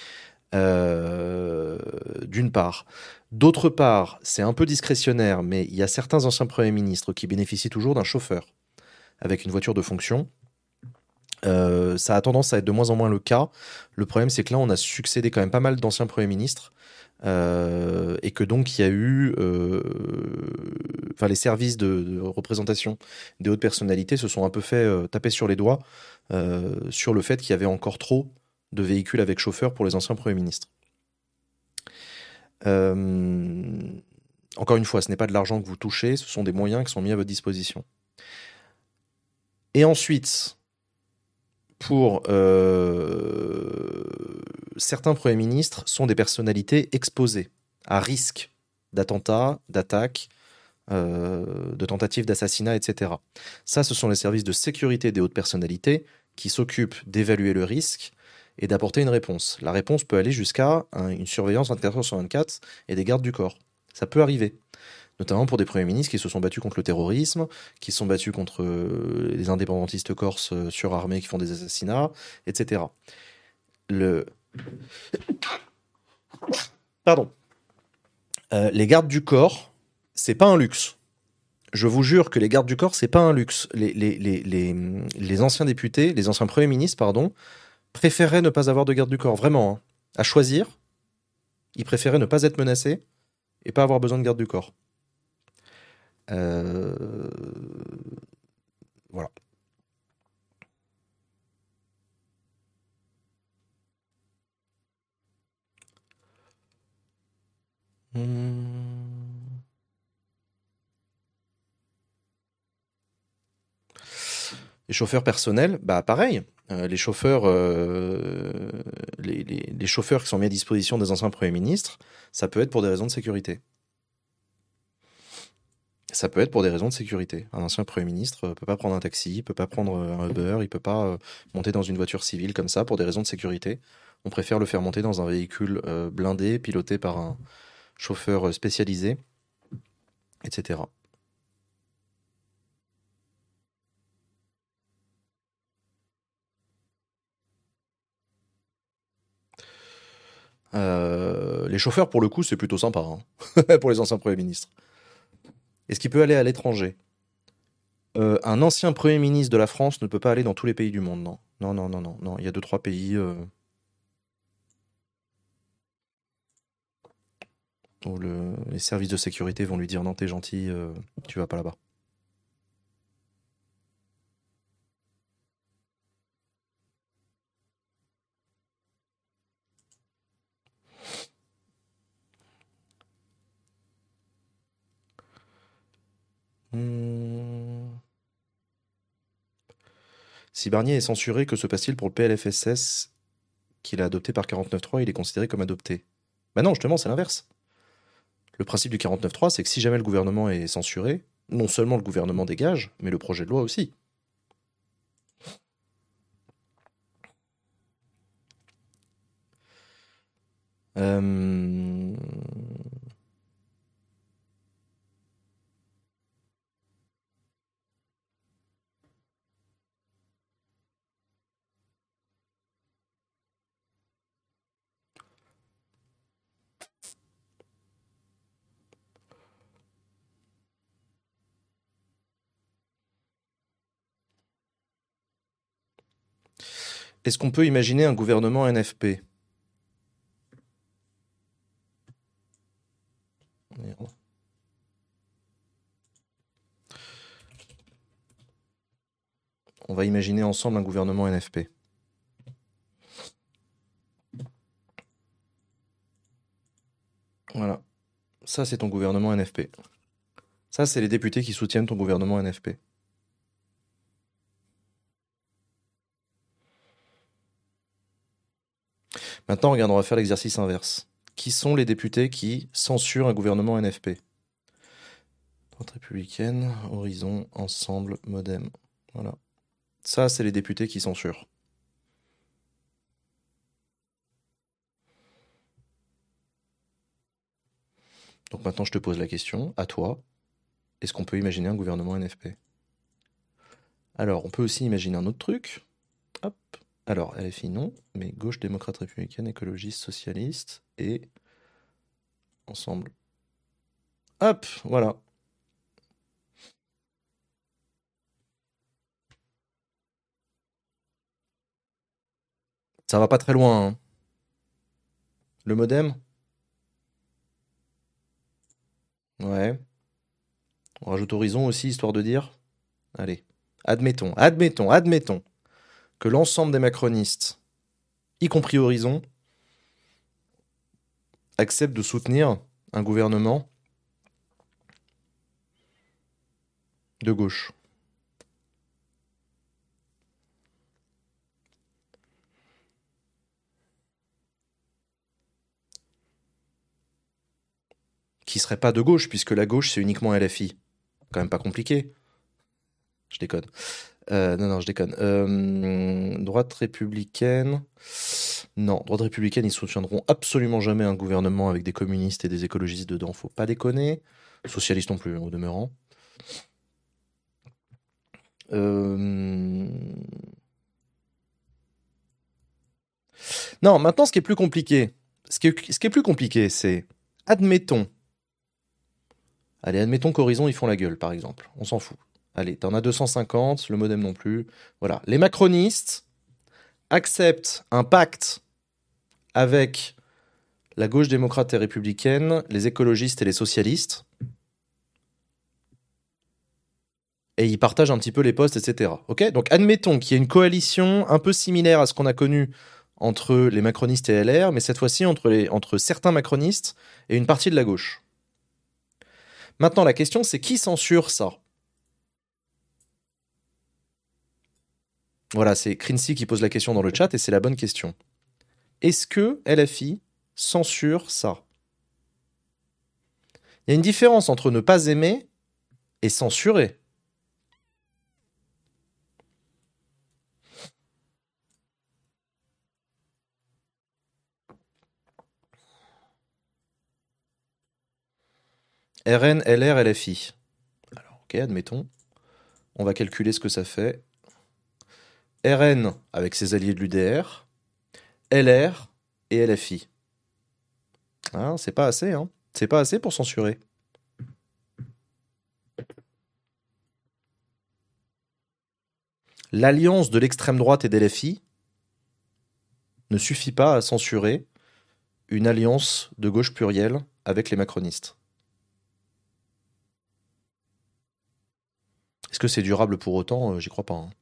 Euh, d'une part. D'autre part, c'est un peu discrétionnaire, mais il y a certains anciens premiers ministres qui bénéficient toujours d'un chauffeur avec une voiture de fonction. Euh, ça a tendance à être de moins en moins le cas. Le problème, c'est que là, on a succédé quand même pas mal d'anciens premiers ministres euh, et que donc il y a eu... Euh, enfin, les services de, de représentation des hautes personnalités se sont un peu fait euh, taper sur les doigts euh, sur le fait qu'il y avait encore trop de véhicules avec chauffeur pour les anciens premiers ministres. Euh, encore une fois, ce n'est pas de l'argent que vous touchez, ce sont des moyens qui sont mis à votre disposition. Et ensuite, pour euh, certains premiers ministres, sont des personnalités exposées à risque d'attentats, d'attaques, euh, de tentatives d'assassinat, et cetera. Ça, ce sont les services de sécurité des hautes personnalités qui s'occupent d'évaluer le risque et d'apporter une réponse. La réponse peut aller jusqu'à un, une surveillance vingt-quatre heures sur vingt-quatre et des gardes du corps. Ça peut arriver, notamment pour des premiers ministres qui se sont battus contre le terrorisme, qui se sont battus contre euh, les indépendantistes corses euh, surarmés qui font des assassinats, et cetera. Le... Pardon. Euh, les gardes du corps, c'est pas un luxe. Je vous jure que les gardes du corps, c'est pas un luxe. Les, les, les, les, les anciens députés, les anciens premiers ministres, pardon, préféraient ne pas avoir de garde du corps, vraiment. Hein. À choisir, ils préféraient ne pas être menacés et pas avoir besoin de garde du corps. Euh... Voilà. Hum... Les chauffeurs personnels, bah pareil. Euh, les chauffeurs, euh, les, les, les chauffeurs qui sont mis à disposition des anciens premiers ministres, ça peut être pour des raisons de sécurité. Ça peut être pour des raisons de sécurité. Un ancien Premier ministre ne peut pas prendre un taxi, ne peut pas prendre un Uber, il ne peut pas euh, monter dans une voiture civile comme ça pour des raisons de sécurité. On préfère le faire monter dans un véhicule euh, blindé, piloté par un chauffeur spécialisé, et cetera. Euh, les chauffeurs, pour le coup, c'est plutôt sympa hein, pour les anciens Premiers ministres. Est-ce qu'il peut aller à l'étranger? Euh, un ancien Premier ministre de la France ne peut pas aller dans tous les pays du monde, non. Non, non, non, non, non. Il y a deux, trois pays euh, où le, les services de sécurité vont lui dire non, t'es gentil, euh, tu vas pas là-bas. Hmm. Si Barnier est censuré, que se passe-t-il pour le P L F S S qu'il a adopté par quarante-neuf trois? Il est considéré comme adopté. Bah non, justement, c'est l'inverse. Le principe du quarante-neuf trois, c'est que si jamais le gouvernement est censuré, non seulement le gouvernement dégage, mais le projet de loi aussi. Euh... est-ce qu'on peut imaginer un gouvernement N F P? Merde. On va imaginer ensemble un gouvernement N F P. Voilà. Ça, c'est ton gouvernement N F P. Ça, c'est les députés qui soutiennent ton gouvernement N F P. Maintenant, regarde, on va faire l'exercice inverse. Qui sont les députés qui censurent un gouvernement N F P? Droite républicaine, Horizon, Ensemble, Modem. Voilà. Ça, c'est les députés qui censurent. Donc maintenant, je te pose la question, à toi, est-ce qu'on peut imaginer un gouvernement N F P? Alors, on peut aussi imaginer un autre truc. Hop. Alors, L F I, non, mais gauche, démocrate, républicaine, écologiste, socialiste, et Ensemble. Hop, voilà. Ça va pas très loin, hein. Le Modem? Ouais. On rajoute Horizon aussi, histoire de dire. Allez. Admettons, admettons, admettons que l'ensemble des macronistes, y compris Horizon, acceptent de soutenir un gouvernement de gauche. Qui serait pas de gauche, puisque la gauche, c'est uniquement L F I. Quand même pas compliqué. Je déconne. Euh, non, non, je déconne. Euh, droite républicaine. Non, droite républicaine, ils soutiendront absolument jamais un gouvernement avec des communistes et des écologistes dedans. Faut pas déconner. Socialistes non plus, hein, au demeurant. Euh... Non, maintenant, ce qui est plus compliqué, ce qui est, ce qui est plus compliqué, c'est, admettons, allez, admettons qu'Horizon, ils font la gueule, par exemple. On s'en fout. Allez, t'en as deux cent cinquante, le Modem non plus. Voilà. Les macronistes acceptent un pacte avec la gauche démocrate et républicaine, les écologistes et les socialistes. Et ils partagent un petit peu les postes, et cetera. Ok? Donc admettons qu'il y ait une coalition un peu similaire à ce qu'on a connu entre les macronistes et L R, mais cette fois-ci entre, les, entre certains macronistes et une partie de la gauche. Maintenant, la question, c'est qui censure ça? Voilà, c'est Crincy qui pose la question dans le chat, et c'est la bonne question. Est-ce que L F I censure ça? Il y a une différence entre ne pas aimer et censurer. R N, L R, L F I. Alors, ok, admettons. On va calculer ce que ça fait. R N avec ses alliés de l'U D R, L R et L F I. Hein, c'est pas assez, hein. C'est pas assez pour censurer. L'alliance de l'extrême droite et d'L F I ne suffit pas à censurer une alliance de gauche plurielle avec les macronistes. Est-ce que c'est durable pour autant? J'y crois pas, hein.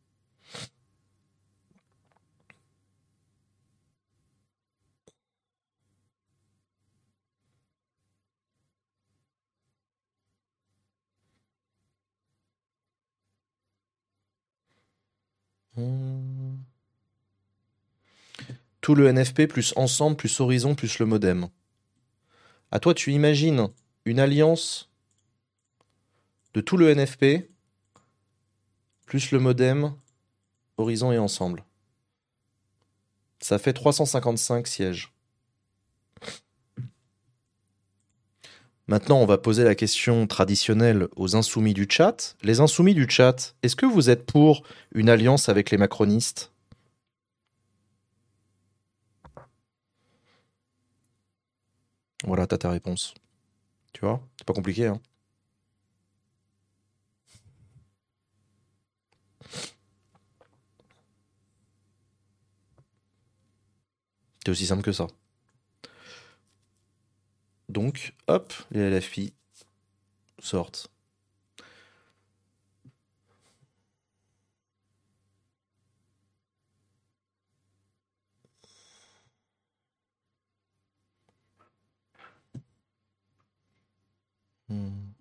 Hmm. Tout le N F P plus Ensemble plus Horizon plus le Modem. À toi, tu imagines une alliance de tout le N F P plus le Modem, Horizon et Ensemble. Ça fait trois cent cinquante-cinq sièges. Maintenant, on va poser la question traditionnelle aux insoumis du chat. Les insoumis du chat, est-ce que vous êtes pour une alliance avec les macronistes? Voilà, t'as ta réponse. Tu vois? C'est pas compliqué, hein? C'est aussi simple que ça. Donc, hop, les L F I sortent. Hmm.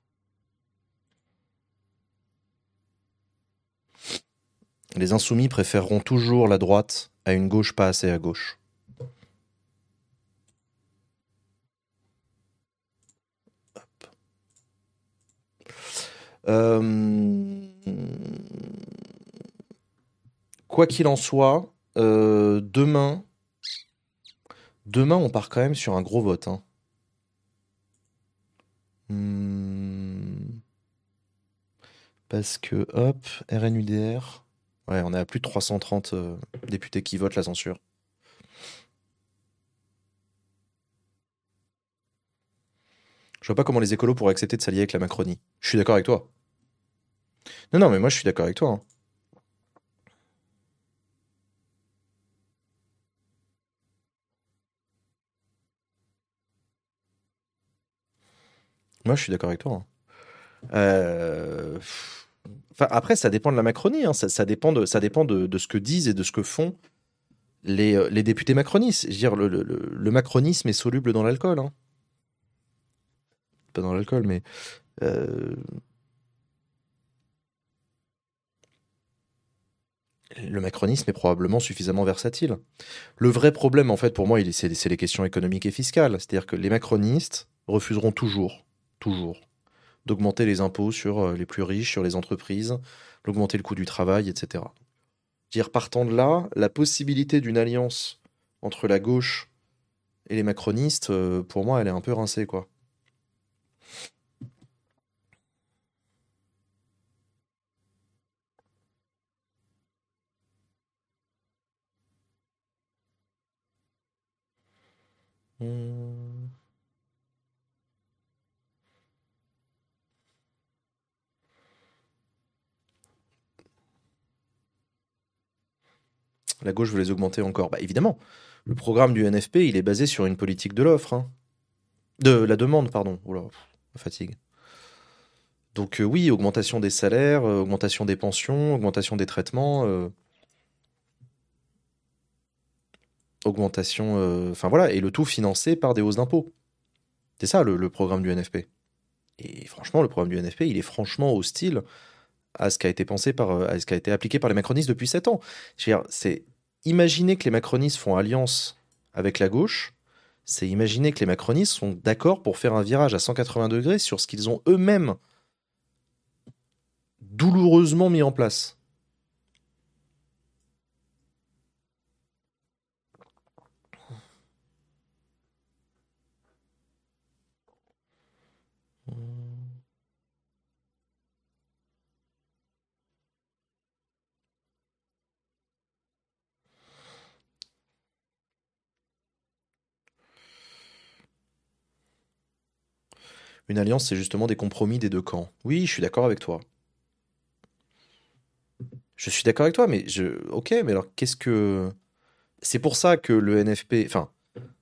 Les insoumis préféreront toujours la droite à une gauche pas assez à gauche. Euh, Quoi qu'il en soit, euh, demain, demain, on part quand même sur un gros vote, hein. Hmm, Parce que, hop, R N U D R. Ouais, on est à plus de trois cent trente euh, députés qui votent la censure. Je vois pas comment les écolos pourraient accepter de s'allier avec la Macronie. Je suis d'accord avec toi. Non, non, mais moi je suis d'accord avec toi, hein. Moi je suis d'accord avec toi, hein. Euh, Enfin, après, ça dépend de la Macronie, hein. Ça, ça dépend, de, ça dépend de, de ce que disent et de ce que font les, euh, les députés macronistes. Je veux dire, le, le- le- le macronisme est soluble dans l'alcool, hein. Pas dans l'alcool, mais euh, le macronisme est probablement suffisamment versatile. Le vrai problème, en fait, pour moi, il est- c'est c'est les questions économiques et fiscales. C'est-à-dire que les macronistes refuseront toujours, toujours, d'augmenter les impôts sur euh, les plus riches, sur les entreprises, d'augmenter le coût du travail, et cetera. Dire partant de là, la possibilité d'une alliance entre la gauche et les macronistes, euh, pour moi, elle est un peu rincée, quoi. Hmm. La gauche veut les augmenter encore. Bah évidemment, le programme du N F P, il est basé sur une politique de l'offre, hein. De la demande, pardon. Oula, pff, la fatigue. Donc euh, oui, augmentation des salaires, euh, augmentation des pensions, augmentation des traitements, euh, augmentation... euh, Enfin voilà, et le tout financé par des hausses d'impôts. C'est ça le, le programme du N F P. Et franchement, le programme du N F P, il est franchement hostile à ce qui a été pensé par, euh, à ce qui a été appliqué par les macronistes depuis sept ans. Je veux dire, c'est imaginer que les macronistes font alliance avec la gauche, c'est imaginer que les macronistes sont d'accord pour faire un virage à cent quatre-vingts degrés sur ce qu'ils ont eux-mêmes douloureusement mis en place. Une alliance, c'est justement des compromis des deux camps. Oui, je suis d'accord avec toi. Je suis d'accord avec toi, mais je. Ok, mais alors qu'est-ce que. C'est pour ça que le N F P. Enfin,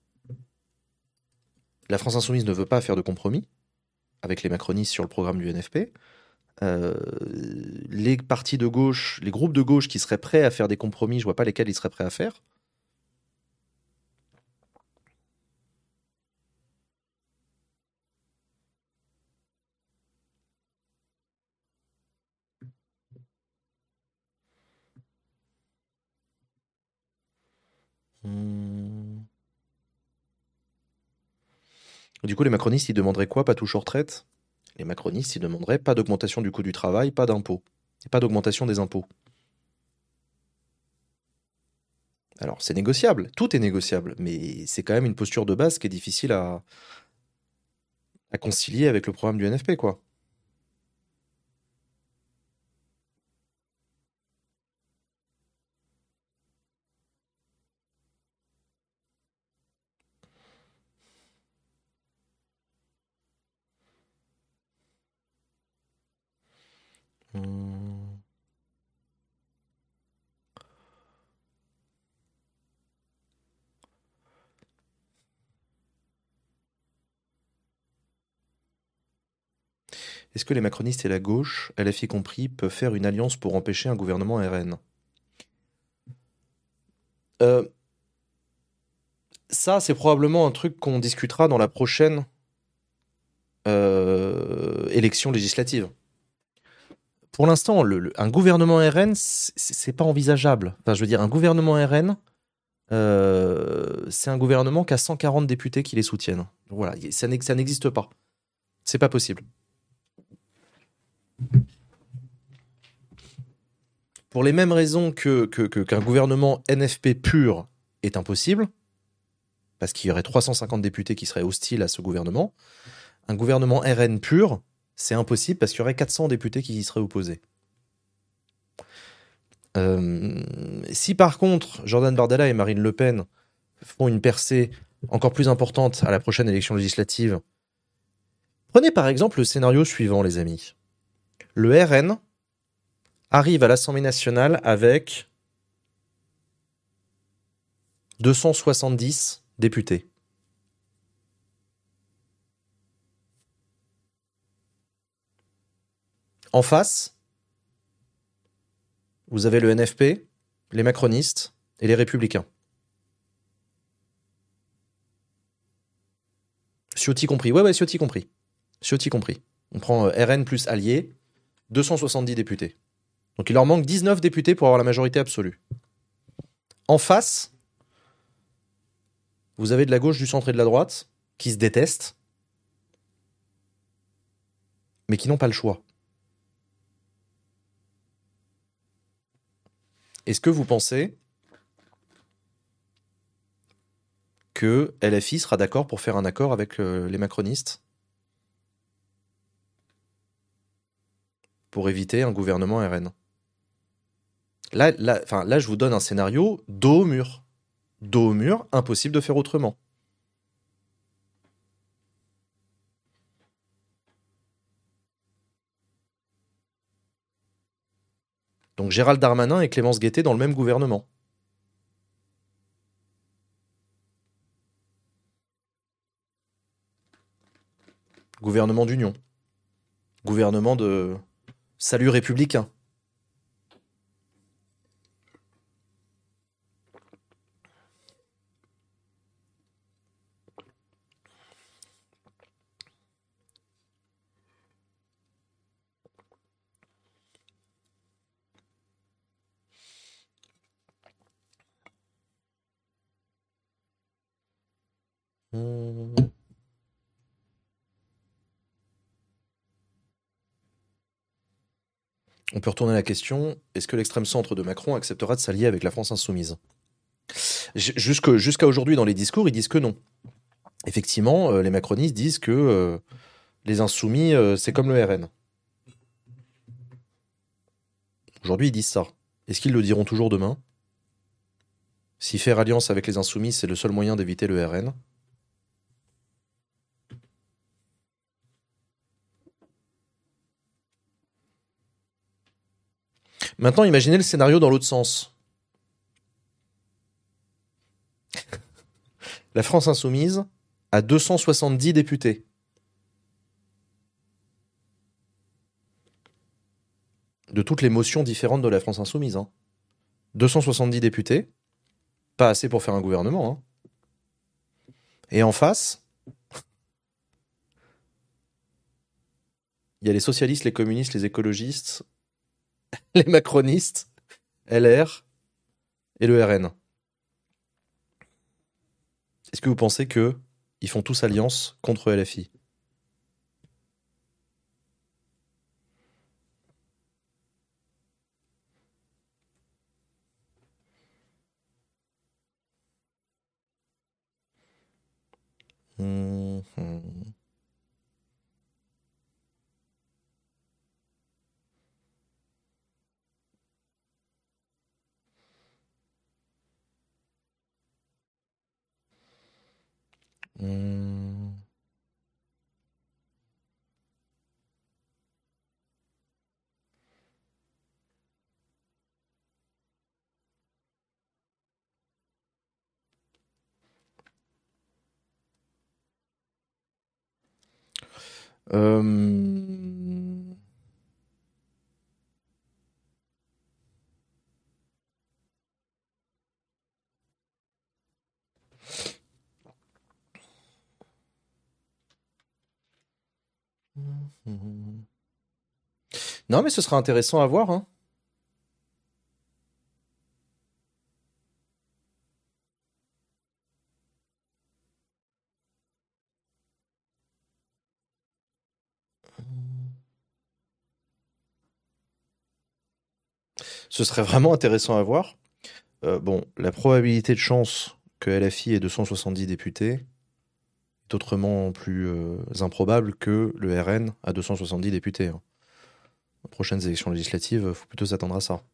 la France Insoumise ne veut pas faire de compromis avec les macronistes sur le programme du N F P. Euh, les partis de gauche, les groupes de gauche qui seraient prêts à faire des compromis, je vois pas lesquels ils seraient prêts à faire. Hmm. Du coup, les macronistes, ils demanderaient quoi? Pas touche aux retraites? Les macronistes, ils demanderaient pas d'augmentation du coût du travail, pas d'impôts. Et pas d'augmentation des impôts. Alors, c'est négociable, tout est négociable, mais c'est quand même une posture de base qui est difficile à, à concilier avec le programme du N F P, quoi. Hmm. Est-ce que les macronistes et la gauche, L F I compris, peuvent faire une alliance pour empêcher un gouvernement R N? Euh, Ça, c'est probablement un truc qu'on discutera dans la prochaine euh, élection législative. Pour l'instant, le, le- un gouvernement R N, c'est c'est pas envisageable. Enfin, je veux dire, un gouvernement R N, euh, c'est un gouvernement qui a cent quarante députés qui les soutiennent. Donc voilà, y- ça n'ex- ça n'existe pas. C'est pas possible. Pour les mêmes raisons que, que- que- qu'un gouvernement N F P pur est impossible, parce qu'il y aurait trois cent cinquante députés qui seraient hostiles à ce gouvernement, un gouvernement R N pur, c'est impossible parce qu'il y aurait quatre cents députés qui y seraient opposés. Euh, si par contre Jordan Bardella et Marine Le Pen font une percée encore plus importante à la prochaine élection législative, prenez par exemple le scénario suivant, les amis. Le R N arrive à l'Assemblée nationale avec deux cent soixante-dix députés. En face, vous avez le N F P, les macronistes et les républicains. Ciotti compris. Ouais, ouais, Ciotti compris. Ciotti compris. On prend euh, R N plus alliés, deux cent soixante-dix députés. Donc il leur manque dix-neuf députés pour avoir la majorité absolue. En face, vous avez de la gauche, du centre et de la droite qui se détestent, mais qui n'ont pas le choix. Est-ce que vous pensez que L F I sera d'accord pour faire un accord avec euh, les macronistes pour éviter un gouvernement R N? Là, là, enfin, là, je vous donne un scénario dos au mur. Dos au mur, impossible de faire autrement. Donc Gérald Darmanin et Clémence Guettet dans le même gouvernement. Gouvernement d'union. Gouvernement de salut républicain. Hmm. On peut retourner la question, est-ce que l'extrême centre de Macron acceptera de s'allier avec la France insoumise? Jusque- Jusqu'à aujourd'hui, dans les discours, ils disent que non. Effectivement, euh, les macronistes disent que euh, les insoumis, euh, c'est comme le R N. Aujourd'hui, ils disent ça. Est-ce qu'ils le diront toujours demain? Si faire alliance avec les insoumis, c'est le seul moyen d'éviter le R N. Maintenant, imaginez le scénario dans l'autre sens. La France insoumise a deux cent soixante-dix députés. De toutes les motions différentes de la France insoumise. Hein. deux cent soixante-dix députés, pas assez pour faire un gouvernement. Hein. Et en face, il y a les socialistes, les communistes, les écologistes, les macronistes, L R et le R N. Est-ce que vous pensez que ils font tous alliance contre L F I? Hum, hum. Hum. Euh, Mhm. Non, mais ce sera intéressant à voir, hein. Ce serait vraiment intéressant à voir. Euh, bon, la probabilité de chance que L F I ait deux cent soixante-dix députés est autrement plus euh, improbable que le R N a deux cent soixante-dix députés, hein. Aux prochaines élections législatives, il faut plutôt s'attendre à ça.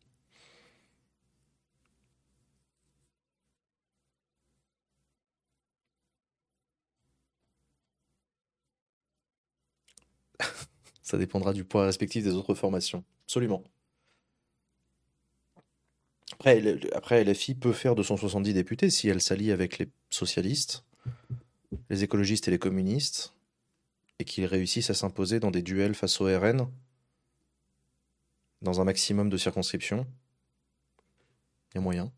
Ça dépendra du poids respectif des autres formations. Absolument. Après, le- après, L F I peut faire deux cent soixante-dix députés si elle s'allie avec les socialistes, les écologistes et les communistes, et qu'ils réussissent à s'imposer dans des duels face au R N, dans un maximum de circonscriptions. Il y a moyen.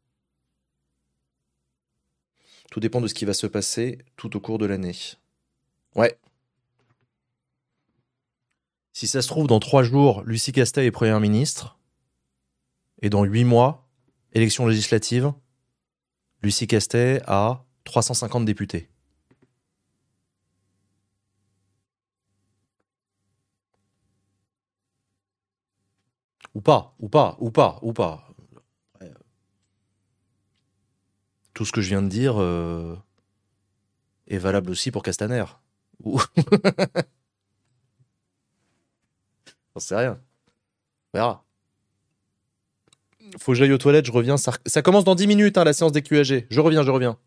Tout dépend de ce qui va se passer tout au cours de l'année. Ouais. Si ça se trouve, dans trois jours, Lucie Castet est Première ministre, et dans huit mois, élection législative, Lucie Castet a trois cent cinquante députés. Ou pas, ou pas, ou pas, ou pas. Tout ce que je viens de dire euh, est valable aussi pour Castaner. Ou... J'en sais rien. On verra. Faut que j'aille aux toilettes, je reviens. Ça, ça commence dans dix minutes, hein, la séance des Q A G. Je reviens, je reviens.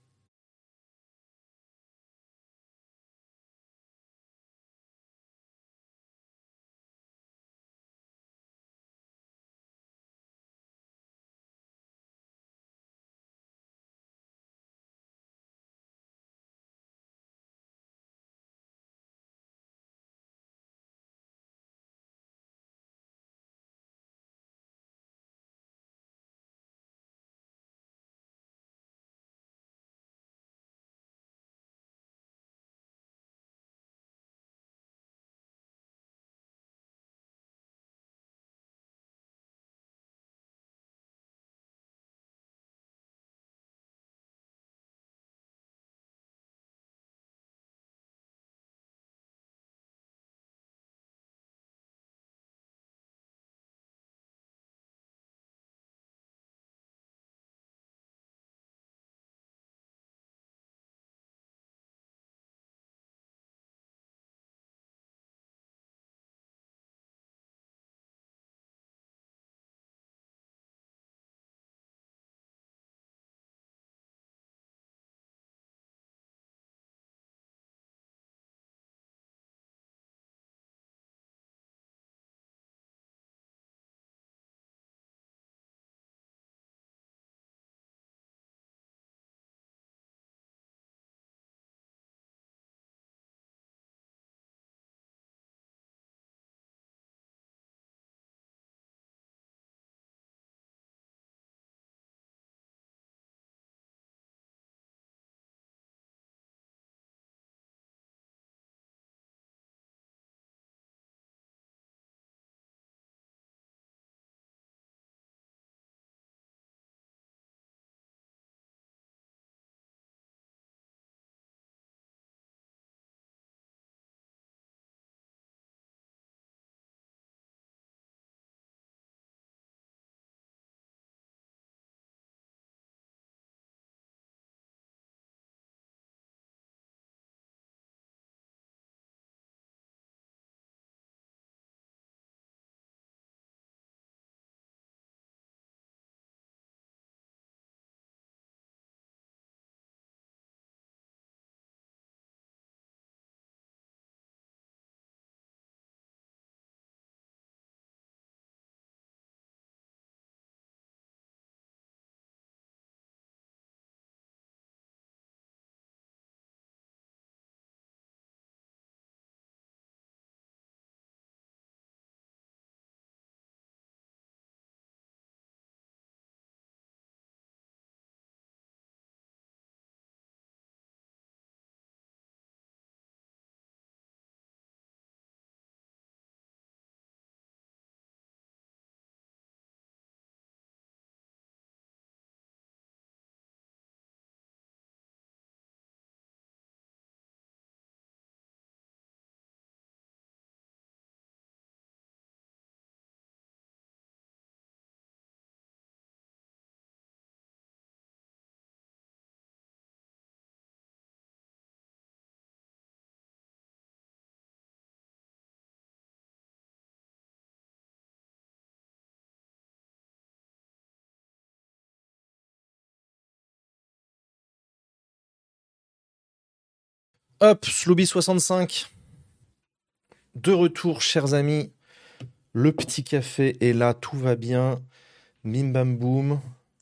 Hop, Slooby soixante-cinq. De retour, chers amis. Le petit café est là, tout va bien. Bim bam boum.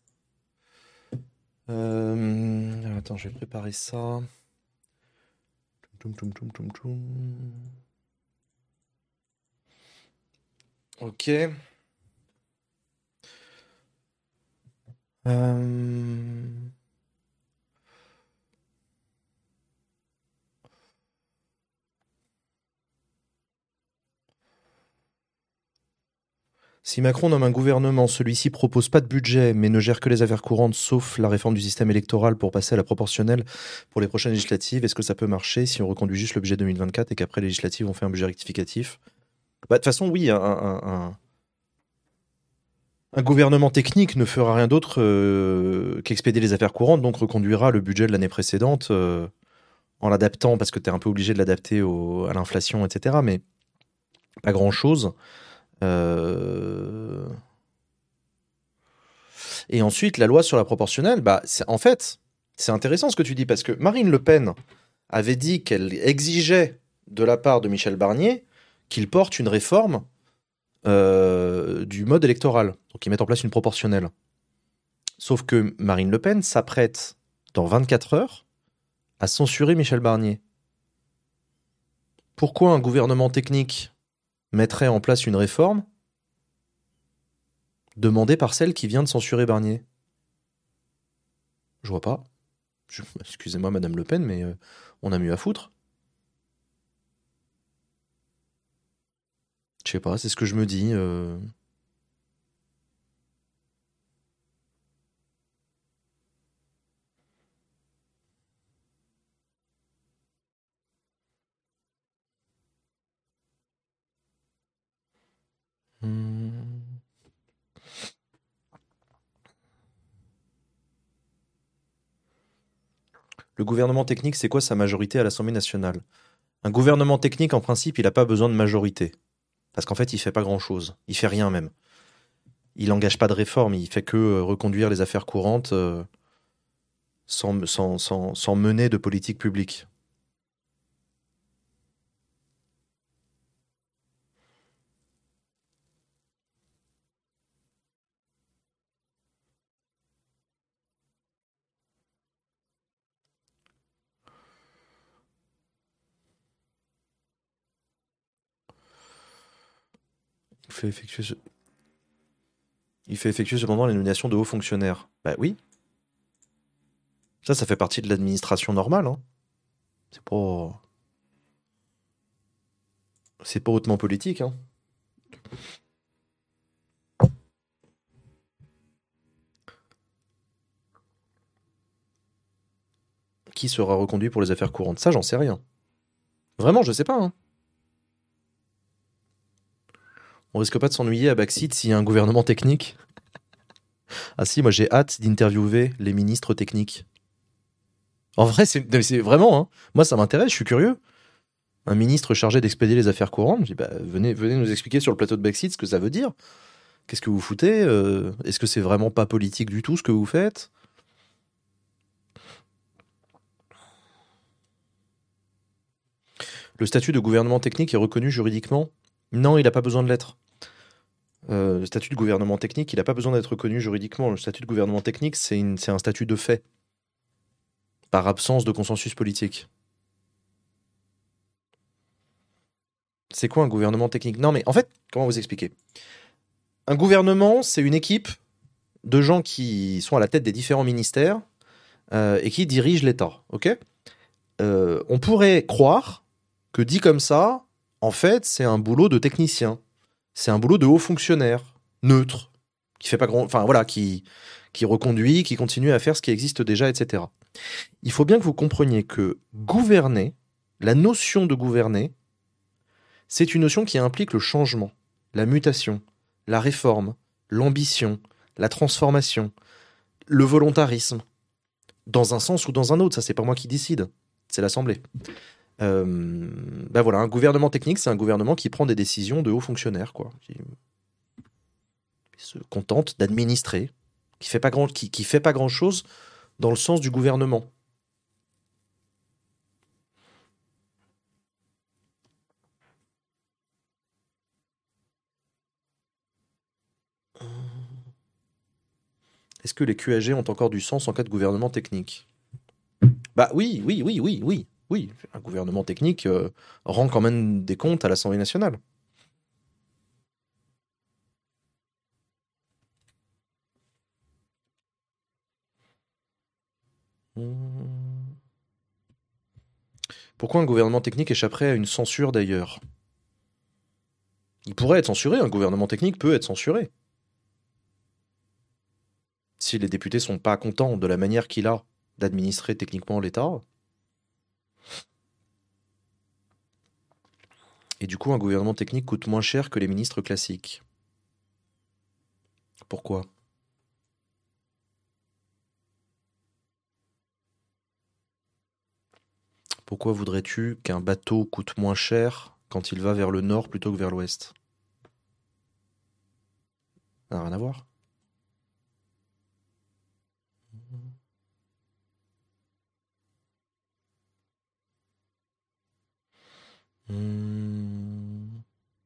Euh, Attends, je vais préparer ça. Toum, toum, toum, toum, toum. Ok. Euh, Si Macron nomme un gouvernement, celui-ci propose pas de budget, mais ne gère que les affaires courantes, sauf la réforme du système électoral pour passer à la proportionnelle pour les prochaines législatives. Est-ce que ça peut marcher si on reconduit juste le budget deux mille vingt-quatre et qu'après les législatives, on fait un budget rectificatif? Bah, de toute façon, oui, un, un- un- un gouvernement technique ne fera rien d'autre euh, qu'expédier les affaires courantes, donc reconduira le budget de l'année précédente euh, en l'adaptant, parce que tu es un peu obligé de l'adapter au- à l'inflation, et cetera. Mais pas grand-chose. Euh, Et ensuite, la loi sur la proportionnelle, bah, c'est- en fait, c'est intéressant ce que tu dis, parce que Marine Le Pen avait dit qu'elle exigeait de la part de Michel Barnier qu'il porte une réforme euh, du mode électoral, donc qu'il mette en place une proportionnelle. Sauf que Marine Le Pen s'apprête, dans vingt-quatre heures, à censurer Michel Barnier. Pourquoi un gouvernement technique mettrait en place une réforme demandée par celle qui vient de censurer Barnier? Je vois pas. Je- Excusez-moi, Madame Le Pen, mais euh, on a mieux à foutre. Je sais pas, c'est ce que je me dis. euh. Hmm. Le gouvernement technique, c'est quoi sa majorité à l'Assemblée nationale? Un gouvernement technique, en principe, il n'a pas besoin de majorité. Parce qu'en fait, il fait pas grand-chose. Il fait rien même. Il n'engage pas de réforme, il fait que euh, reconduire les affaires courantes euh, sans, sans, sans, sans mener de politique publique. Il fait effectuer, ce- il fait effectuer cependant les nominations de hauts fonctionnaires. Bah oui, ça, ça fait partie de l'administration normale. Hein. C'est pas, c'est pas hautement politique. Hein. Qui sera reconduit pour les affaires courantes? Ça, j'en sais rien. Vraiment, je sais pas. Hein. On risque pas de s'ennuyer à Backseat s'il y a un gouvernement technique? Ah si, moi j'ai hâte d'interviewer les ministres techniques. En vrai, c'est non, mais c'est vraiment, hein. Moi ça m'intéresse, je suis curieux. Un ministre chargé d'expédier les affaires courantes, je dis bah venez, venez nous expliquer sur le plateau de Backseat ce que ça veut dire. Qu'est-ce que vous foutez euh, Est-ce que c'est vraiment pas politique du tout ce que vous faites? Le statut de gouvernement technique est reconnu juridiquement? Non, il n'a pas besoin de l'être. Euh, le statut de gouvernement technique, il n'a pas besoin d'être reconnu juridiquement. Le statut de gouvernement technique, c'est une- c'est un statut de fait, par absence de consensus politique. C'est quoi un gouvernement technique? Non, mais en fait, comment vous expliquer? Un gouvernement, c'est une équipe de gens qui sont à la tête des différents ministères euh, et qui dirigent l'État. Ok. Euh, on pourrait croire que dit comme ça, en fait, c'est un boulot de technicien. C'est un boulot de haut fonctionnaire, neutre, qui fait pas grand, enfin voilà, qui qui reconduit, qui continue à faire ce qui existe déjà, et cetera. Il faut bien que vous compreniez que gouverner, la notion de gouverner, c'est une notion qui implique le changement, la mutation, la réforme, l'ambition, la transformation, le volontarisme, dans un sens ou dans un autre. Ça, c'est pas moi qui décide, c'est l'Assemblée. Euh, ben voilà, un gouvernement technique, c'est un gouvernement qui prend des décisions de hauts fonctionnaires, quoi, qui se contente d'administrer, qui fait pas grand, qui, qui fait pas grand chose dans le sens du gouvernement. Est-ce que les Q A G ont encore du sens en cas de gouvernement technique? Bah oui, oui, oui, oui, oui, oui. Un gouvernement technique euh, rend quand même des comptes à l'Assemblée nationale. Hmm. Pourquoi un gouvernement technique échapperait à une censure d'ailleurs? Il pourrait être censuré, un gouvernement technique peut être censuré. Si les députés sont pas contents de la manière qu'il a d'administrer techniquement l'État. Et du coup, un gouvernement technique coûte moins cher que les ministres classiques. Pourquoi? Pourquoi voudrais-tu qu'un bateau coûte moins cher quand il va vers le nord plutôt que vers l'ouest? Ça n'a rien à voir. Hmm.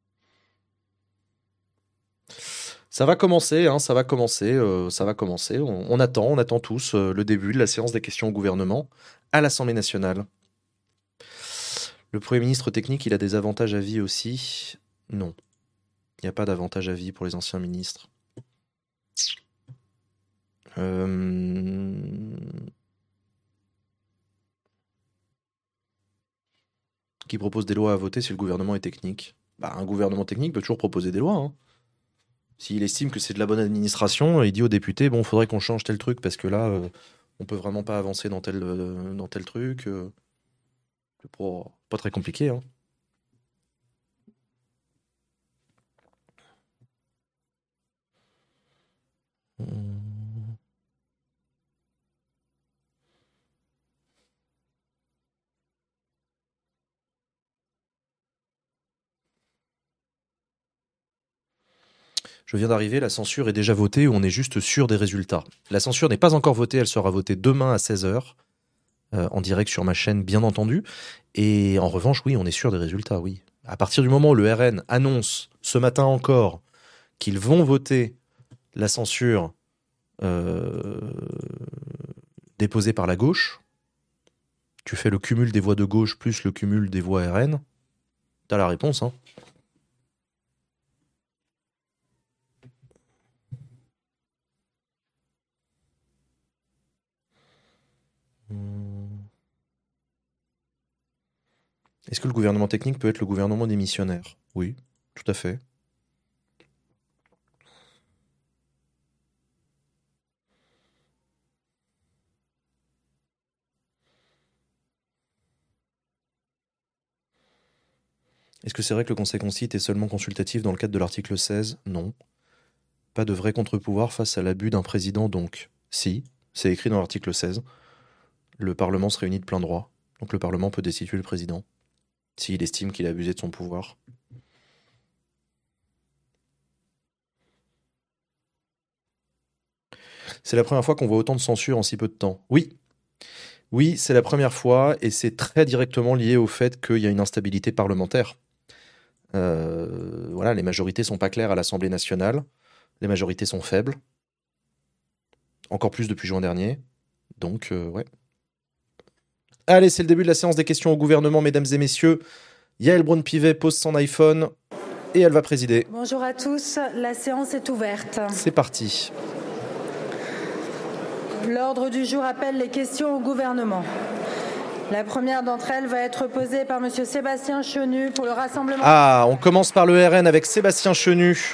Ça va commencer, hein, ça va commencer, euh, ça va commencer. On, on attend, on attend tous euh, le début de la séance des questions au gouvernement à l'Assemblée nationale. Le Premier ministre technique, il a des avantages à vie aussi? Non. Il n'y a pas d'avantage à vie pour les anciens ministres. Euh... Qui propose des lois à voter si le gouvernement est technique? Bah, un gouvernement technique peut toujours proposer des lois. Hein. S'il estime que c'est de la bonne administration, il dit aux députés, bon, il faudrait qu'on change tel truc parce que là, euh, on peut vraiment pas avancer dans tel, euh, dans tel truc. Euh, c'est pas, pas très compliqué. Hein. Hum. Je viens d'arriver, la censure est déjà votée ou on est juste sûr des résultats. La censure n'est pas encore votée, elle sera votée demain à seize heures, euh, en direct sur ma chaîne, bien entendu. Et en revanche, oui, on est sûr des résultats, oui. À partir du moment où le R N annonce, ce matin encore, qu'ils vont voter la censure euh, déposée par la gauche, tu fais le cumul des voix de gauche plus le cumul des voix R N, t'as la réponse, hein. Est-ce que le gouvernement technique peut être le gouvernement démissionnaire? Oui, tout à fait. Est-ce que c'est vrai que le Conseil Constitue est seulement consultatif dans le cadre de l'article seize? Non. Pas de vrai contre-pouvoir face à l'abus d'un président, donc. Si, c'est écrit dans l'article seize. Le Parlement se réunit de plein droit. Donc le Parlement peut destituer le président, s'il estime qu'il a abusé de son pouvoir. C'est la première fois qu'on voit autant de censure en si peu de temps. Oui. Oui, c'est la première fois, et c'est très directement lié au fait qu'il y a une instabilité parlementaire. Euh, voilà, les majorités sont pas claires à l'Assemblée nationale. Les majorités sont faibles. Encore plus depuis juin dernier. Donc, euh, ouais. Allez, c'est le début de la séance des questions au gouvernement, mesdames et messieurs. Yael Braun-Pivet pose son iPhone et elle va présider. Bonjour à tous, la séance est ouverte. C'est parti. L'ordre du jour appelle les questions au gouvernement. La première d'entre elles va être posée par monsieur Sébastien Chenu pour le Rassemblement. Ah, on commence par le R N avec Sébastien Chenu.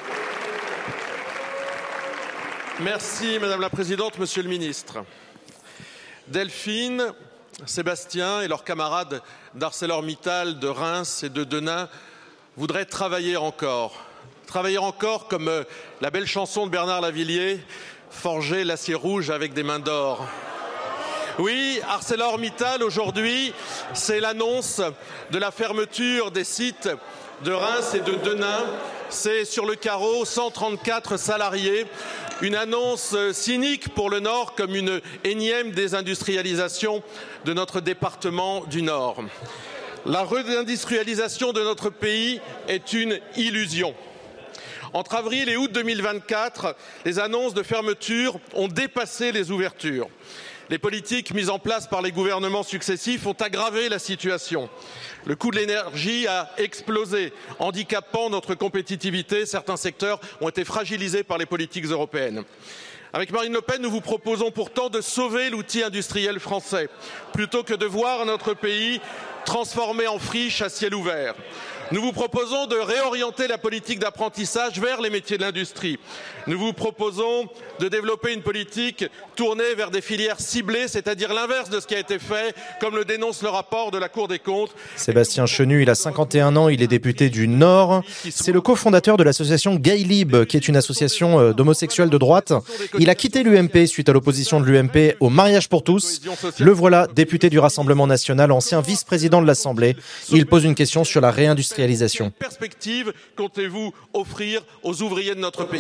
Merci Madame la Présidente, Monsieur le Ministre. Delphine, Sébastien et leurs camarades d'ArcelorMittal, de Reims et de Denain voudraient travailler encore. Travailler encore comme la belle chanson de Bernard Lavilliers, forger l'acier rouge avec des mains d'or. Oui, ArcelorMittal aujourd'hui, c'est l'annonce de la fermeture des sites de Reims et de Denain. C'est sur le carreau cent trente-quatre salariés. Une annonce cynique pour le Nord comme une énième désindustrialisation de notre département du Nord. La réindustrialisation de notre pays est une illusion. Entre avril et août deux mille vingt-quatre, les annonces de fermeture ont dépassé les ouvertures. Les politiques mises en place par les gouvernements successifs ont aggravé la situation. Le coût de l'énergie a explosé, handicapant notre compétitivité. Certains secteurs ont été fragilisés par les politiques européennes. Avec Marine Le Pen, nous vous proposons pourtant de sauver l'outil industriel français, plutôt que de voir notre pays transformé en friche à ciel ouvert. Nous vous proposons de réorienter la politique d'apprentissage vers les métiers de l'industrie. Nous vous proposons de développer une politique tournée vers des filières ciblées, c'est-à-dire l'inverse de ce qui a été fait, comme le dénonce le rapport de la Cour des comptes. Sébastien Chenu, il a cinquante et un ans, il est député du Nord. C'est le cofondateur de l'association Gaylib, qui est une association d'homosexuels de droite. Il a quitté l'U M P suite à l'opposition de l'U M P au mariage pour tous. Le voilà, député du Rassemblement national, ancien vice-président de l'Assemblée. Il pose une question sur la réindustrialisation. Quelle perspective comptez-vous offrir aux ouvriers de notre pays ?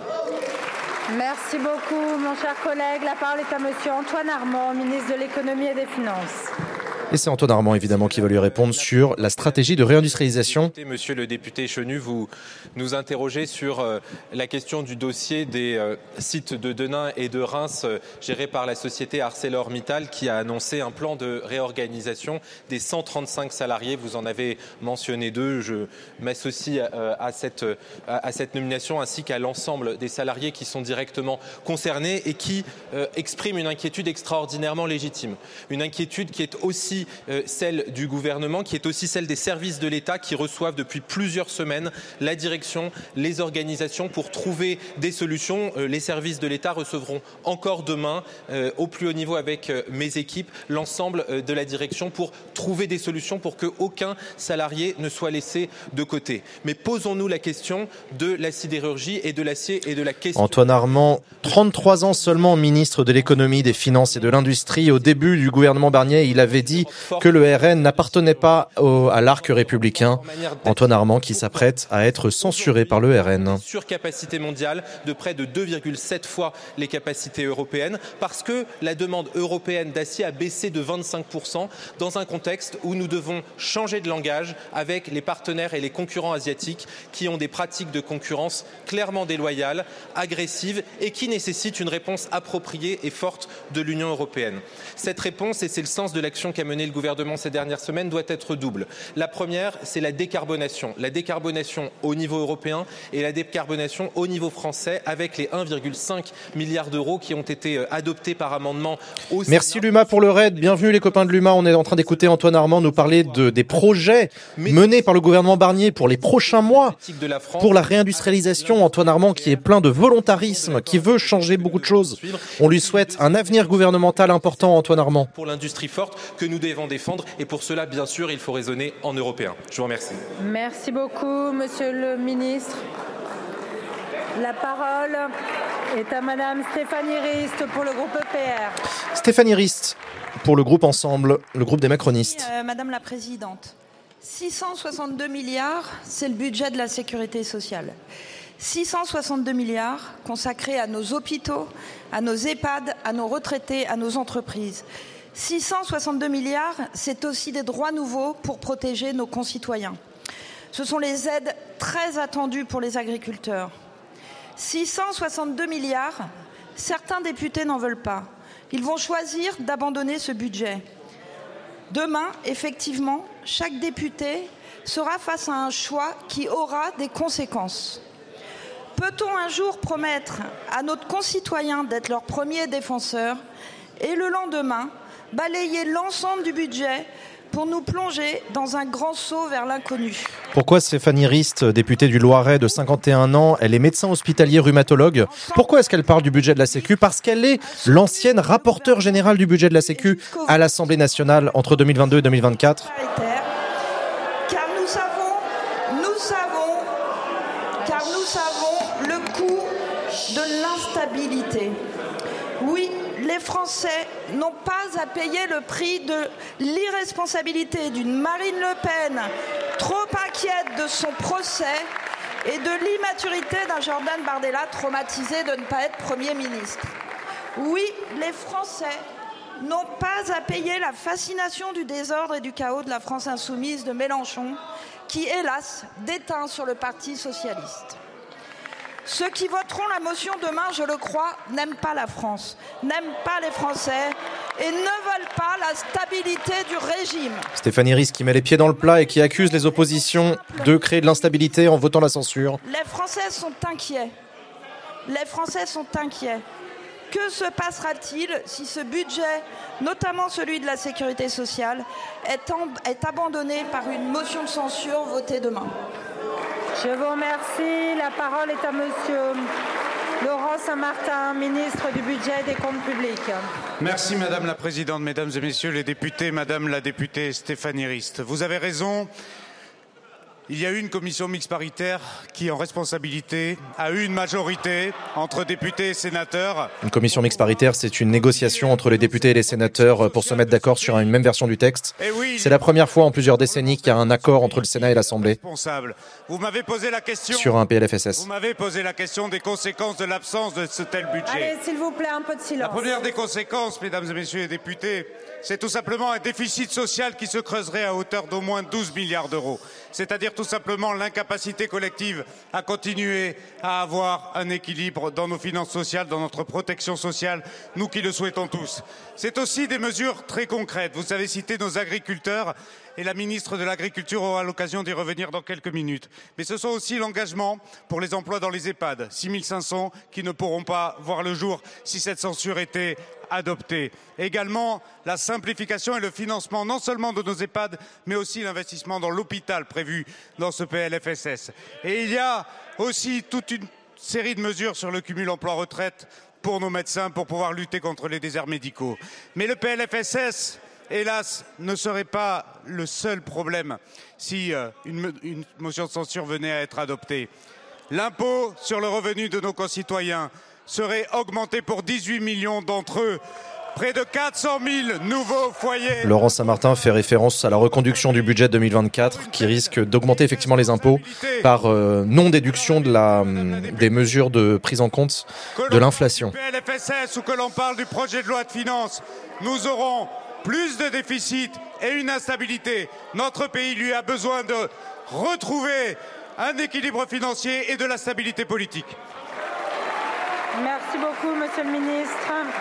Merci beaucoup, mon cher collègue. La parole est à monsieur Antoine Armand, ministre de l'Économie et des Finances. Et c'est Antoine Armand, évidemment, qui va lui répondre sur la stratégie de réindustrialisation. Monsieur le député Chenu, vous nous interrogez sur euh, la question du dossier des euh, sites de Denain et de Reims euh, gérés par la société ArcelorMittal qui a annoncé un plan de réorganisation des cent trente-cinq salariés. Vous en avez mentionné deux. Je m'associe euh, à, cette, à, à cette nomination ainsi qu'à l'ensemble des salariés qui sont directement concernés et qui euh, expriment une inquiétude extraordinairement légitime. Une inquiétude qui est aussi Euh, celle du gouvernement, qui est aussi celle des services de l'État qui reçoivent depuis plusieurs semaines la direction, les organisations pour trouver des solutions. Euh, les services de l'État recevront encore demain, euh, au plus haut niveau avec euh, mes équipes, l'ensemble euh, de la direction pour trouver des solutions pour qu'aucun salarié ne soit laissé de côté. Mais posons-nous la question de la sidérurgie et de l'acier et de la question... Antoine Armand, trente-trois ans seulement ministre de l'économie, des finances et de l'industrie. Au début du gouvernement Barnier, il avait dit que le R N n'appartenait pas au, à l'arc républicain. Antoine Armand qui s'apprête à être censuré par le R N. Surcapacité mondiale de près de deux virgule sept fois les capacités européennes parce que la demande européenne d'acier a baissé de vingt-cinq pour cent dans un contexte où nous devons changer de langage avec les partenaires et les concurrents asiatiques qui ont des pratiques de concurrence clairement déloyales, agressives et qui nécessitent une réponse appropriée et forte de l'Union européenne. Cette réponse, et c'est le sens de l'action qu'a menée le gouvernement ces dernières semaines, doit être double. La première, c'est la décarbonation. La décarbonation au niveau européen et la décarbonation au niveau français avec les un virgule cinq milliard d'euros qui ont été adoptés par amendement au Sénat. Merci Luma pour le raid. Bienvenue les copains de Luma. On est en train d'écouter Antoine Armand nous parler de, des projets menés par le gouvernement Barnier pour les prochains mois, pour la réindustrialisation. Antoine Armand qui est plein de volontarisme, qui veut changer beaucoup de choses. On lui souhaite un avenir gouvernemental important, Antoine Armand. Pour l'industrie forte que nous devons défendre et pour cela, bien sûr, il faut raisonner en européen. Je vous remercie. Merci beaucoup, monsieur le ministre. La parole est à madame Stéphanie Rist pour le groupe E P R. Stéphanie Rist pour le groupe Ensemble, le groupe des macronistes. Euh, madame la Présidente, six cent soixante-deux milliards, c'est le budget de la sécurité sociale. six cent soixante-deux milliards consacrés à nos hôpitaux, à nos EHPAD, à nos retraités, à nos entreprises. six cent soixante-deux milliards, c'est aussi des droits nouveaux pour protéger nos concitoyens. Ce sont les aides très attendues pour les agriculteurs. six cent soixante-deux milliards, certains députés n'en veulent pas. Ils vont choisir d'abandonner ce budget. Demain, effectivement, chaque député sera face à un choix qui aura des conséquences. Peut-on un jour promettre à nos concitoyens d'être leurs premiers défenseurs et le lendemain, balayer l'ensemble du budget pour nous plonger dans un grand saut vers l'inconnu? Pourquoi Stéphanie Rist, députée du Loiret de cinquante et un ans, elle est médecin hospitalier rhumatologue. Pourquoi est-ce qu'elle parle du budget de la Sécu? Parce qu'elle est l'ancienne rapporteure générale du budget de la Sécu à l'Assemblée nationale entre deux mille vingt-deux et deux mille vingt-quatre. Car nous savons, nous savons, car nous savons le coût de l'instabilité. Oui, les Français n'ont pas à payer le prix de l'irresponsabilité d'une Marine Le Pen trop inquiète de son procès et de l'immaturité d'un Jordan Bardella traumatisé de ne pas être Premier ministre. Oui, les Français n'ont pas à payer la fascination du désordre et du chaos de la France insoumise de Mélenchon qui, hélas, déteint sur le Parti socialiste. Ceux qui voteront la motion demain, je le crois, n'aiment pas la France, n'aiment pas les Français et ne veulent pas la stabilité du régime. Stéphanie Ries qui met les pieds dans le plat et qui accuse les oppositions de créer de l'instabilité en votant la censure. Les Français sont inquiets. Les Français sont inquiets. Que se passera-t-il si ce budget, notamment celui de la sécurité sociale, est, en, est abandonné par une motion de censure votée demain ? Je vous remercie. La parole est à monsieur Laurent Saint-Martin, ministre du Budget et des Comptes publics. Merci Madame la Présidente, Mesdames et Messieurs les députés, Madame la députée Stéphanie Ries. Vous avez raison. Il y a eu une commission mixte paritaire qui, en responsabilité, a eu une majorité entre députés et sénateurs. Une commission mixte paritaire, c'est une négociation entre les députés et les sénateurs pour se mettre d'accord sur une même version du texte. Oui, c'est la première fois en plusieurs décennies qu'il y a un accord entre le Sénat et l'Assemblée vous m'avez posé la question, sur un P L F S S. Vous m'avez posé la question des conséquences de l'absence de ce tel budget. Allez, s'il vous plaît, un peu de silence. La première des conséquences, Mesdames et Messieurs les députés, c'est tout simplement un déficit social qui se creuserait à hauteur d'au moins douze milliards d'euros. C'est-à-dire tout simplement l'incapacité collective à continuer à avoir un équilibre dans nos finances sociales, dans notre protection sociale, nous qui le souhaitons tous. C'est aussi des mesures très concrètes. Vous avez cité nos agriculteurs et la ministre de l'Agriculture aura l'occasion d'y revenir dans quelques minutes. Mais ce sont aussi l'engagement pour les emplois dans les EHPAD, six mille cinq cents qui ne pourront pas voir le jour si cette censure était adoptée. Également, la simplification et le financement non seulement de nos EHPAD, mais aussi l'investissement dans l'hôpital prévu dans ce P L F S S. Et il y a aussi toute une série de mesures sur le cumul emploi-retraite pour nos médecins, pour pouvoir lutter contre les déserts médicaux. Mais le P L F S S, hélas, ne serait pas le seul problème si euh, une, une motion de censure venait à être adoptée. L'impôt sur le revenu de nos concitoyens serait augmenté pour dix-huit millions d'entre eux. Près de quatre cent mille nouveaux foyers. Laurent Saint-Martin fait référence à la reconduction du budget deux mille vingt-quatre qui risque d'augmenter effectivement les impôts par euh, non-déduction de la, des mesures de prise en compte de l'inflation. P L F S S ou que l'on parle du projet de loi de finances, nous aurons plus de déficit et une instabilité. Notre pays lui a besoin de retrouver un équilibre financier et de la stabilité politique. Merci beaucoup, Monsieur le Ministre.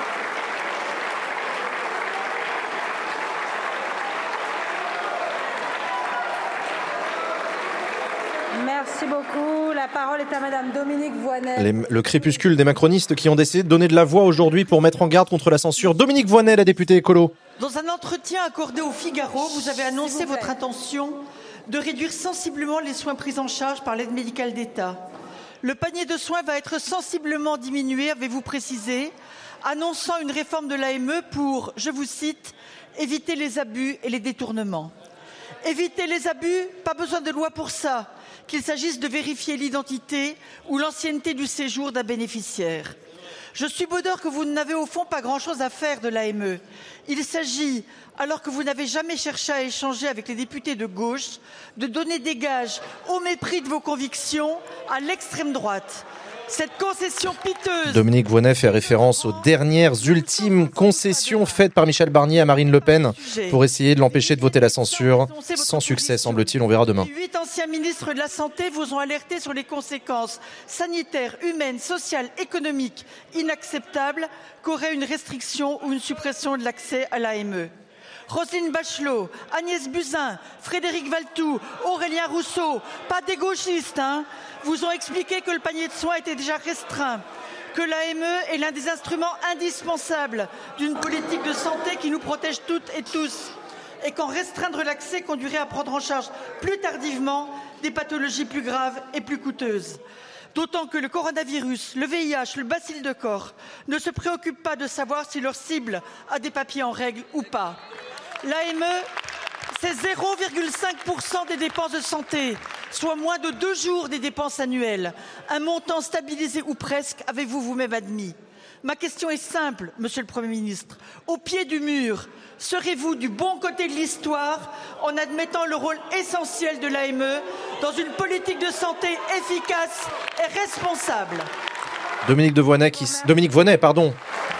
Merci beaucoup. La parole est à Madame Dominique Voynet. Les, le crépuscule des macronistes qui ont décidé de donner de la voix aujourd'hui pour mettre en garde contre la censure. Dominique Voynet, la députée écolo. Dans un entretien accordé au Figaro, vous avez annoncé votre intention de réduire sensiblement les soins pris en charge par l'aide médicale d'État. Le panier de soins va être sensiblement diminué, avez-vous précisé, annonçant une réforme de l'A M E pour, je vous cite, éviter les abus et les détournements. Éviter les abus, pas besoin de loi pour ça, qu'il s'agisse de vérifier l'identité ou l'ancienneté du séjour d'un bénéficiaire. Je suis bonheur que vous n'avez au fond pas grand-chose à faire de l'A M E. Il s'agit, alors que vous n'avez jamais cherché à échanger avec les députés de gauche, de donner des gages au mépris de vos convictions à l'extrême droite. Cette concession piteuse... Dominique Voynet fait référence aux dernières ultimes concessions faites par Michel Barnier à Marine Le Pen pour essayer de l'empêcher de voter la censure. Sans succès, semble-t-il, on verra demain. Huit anciens ministres de la Santé vous ont alerté sur les conséquences sanitaires, humaines, sociales, économiques inacceptables qu'aurait une restriction ou une suppression de l'accès à l'A M E. Roselyne Bachelot, Agnès Buzyn, Frédéric Valtou, Aurélien Rousseau, pas des gauchistes, hein, vous ont expliqué que le panier de soins était déjà restreint, que l'A M E est l'un des instruments indispensables d'une politique de santé qui nous protège toutes et tous, et qu'en restreindre l'accès conduirait à prendre en charge plus tardivement des pathologies plus graves et plus coûteuses. D'autant que le coronavirus, le V I H, le bacille de corps ne se préoccupent pas de savoir si leur cible a des papiers en règle ou pas. L'A M E, c'est zéro virgule cinq pour cent des dépenses de santé, soit moins de deux jours des dépenses annuelles. Un montant stabilisé ou presque, avez-vous vous-même admis. Ma question est simple, Monsieur le Premier ministre. Au pied du mur, serez-vous du bon côté de l'histoire en admettant le rôle essentiel de l'A M E dans une politique de santé efficace et responsable? Dominique de Voynet, qui, Dominique Voynet, pardon,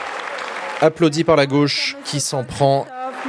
applaudi par la gauche, qui s'en prend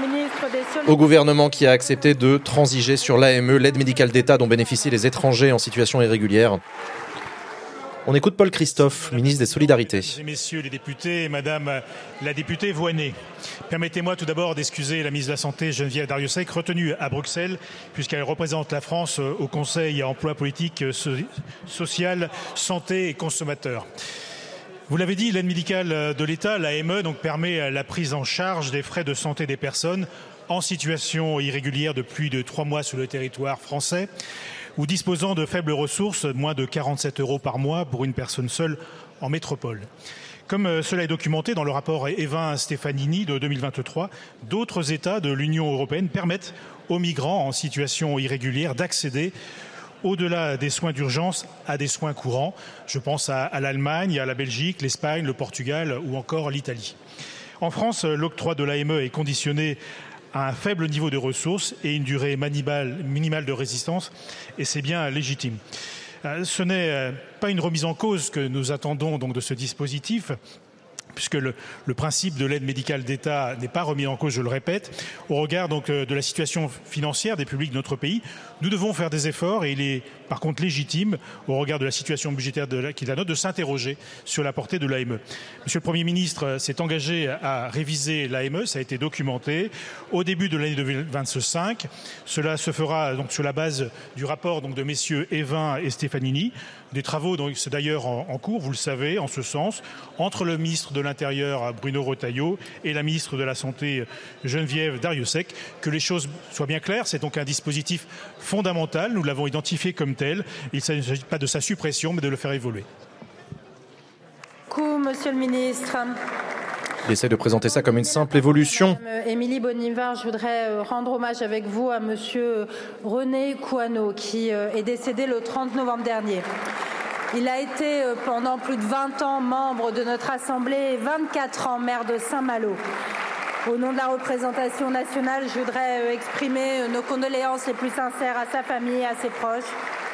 au gouvernement qui a accepté de transiger sur l'A M E, l'aide médicale d'État dont bénéficient les étrangers en situation irrégulière. On écoute Paul Christophe, ministre des Solidarités. Mesdames et messieurs les députés, madame la députée Voynet, permettez-moi tout d'abord d'excuser la ministre de la Santé, Geneviève Darrieussecq, retenue à Bruxelles, puisqu'elle représente la France au Conseil emploi politique social, santé et consommateurs. Vous l'avez dit, l'aide médicale de l'État, l'A M E, donc, permet la prise en charge des frais de santé des personnes en situation irrégulière de plus de trois mois sur le territoire français ou disposant de faibles ressources, moins de quarante-sept euros par mois pour une personne seule en métropole. Comme cela est documenté dans le rapport Evin-Stefanini de deux mille vingt-trois, d'autres États de l'Union européenne permettent aux migrants en situation irrégulière d'accéder au-delà des soins d'urgence à des soins courants. Je pense à, à l'Allemagne, à la Belgique, l'Espagne, le Portugal ou encore l'Italie. En France, l'octroi de l'A M E est conditionné à un faible niveau de ressources et une durée minimale, minimale de résistance, et c'est bien légitime. Ce n'est pas une remise en cause que nous attendons donc de ce dispositif, puisque le, le principe de l'aide médicale d'État n'est pas remis en cause, je le répète. Au regard donc de la situation financière des publics de notre pays, nous devons faire des efforts et il est par contre légitime, au regard de la situation budgétaire de la, qui est la nôtre, de s'interroger sur la portée de l'A M E. Monsieur le Premier ministre s'est engagé à réviser l'A M E, ça a été documenté, au début de l'année deux mille vingt-cinq. Cela se fera donc sur la base du rapport donc, de messieurs Evin et Stefanini. Des travaux, donc, c'est d'ailleurs en, en cours, vous le savez, en ce sens, entre le ministre de l'Intérieur, Bruno Retailleau, et la ministre de la Santé, Geneviève Darrieussecq. Que les choses soient bien claires, c'est donc un dispositif fondamental, nous l'avons identifié comme tel. Il ne s'agit pas de sa suppression, mais de le faire évoluer. Merci, monsieur le ministre. Il essaie de présenter ça comme une simple évolution. Madame Émilie Bonivard, je voudrais rendre hommage avec vous à monsieur René Couaneau, qui est décédé le trente novembre dernier. Il a été pendant plus de vingt ans membre de notre Assemblée et vingt-quatre ans maire de Saint-Malo. Au nom de la représentation nationale, je voudrais exprimer nos condoléances les plus sincères à sa famille et à ses proches.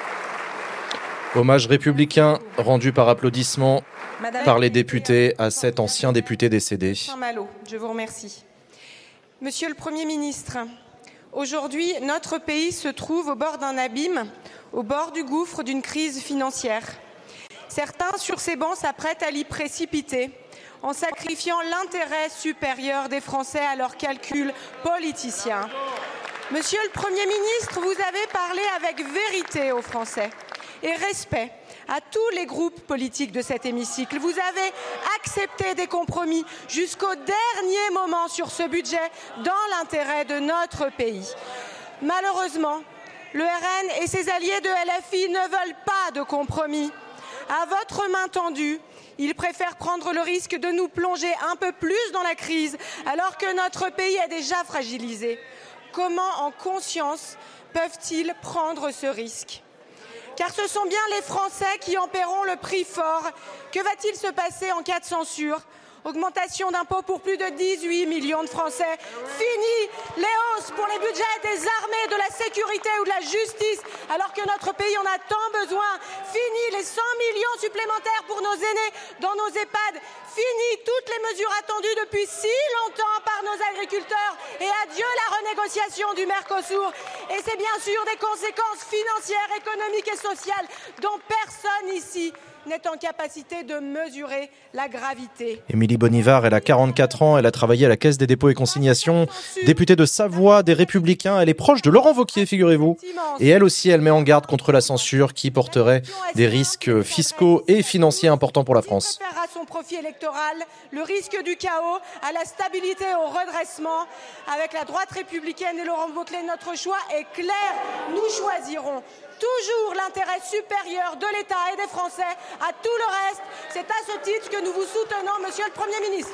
Hommage républicain rendu par applaudissement Madame par les députés à cet ancien député décédé. Saint-Malo, je vous remercie. Monsieur le Premier ministre, aujourd'hui, notre pays se trouve au bord d'un abîme, au bord du gouffre d'une crise financière. Certains sur ces bancs s'apprêtent à l'y précipiter en sacrifiant l'intérêt supérieur des Français à leurs calculs politiciens. Monsieur le Premier ministre, vous avez parlé avec vérité aux Français et respect à tous les groupes politiques de cet hémicycle. Vous avez accepté des compromis jusqu'au dernier moment sur ce budget dans l'intérêt de notre pays. Malheureusement, le R N et ses alliés de L F I ne veulent pas de compromis. À votre main tendue, ils préfèrent prendre le risque de nous plonger un peu plus dans la crise alors que notre pays est déjà fragilisé. Comment, en conscience, peuvent-ils prendre ce risque ? Car ce sont bien les Français qui en paieront le prix fort. Que va-t-il se passer en cas de censure ? Augmentation d'impôts pour plus de dix-huit millions de Français. Fini les hausses pour les budgets des armées, de la sécurité ou de la justice, alors que notre pays en a tant besoin. Fini les cent millions supplémentaires pour nos aînés dans nos EHPAD. Fini toutes les mesures attendues depuis si longtemps par nos agriculteurs. Et adieu la renégociation du Mercosur. Et c'est bien sûr des conséquences financières, économiques et sociales dont personne ici n'est en capacité de mesurer la gravité. Émilie Bonivard, elle a quarante-quatre ans, elle a travaillé à la Caisse des dépôts et consignations, députée de Savoie, des Républicains, elle est proche de Laurent Wauquiez, figurez-vous. Et elle aussi, elle met en garde contre la censure qui porterait des risques fiscaux et financiers importants pour la France. Il préférera son profit électoral, le risque du chaos, à la stabilité et au redressement. Avec la droite républicaine et Laurent Wauquiez, notre choix est clair. Nous choisirons toujours l'intérêt supérieur de l'État et des Français à tout le reste. C'est à ce titre que nous vous soutenons, monsieur le Premier ministre.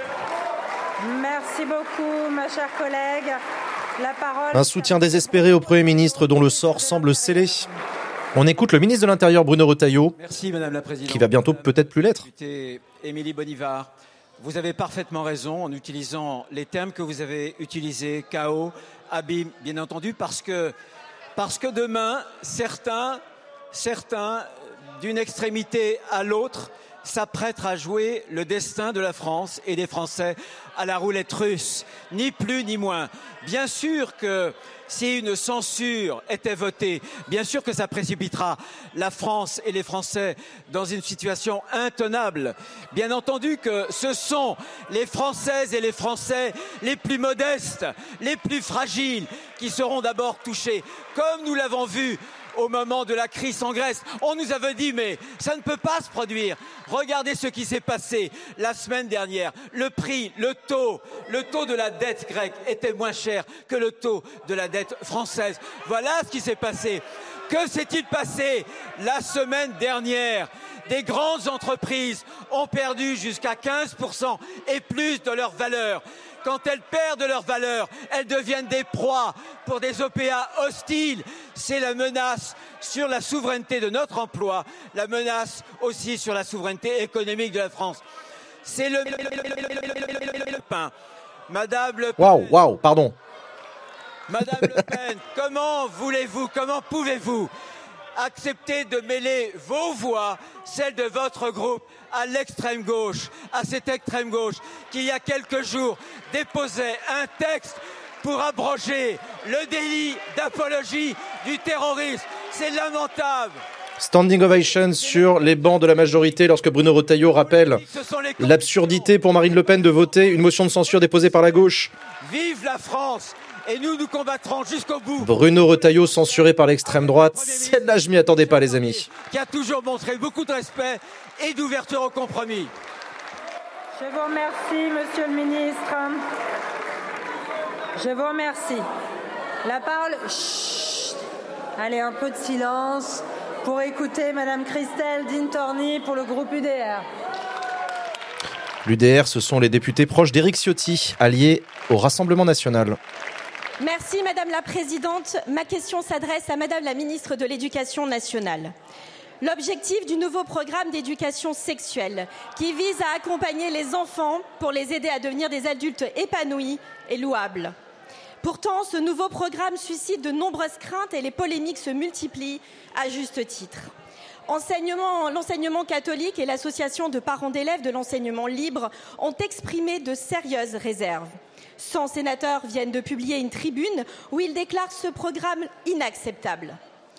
Merci beaucoup, ma chère collègue. La parole... Un soutien désespéré au Premier ministre dont le sort semble scellé. On écoute le ministre de l'Intérieur, Bruno Retailleau. Merci, Madame la Présidente. Qui va bientôt peut-être plus l'être. Émilie Bonivard, vous avez parfaitement raison en utilisant les termes que vous avez utilisés, chaos, abîme, bien entendu, parce que Parce que demain, certains, certains, d'une extrémité à l'autre, s'apprête à jouer le destin de la France et des Français à la roulette russe, ni plus ni moins. Bien sûr que si une censure était votée, bien sûr que ça précipitera la France et les Français dans une situation intenable. Bien entendu que ce sont les Françaises et les Français les plus modestes, les plus fragiles, qui seront d'abord touchés, comme nous l'avons vu au moment de la crise en Grèce. On nous avait dit, mais ça ne peut pas se produire. Regardez ce qui s'est passé la semaine dernière. Le prix, le taux, le taux de la dette grecque était moins cher que le taux de la dette française. Voilà ce qui s'est passé. Que s'est-il passé la semaine dernière? Des grandes entreprises ont perdu jusqu'à quinze pour cent et plus de leur valeur. Quand elles perdent leur valeur, elles deviennent des proies pour des O P A hostiles. C'est la menace sur la souveraineté de notre emploi, la menace aussi sur la souveraineté économique de la France. C'est le pain. Madame Le Pen. Waouh, waouh, pardon. Madame Le Pen, comment voulez-vous, comment pouvez-vous accepter de mêler vos voix, celles de votre groupe, à l'extrême gauche, à cette extrême gauche qui, il y a quelques jours, déposait un texte pour abroger le délit d'apologie du terrorisme. C'est lamentable. Standing ovation sur les bancs de la majorité lorsque Bruno Retailleau rappelle l'absurdité pour Marine Le Pen de voter une motion de censure déposée par la gauche. Vive la France! Et nous, nous combattrons jusqu'au bout. Bruno Retailleau censuré par l'extrême droite. Celle-là, je m'y attendais pas, les amis. Qui a toujours montré beaucoup de respect et d'ouverture au compromis. Je vous remercie, Monsieur le Ministre. Je vous remercie. La parole... Chut. Allez, un peu de silence pour écouter Madame Christelle Dintorni pour le groupe U D R. L'U D R, ce sont les députés proches d'Éric Ciotti, alliés au Rassemblement national. Merci Madame la Présidente. Ma question s'adresse à Madame la Ministre de l'Éducation nationale. L'objectif du nouveau programme d'éducation sexuelle qui vise à accompagner les enfants pour les aider à devenir des adultes épanouis est louable. Pourtant, ce nouveau programme suscite de nombreuses craintes et les polémiques se multiplient à juste titre. Enseignement, l'enseignement catholique et l'association de parents d'élèves de l'enseignement libre ont exprimé de sérieuses réserves. cent sénateurs viennent de publier une tribune où ils déclarent ce programme inacceptable.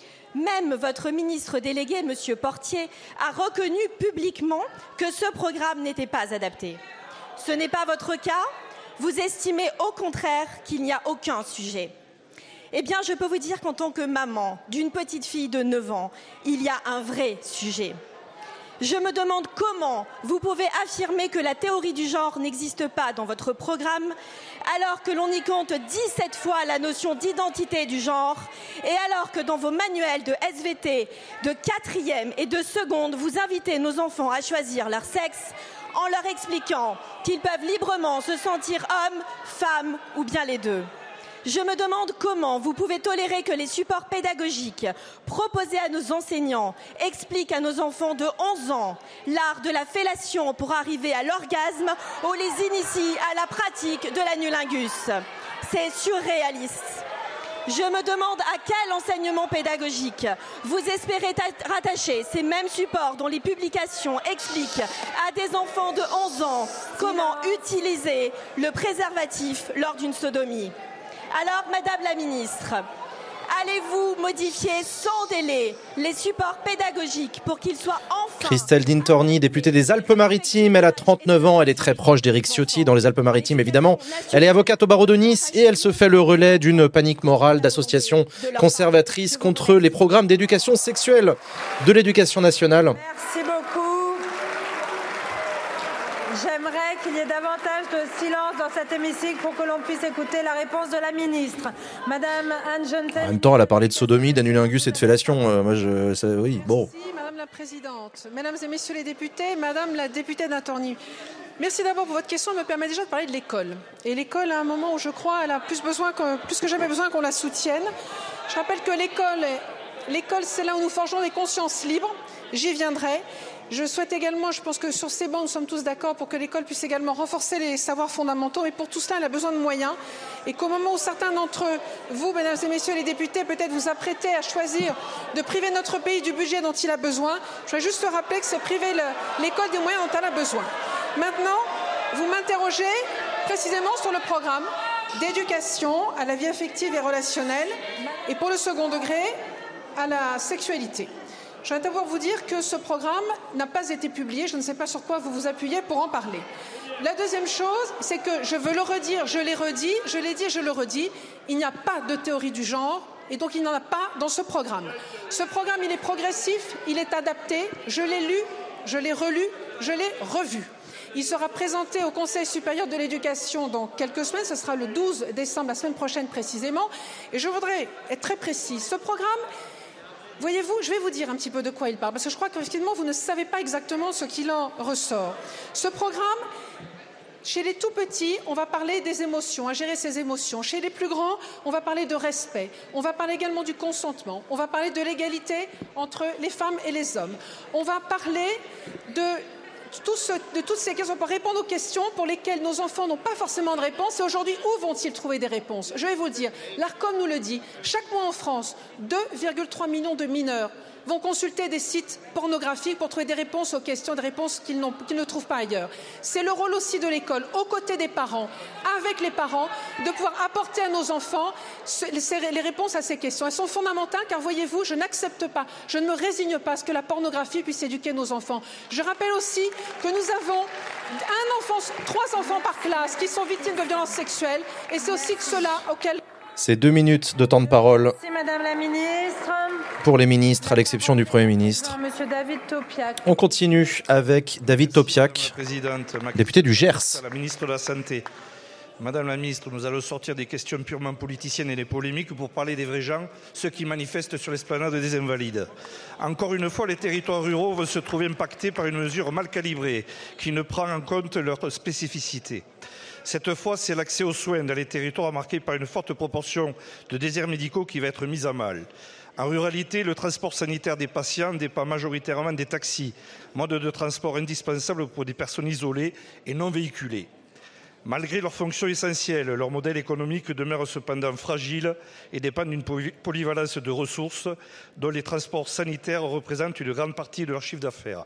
Même votre ministre délégué, M. Portier, a reconnu publiquement que ce programme n'était pas adapté. Ce n'est pas votre cas. Vous estimez au contraire qu'il n'y a aucun sujet. Eh bien, je peux vous dire qu'en tant que maman d'une petite fille de neuf ans, il y a un vrai sujet. Je me demande comment vous pouvez affirmer que la théorie du genre n'existe pas dans votre programme, alors que l'on y compte dix-sept fois la notion d'identité du genre, et alors que dans vos manuels de S V T de quatrième et de seconde, vous invitez nos enfants à choisir leur sexe en leur expliquant qu'ils peuvent librement se sentir hommes, femmes ou bien les deux. Je me demande comment vous pouvez tolérer que les supports pédagogiques proposés à nos enseignants expliquent à nos enfants de onze ans l'art de la fellation pour arriver à l'orgasme ou les initient à la pratique de l'anulingus. C'est surréaliste. Je me demande à quel enseignement pédagogique vous espérez rattacher ces mêmes supports dont les publications expliquent à des enfants de onze ans comment utiliser le préservatif lors d'une sodomie. Alors, Madame la Ministre, allez-vous modifier sans délai les supports pédagogiques pour qu'ils soient enfin... Christelle Dintorni, députée des Alpes-Maritimes, elle a trente-neuf ans, elle est très proche d'Éric Ciotti dans les Alpes-Maritimes évidemment. Elle est avocate au barreau de Nice et elle se fait le relais d'une panique morale d'associations conservatrices contre les programmes d'éducation sexuelle de l'éducation nationale. Merci beaucoup. J'aimerais qu'il y ait davantage de silence dans cet hémicycle pour que l'on puisse écouter la réponse de la ministre. Madame Anne Genetel. En même temps, elle a parlé de sodomie, d'anulingus et de fellation. Euh, moi, je, ça, oui, bon. Merci, Madame la Présidente. Mesdames et Messieurs les députés, Madame la députée Dintorni. Merci d'abord pour votre question. Elle me permet déjà de parler de l'école. Et l'école, à un moment où je crois, elle a plus, besoin que, plus que jamais besoin qu'on la soutienne. Je rappelle que l'école, l'école, c'est là où nous forgeons des consciences libres. J'y viendrai. Je souhaite également, je pense que sur ces bancs, nous sommes tous d'accord pour que l'école puisse également renforcer les savoirs fondamentaux. Et pour tout cela, elle a besoin de moyens. Et qu'au moment où certains d'entre vous, mesdames et messieurs les députés, peut-être vous apprêtez à choisir de priver notre pays du budget dont il a besoin, je voudrais juste rappeler que c'est priver l'école des moyens dont elle a besoin. Maintenant, vous m'interrogez précisément sur le programme d'éducation à la vie affective et relationnelle et pour le second degré à la sexualité. Je voudrais d'abord vous dire que ce programme n'a pas été publié. Je ne sais pas sur quoi vous vous appuyez pour en parler. La deuxième chose, c'est que je veux le redire, je l'ai redit, je l'ai dit et je le redis, il n'y a pas de théorie du genre et donc il n'y en a pas dans ce programme. Ce programme, il est progressif, il est adapté, je l'ai lu, je l'ai relu, je l'ai revu. Il sera présenté au Conseil supérieur de l'éducation dans quelques semaines, ce sera le douze décembre, la semaine prochaine précisément. Et je voudrais être très précis. Ce programme, voyez-vous, je vais vous dire un petit peu de quoi il parle, parce que je crois qu'effectivement, vous ne savez pas exactement ce qu'il en ressort. Ce programme, chez les tout petits, on va parler des émotions, à gérer ses émotions. Chez les plus grands, on va parler de respect. On va parler également du consentement. On va parler de l'égalité entre les femmes et les hommes. On va parler de... Tout ce, de toutes ces questions pour répondre aux questions pour lesquelles nos enfants n'ont pas forcément de réponse. Et aujourd'hui, où vont-ils trouver des réponses? Je vais vous le dire, l'Arcom nous le dit, chaque mois en France, deux virgule trois millions de mineurs vont consulter des sites pornographiques pour trouver des réponses aux questions, des réponses qu'ils n'ont, qu'ils ne trouvent pas ailleurs. C'est le rôle aussi de l'école, aux côtés des parents, avec les parents, de pouvoir apporter à nos enfants les réponses à ces questions. Elles sont fondamentales car, voyez-vous, je n'accepte pas, je ne me résigne pas à ce que la pornographie puisse éduquer nos enfants. Je rappelle aussi que nous avons un enfant, trois enfants par classe qui sont victimes de violences sexuelles et c'est aussi de cela auquel... C'est deux minutes de temps de parole. Merci Madame la Ministre. Pour les ministres, à l'exception du Premier ministre. Monsieur David Topiak. On continue avec David Topiak, député du Gers. La ministre de la Santé. Madame la ministre, nous allons sortir des questions purement politiciennes et des polémiques pour parler des vrais gens, ceux qui manifestent sur l'esplanade des Invalides. Encore une fois, les territoires ruraux vont se trouver impactés par une mesure mal calibrée qui ne prend en compte leurs spécificités. Cette fois, c'est l'accès aux soins dans les territoires marqués par une forte proportion de déserts médicaux qui va être mise à mal. En ruralité, le transport sanitaire des patients dépend majoritairement des taxis, mode de transport indispensable pour des personnes isolées et non véhiculées. Malgré leurs fonctions essentielles, leur modèle économique demeure cependant fragile et dépend d'une polyvalence de ressources dont les transports sanitaires représentent une grande partie de leur chiffre d'affaires.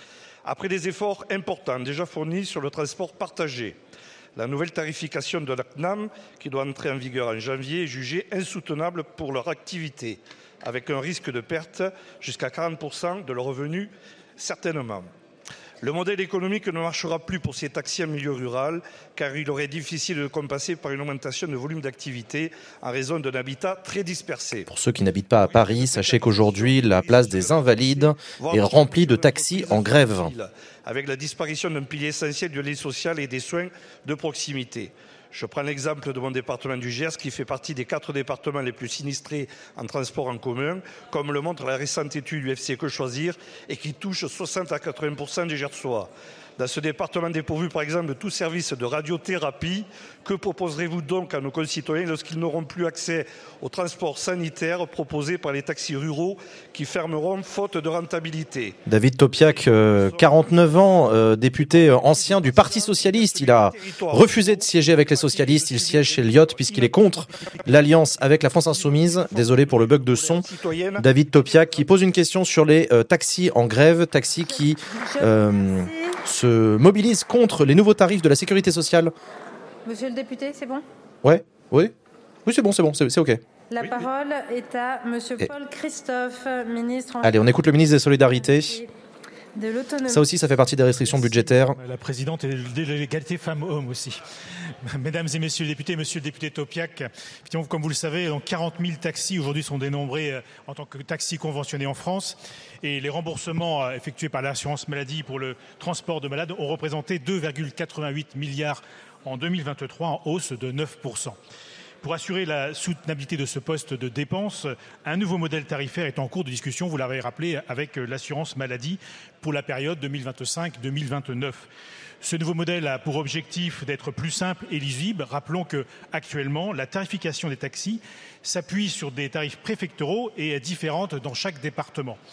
Après des efforts importants déjà fournis sur le transport partagé, la nouvelle tarification de la C N A M, qui doit entrer en vigueur en janvier, est jugée insoutenable pour leur activité, avec un risque de perte jusqu'à quarante pour cent de leurs revenus, certainement. Le modèle économique ne marchera plus pour ces taxis en milieu rural, car il aurait difficile de compenser par une augmentation de volume d'activité en raison d'un habitat très dispersé. Pour ceux qui n'habitent pas à Paris, sachez qu'aujourd'hui, la place des Invalides est remplie de taxis en grève. Avec la disparition d'un pilier essentiel du lien social et des soins de proximité. Je prends l'exemple de mon département du Gers, qui fait partie des quatre départements les plus sinistrés en transport en commun, comme le montre la récente étude du F C Que Choisir, et qui touche soixante à quatre-vingts pour cent des Gersois. Dans ce département dépourvu, par exemple, de tout service de radiothérapie, que proposerez-vous donc à nos concitoyens lorsqu'ils n'auront plus accès aux transports sanitaires proposés par les taxis ruraux qui fermeront faute de rentabilité? David Topiak, euh, quarante-neuf ans, euh, député ancien du Parti Socialiste. Il a refusé de siéger avec les socialistes. Il siège chez Lyot puisqu'il est contre l'alliance avec la France Insoumise. Désolé pour le bug de son. David Topiak qui pose une question sur les euh, taxis en grève, taxis qui... Euh, se mobilise contre les nouveaux tarifs de la sécurité sociale. Monsieur le député, c'est bon? Ouais, oui. Oui, c'est bon, c'est bon, c'est, c'est OK. La parole est à monsieur Paul Christophe, ministre... En Allez, on écoute le ministre des Solidarités. De l'autonomie. Ça aussi, ça fait partie des restrictions budgétaires. La présidente et de l'égalité femmes-hommes aussi. Mesdames et messieurs les députés, monsieur le député Topiak, effectivement, comme vous le savez, donc quarante mille taxis aujourd'hui sont dénombrés en tant que taxis conventionnés en France. Et les remboursements effectués par l'assurance maladie pour le transport de malades ont représenté deux virgule quatre-vingt-huit milliards en deux mille vingt-trois, en hausse de neuf pour cent. Pour assurer la soutenabilité de ce poste de dépenses, un nouveau modèle tarifaire est en cours de discussion, vous l'avez rappelé, avec l'assurance maladie pour la période deux mille vingt-cinq deux mille vingt-neuf. Ce nouveau modèle a pour objectif d'être plus simple et lisible. Rappelons qu'actuellement, la tarification des taxis s'appuie sur des tarifs préfectoraux et est différente dans chaque département.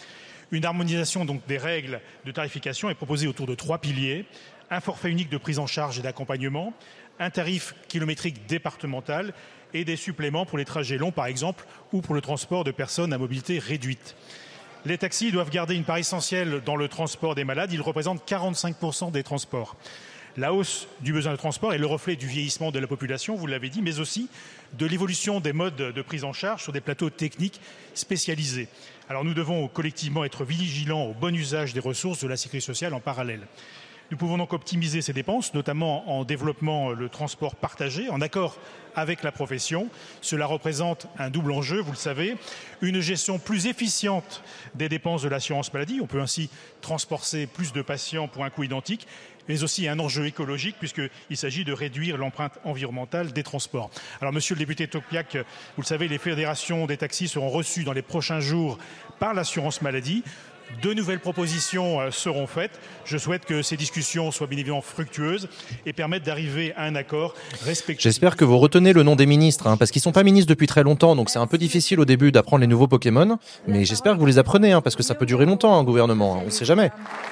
Une harmonisation donc des règles de tarification est proposée autour de trois piliers. Un forfait unique de prise en charge et d'accompagnement, un tarif kilométrique départemental et des suppléments pour les trajets longs, par exemple, ou pour le transport de personnes à mobilité réduite. Les taxis doivent garder une part essentielle dans le transport des malades. Ils représentent quarante-cinq pour cent des transports. La hausse du besoin de transport est le reflet du vieillissement de la population, vous l'avez dit, mais aussi de l'évolution des modes de prise en charge sur des plateaux techniques spécialisés. Alors nous devons collectivement être vigilants au bon usage des ressources de la sécurité sociale en parallèle. Nous pouvons donc optimiser ces dépenses, notamment en développant le transport partagé, en accord avec la profession. Cela représente un double enjeu, vous le savez, une gestion plus efficiente des dépenses de l'assurance maladie. On peut ainsi transporter plus de patients pour un coût identique, mais aussi un enjeu écologique, puisqu'il s'agit de réduire l'empreinte environnementale des transports. Alors, monsieur le député Taupiac, vous le savez, les fédérations des taxis seront reçues dans les prochains jours par l'assurance maladie. De nouvelles propositions seront faites. Je souhaite que ces discussions soient bien évidemment fructueuses et permettent d'arriver à un accord respectueux. J'espère que vous retenez le nom des ministres, hein, parce qu'ils ne sont pas ministres depuis très longtemps, donc c'est un peu difficile au début d'apprendre les nouveaux Pokémon, mais j'espère que vous les apprenez, hein, parce que ça peut durer longtemps, un gouvernement, hein, on ne sait jamais.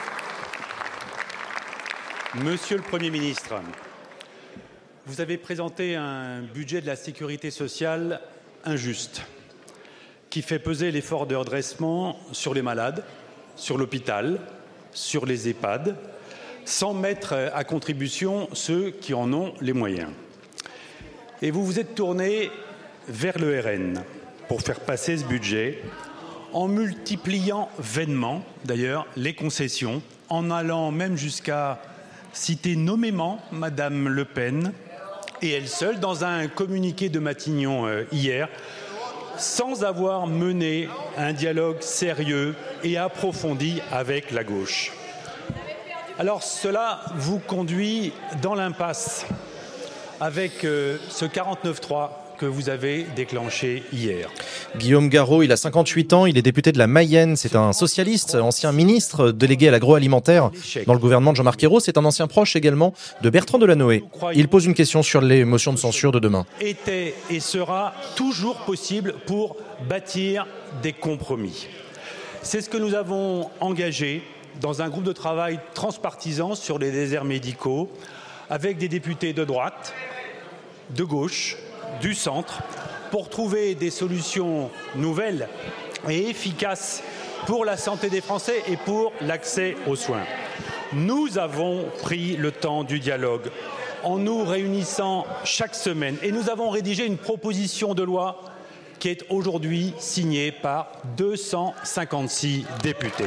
Monsieur le Premier ministre, vous avez présenté un budget de la sécurité sociale injuste, qui fait peser l'effort de redressement sur les malades, sur l'hôpital, sur les EHPAD, sans mettre à contribution ceux qui en ont les moyens. Et vous vous êtes tourné vers le R N pour faire passer ce budget, en multipliant vainement, d'ailleurs, les concessions, en allant même jusqu'à citer nommément Madame Le Pen, et elle seule, dans un communiqué de Matignon euh, hier, sans avoir mené un dialogue sérieux et approfondi avec la gauche. Alors cela vous conduit dans l'impasse avec euh, ce quarante-neuf trois que vous avez déclenché hier. Guillaume Garot, il a cinquante-huit ans, il est député de la Mayenne, c'est un socialiste, ancien ministre délégué à l'agroalimentaire dans le gouvernement de Jean-Marc Ayrault, c'est un ancien proche également de Bertrand Delanoë. Il pose une question sur les motions de censure de demain. Était et sera toujours possible pour bâtir des compromis. C'est ce que nous avons engagé dans un groupe de travail transpartisan sur les déserts médicaux avec des députés de droite, de gauche, du centre, pour trouver des solutions nouvelles et efficaces pour la santé des Français et pour l'accès aux soins. Nous avons pris le temps du dialogue en nous réunissant chaque semaine et nous avons rédigé une proposition de loi qui est aujourd'hui signée par deux cent cinquante-six députés.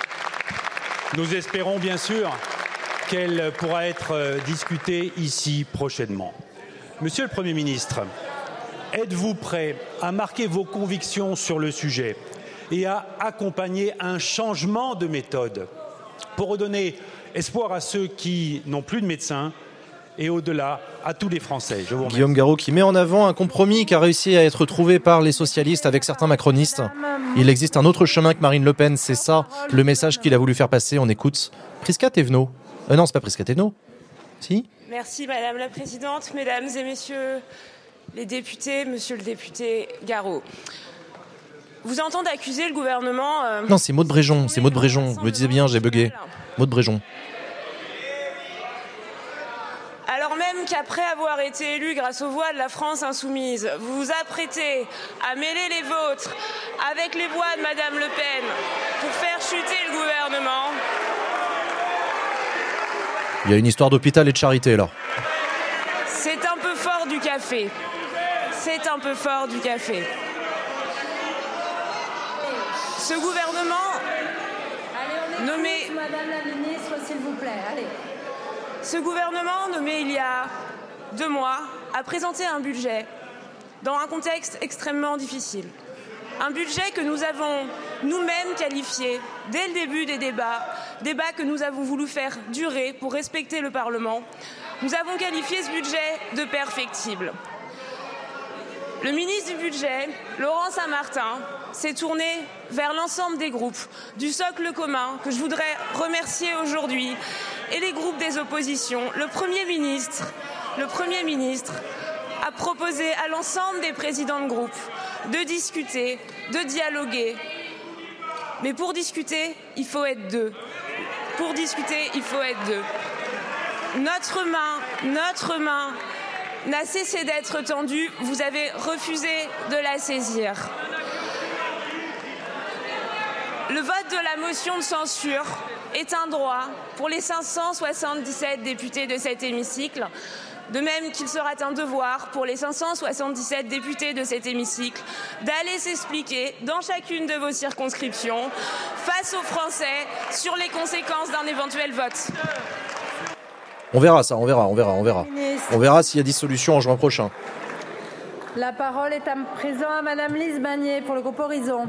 Nous espérons bien sûr qu'elle pourra être discutée ici prochainement. Monsieur le Premier ministre, êtes-vous prêt à marquer vos convictions sur le sujet et à accompagner un changement de méthode pour redonner espoir à ceux qui n'ont plus de médecins et au-delà à tous les Français? Je vous remercie. Guillaume Garot qui met en avant un compromis qui a réussi à être trouvé par les socialistes avec certains macronistes. Il existe un autre chemin que Marine Le Pen, c'est ça le message qu'il a voulu faire passer. On écoute Prisca Thévenot. Euh, non, c'est pas Prisca Thévenot. Si? Merci Madame la Présidente, Mesdames et Messieurs les députés, Monsieur le député Garot. Vous entendez accuser le gouvernement... Euh... Non, c'est Maud Bréjon, c'est Maud Bréjon. Vous me disiez bien, j'ai bugué. Maud Bréjon. Alors même qu'après avoir été élu grâce aux voix de la France insoumise, vous vous apprêtez à mêler les vôtres avec les voix de Madame Le Pen pour faire chuter le gouvernement... Il y a une histoire d'hôpital et de charité, là. C'est un peu fort du café. C'est un peu fort du café. Ce gouvernement Allez, on nommé... Madame la ministre, s'il vous plaît, allez. Ce gouvernement, nommé il y a deux mois, a présenté un budget dans un contexte extrêmement difficile. Un budget que nous avons nous-mêmes qualifié dès le début des débats, débats que nous avons voulu faire durer pour respecter le Parlement. Nous avons qualifié ce budget de perfectible. Le ministre du Budget, Laurent Saint-Martin, s'est tourné vers l'ensemble des groupes du socle commun que je voudrais remercier aujourd'hui et les groupes des oppositions. Le Premier ministre, le Premier ministre a proposé à l'ensemble des présidents de groupe de discuter, de dialoguer Mais pour discuter, il faut être deux. Pour discuter, il faut être deux. Notre main, notre main n'a cessé d'être tendue. Vous avez refusé de la saisir. Le vote de la motion de censure est un droit pour les cinq cent soixante-dix-sept députés de cet hémicycle, de même qu'il sera un devoir pour les cinq cent soixante-dix-sept députés de cet hémicycle d'aller s'expliquer dans chacune de vos circonscriptions face aux Français sur les conséquences d'un éventuel vote. On verra ça, on verra, on verra, on verra. On verra s'il y a dissolution en juin prochain. La parole est à présent à Madame Lise Magnier pour le groupe Horizon.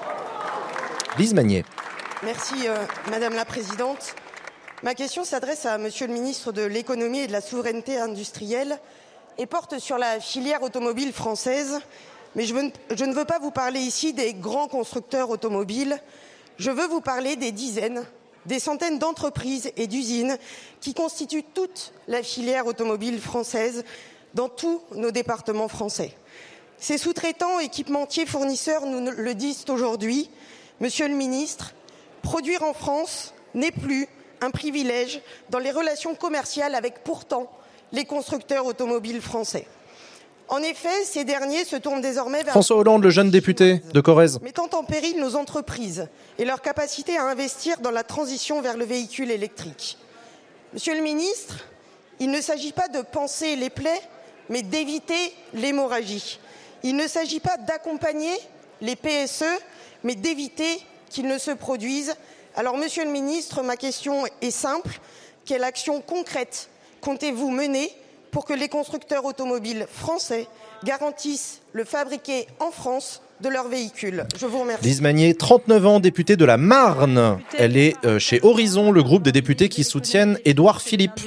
Lise Magnier. Merci euh, Madame la Présidente. Ma question s'adresse à Monsieur le Ministre de l'Économie et de la Souveraineté industrielle et porte sur la filière automobile française. Mais je, veux, je ne veux pas vous parler ici des grands constructeurs automobiles. Je veux vous parler des dizaines, des centaines d'entreprises et d'usines qui constituent toute la filière automobile française dans tous nos départements français. Ces sous-traitants, équipementiers, fournisseurs nous le disent aujourd'hui. Monsieur le Ministre, produire en France n'est plus un privilège dans les relations commerciales avec pourtant les constructeurs automobiles français. En effet, ces derniers se tournent désormais vers François Hollande, le jeune député de Corrèze. Mettant en péril nos entreprises et leur capacité à investir dans la transition vers le véhicule électrique. Monsieur le Ministre, il ne s'agit pas de panser les plaies, mais d'éviter l'hémorragie. Il ne s'agit pas d'accompagner les P S E, mais d'éviter qu'ils ne se produisent. Alors, Monsieur le Ministre, ma question est simple. Quelle action concrète comptez-vous mener pour que les constructeurs automobiles français garantissent le fabriqué en France de leurs véhicules? Je vous remercie. Lise Magnier, trente-neuf ans, députée de la Marne. Elle est euh, chez Horizon, le groupe des députés qui soutiennent Édouard Philippe.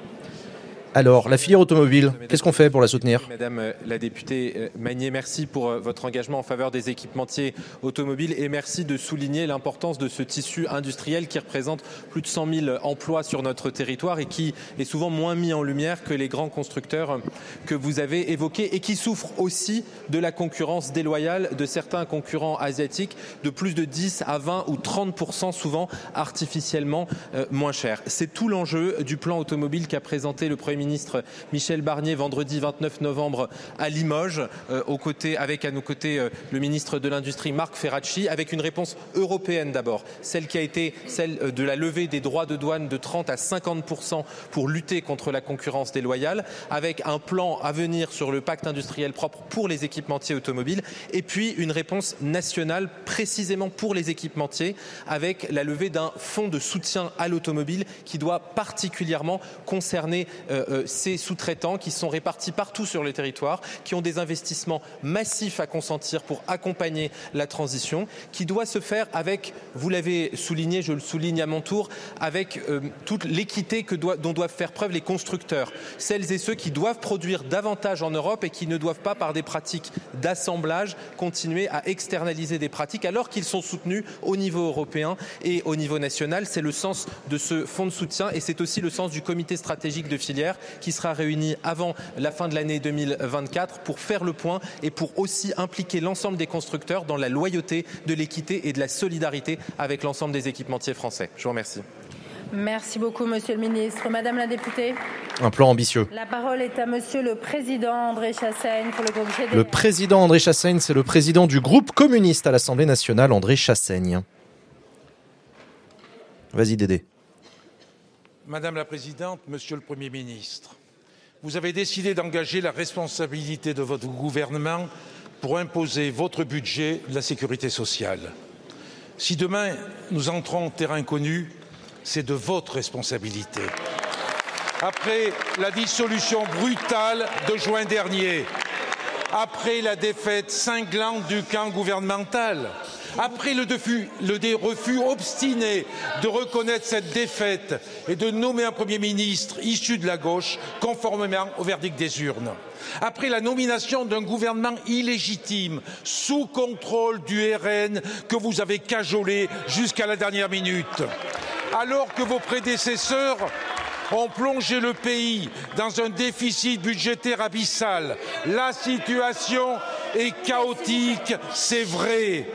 Alors, la filière automobile, qu'est-ce qu'on fait pour la soutenir? Madame la députée Magnier, merci pour votre engagement en faveur des équipementiers automobiles et merci de souligner l'importance de ce tissu industriel qui représente plus de cent mille emplois sur notre territoire et qui est souvent moins mis en lumière que les grands constructeurs que vous avez évoqués et qui souffrent aussi de la concurrence déloyale de certains concurrents asiatiques de plus de dix à vingt ou trente pour cent, souvent artificiellement euh, moins cher. C'est tout l'enjeu du plan automobile qu'a présenté le Premier ministre ministre Michel Barnier vendredi vingt-neuf novembre à Limoges, euh, aux côtés, avec à nos côtés euh, le ministre de l'Industrie Marc Ferracci, avec une réponse européenne d'abord, celle qui a été celle de la levée des droits de douane de trente à cinquante pour cent pour lutter contre la concurrence déloyale, avec un plan à venir sur le pacte industriel propre pour les équipementiers automobiles, et puis une réponse nationale précisément pour les équipementiers, avec la levée d'un fonds de soutien à l'automobile qui doit particulièrement concerner euh, ces sous-traitants qui sont répartis partout sur le territoire, qui ont des investissements massifs à consentir pour accompagner la transition, qui doit se faire avec, vous l'avez souligné, je le souligne à mon tour, avec euh, toute l'équité que doit, dont doivent faire preuve les constructeurs, celles et ceux qui doivent produire davantage en Europe et qui ne doivent pas, par des pratiques d'assemblage, continuer à externaliser des pratiques alors qu'ils sont soutenus au niveau européen et au niveau national. C'est le sens de ce fonds de soutien et c'est aussi le sens du comité stratégique de filière qui sera réuni avant la fin de l'année deux mille vingt-quatre pour faire le point et pour aussi impliquer l'ensemble des constructeurs dans la loyauté, de l'équité et de la solidarité avec l'ensemble des équipementiers français. Je vous remercie. Merci beaucoup, Monsieur le Ministre. Madame la députée. Un plan ambitieux. La parole est à Monsieur le Président André Chassaigne pour le groupe G D R. Le Président André Chassaigne, c'est le Président du groupe communiste à l'Assemblée nationale, André Chassaigne. Vas-y, Dédé. Madame la Présidente, Monsieur le Premier ministre, vous avez décidé d'engager la responsabilité de votre gouvernement pour imposer votre budget de la sécurité sociale. Si demain nous entrons en terrain inconnu, c'est de votre responsabilité. Après la dissolution brutale de juin dernier, après la défaite cinglante du camp gouvernemental, après le, refus, le refus obstiné de reconnaître cette défaite et de nommer un Premier ministre issu de la gauche conformément au verdict des urnes, après la nomination d'un gouvernement illégitime sous contrôle du R N que vous avez cajolé jusqu'à la dernière minute, alors que vos prédécesseurs ont plongé le pays dans un déficit budgétaire abyssal, la situation est chaotique, c'est vrai.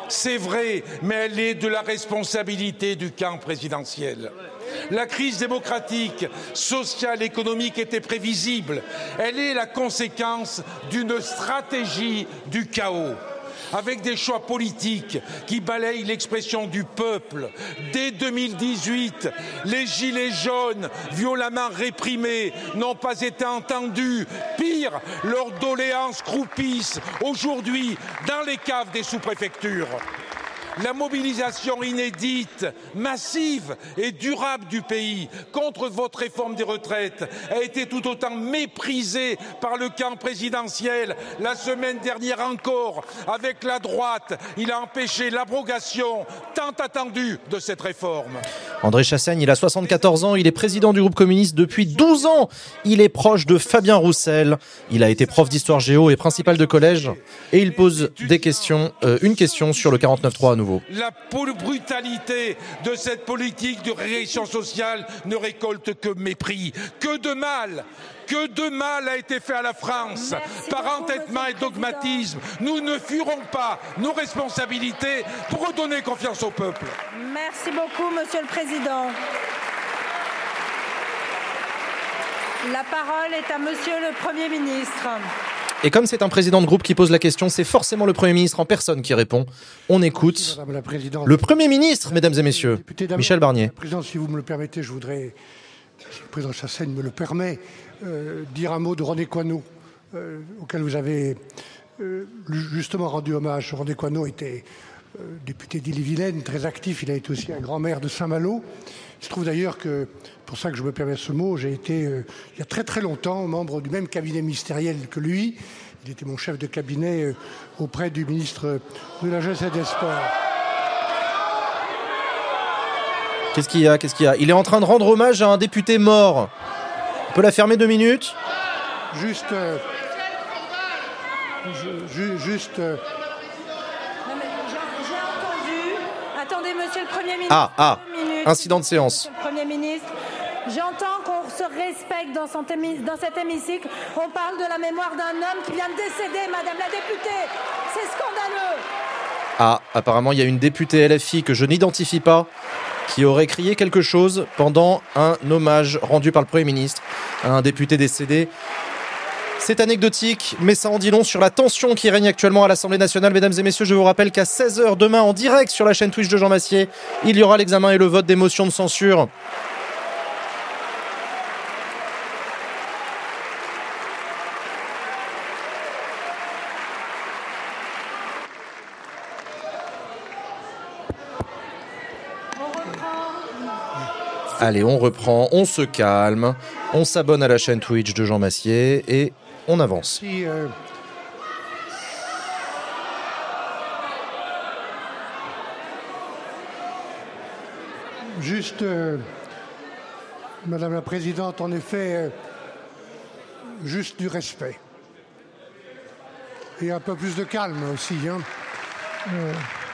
c'est vrai, mais elle est de la responsabilité du camp présidentiel. La crise démocratique, sociale, économique était prévisible. Elle est la conséquence d'une stratégie du chaos, avec des choix politiques qui balayent l'expression du peuple. Dès deux mille dix-huit, les gilets jaunes, violemment réprimés, n'ont pas été entendus. Pire, leurs doléances croupissent aujourd'hui dans les caves des sous-préfectures. La mobilisation inédite, massive et durable du pays contre votre réforme des retraites a été tout autant méprisée par le camp présidentiel. La semaine dernière encore, avec la droite, il a empêché l'abrogation tant attendue de cette réforme. André Chassaigne, il a soixante-quatorze ans, il est président du groupe communiste depuis douze ans. Il est proche de Fabien Roussel. Il a été prof d'histoire géo et principal de collège. Et il pose des questions, euh, une question sur le quarante-neuf trois à nouveau. La brutalité de cette politique de régression sociale ne récolte que mépris. Que de mal, que de mal a été fait à la France Merci par beaucoup, entêtement et dogmatisme. Nous ne fuirons pas nos responsabilités pour redonner confiance au peuple. Merci beaucoup, Monsieur le Président. La parole est à Monsieur le Premier ministre. Et comme c'est un président de groupe qui pose la question, c'est forcément le Premier ministre en personne qui répond. On écoute le Premier ministre, mesdames et messieurs, Michel Barnier. Président, si vous me le permettez, je voudrais, si le président Chassaigne me le permet, euh, dire un mot de René Coinneau, euh, auquel vous avez euh, justement rendu hommage. René Coinneau était euh, député d'Ille-et-Vilaine, très actif. Il a été aussi un grand maire de Saint-Malo. Il se trouve d'ailleurs que, pour ça que je me permets ce mot, j'ai été, euh, il y a très très longtemps, membre du même cabinet ministériel que lui. Il était mon chef de cabinet euh, auprès du ministre de la Jeunesse et des Sports. Qu'est-ce qu'il y a Qu'est-ce qu'il y a Il est en train de rendre hommage à un député mort. On peut la fermer deux minutes Juste... Euh, ju, juste... Euh, Attendez, Monsieur le Premier ministre. Ah, ah, minutes, incident de séance. Monsieur le Premier ministre, j'entends qu'on se respecte dans, son hémi- dans cet hémicycle. On parle de la mémoire d'un homme qui vient de décéder, Madame la députée. C'est scandaleux. Ah, apparemment, il y a une députée L F I que je n'identifie pas qui aurait crié quelque chose pendant un hommage rendu par le Premier ministre à un député décédé. C'est anecdotique, mais ça en dit long sur la tension qui règne actuellement à l'Assemblée nationale. Mesdames et messieurs, je vous rappelle qu'à seize heures demain, en direct sur la chaîne Twitch de Jean Massier, il y aura l'examen et le vote des motions de censure. Allez, on reprend, on se calme, on s'abonne à la chaîne Twitch de Jean Massier et on avance. Si, euh... Juste, euh... Madame la Présidente, en effet, euh... juste du respect. Et un peu plus de calme aussi. Hein. Euh...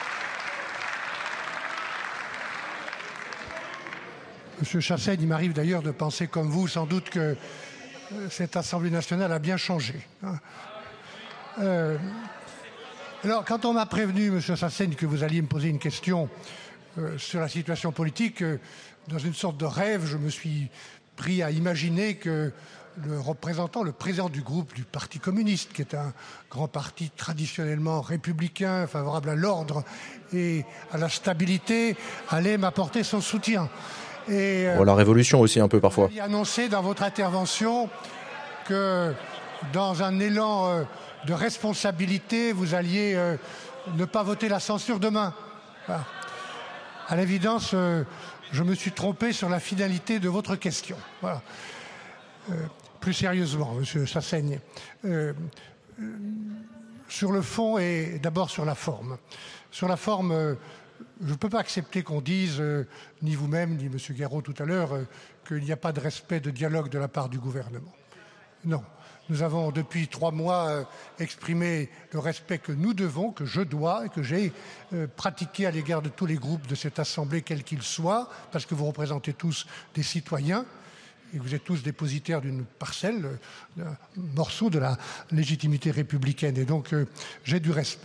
Monsieur Chassaigne, il m'arrive d'ailleurs de penser comme vous, sans doute que cette Assemblée nationale a bien changé. Euh, alors, quand on m'a prévenu, Monsieur Chassaigne, que vous alliez me poser une question euh, sur la situation politique, euh, dans une sorte de rêve, je me suis pris à imaginer que le représentant, le président du groupe du Parti communiste, qui est un grand parti traditionnellement républicain, favorable à l'ordre et à la stabilité, allait m'apporter son soutien. Et, euh, oh, la révolution aussi un peu parfois. Vous avez annoncé dans votre intervention que dans un élan euh, de responsabilité, vous alliez euh, ne pas voter la censure demain. Voilà. À l'évidence, euh, je me suis trompé sur la finalité de votre question. Voilà. Euh, plus sérieusement, Monsieur Chassaigne, euh, euh, sur le fond et d'abord sur la forme. Sur la forme, euh, je ne peux pas accepter qu'on dise, euh, ni vous-même, ni M. Guéraud tout à l'heure, euh, qu'il n'y a pas de respect, de dialogue de la part du gouvernement. Non. Nous avons depuis trois mois euh, exprimé le respect que nous devons, que je dois et que j'ai euh, pratiqué à l'égard de tous les groupes de cette Assemblée, quels qu'ils soient, parce que vous représentez tous des citoyens et vous êtes tous dépositaires d'une parcelle, euh, d'un morceau de la légitimité républicaine. Et donc, euh, j'ai du respect.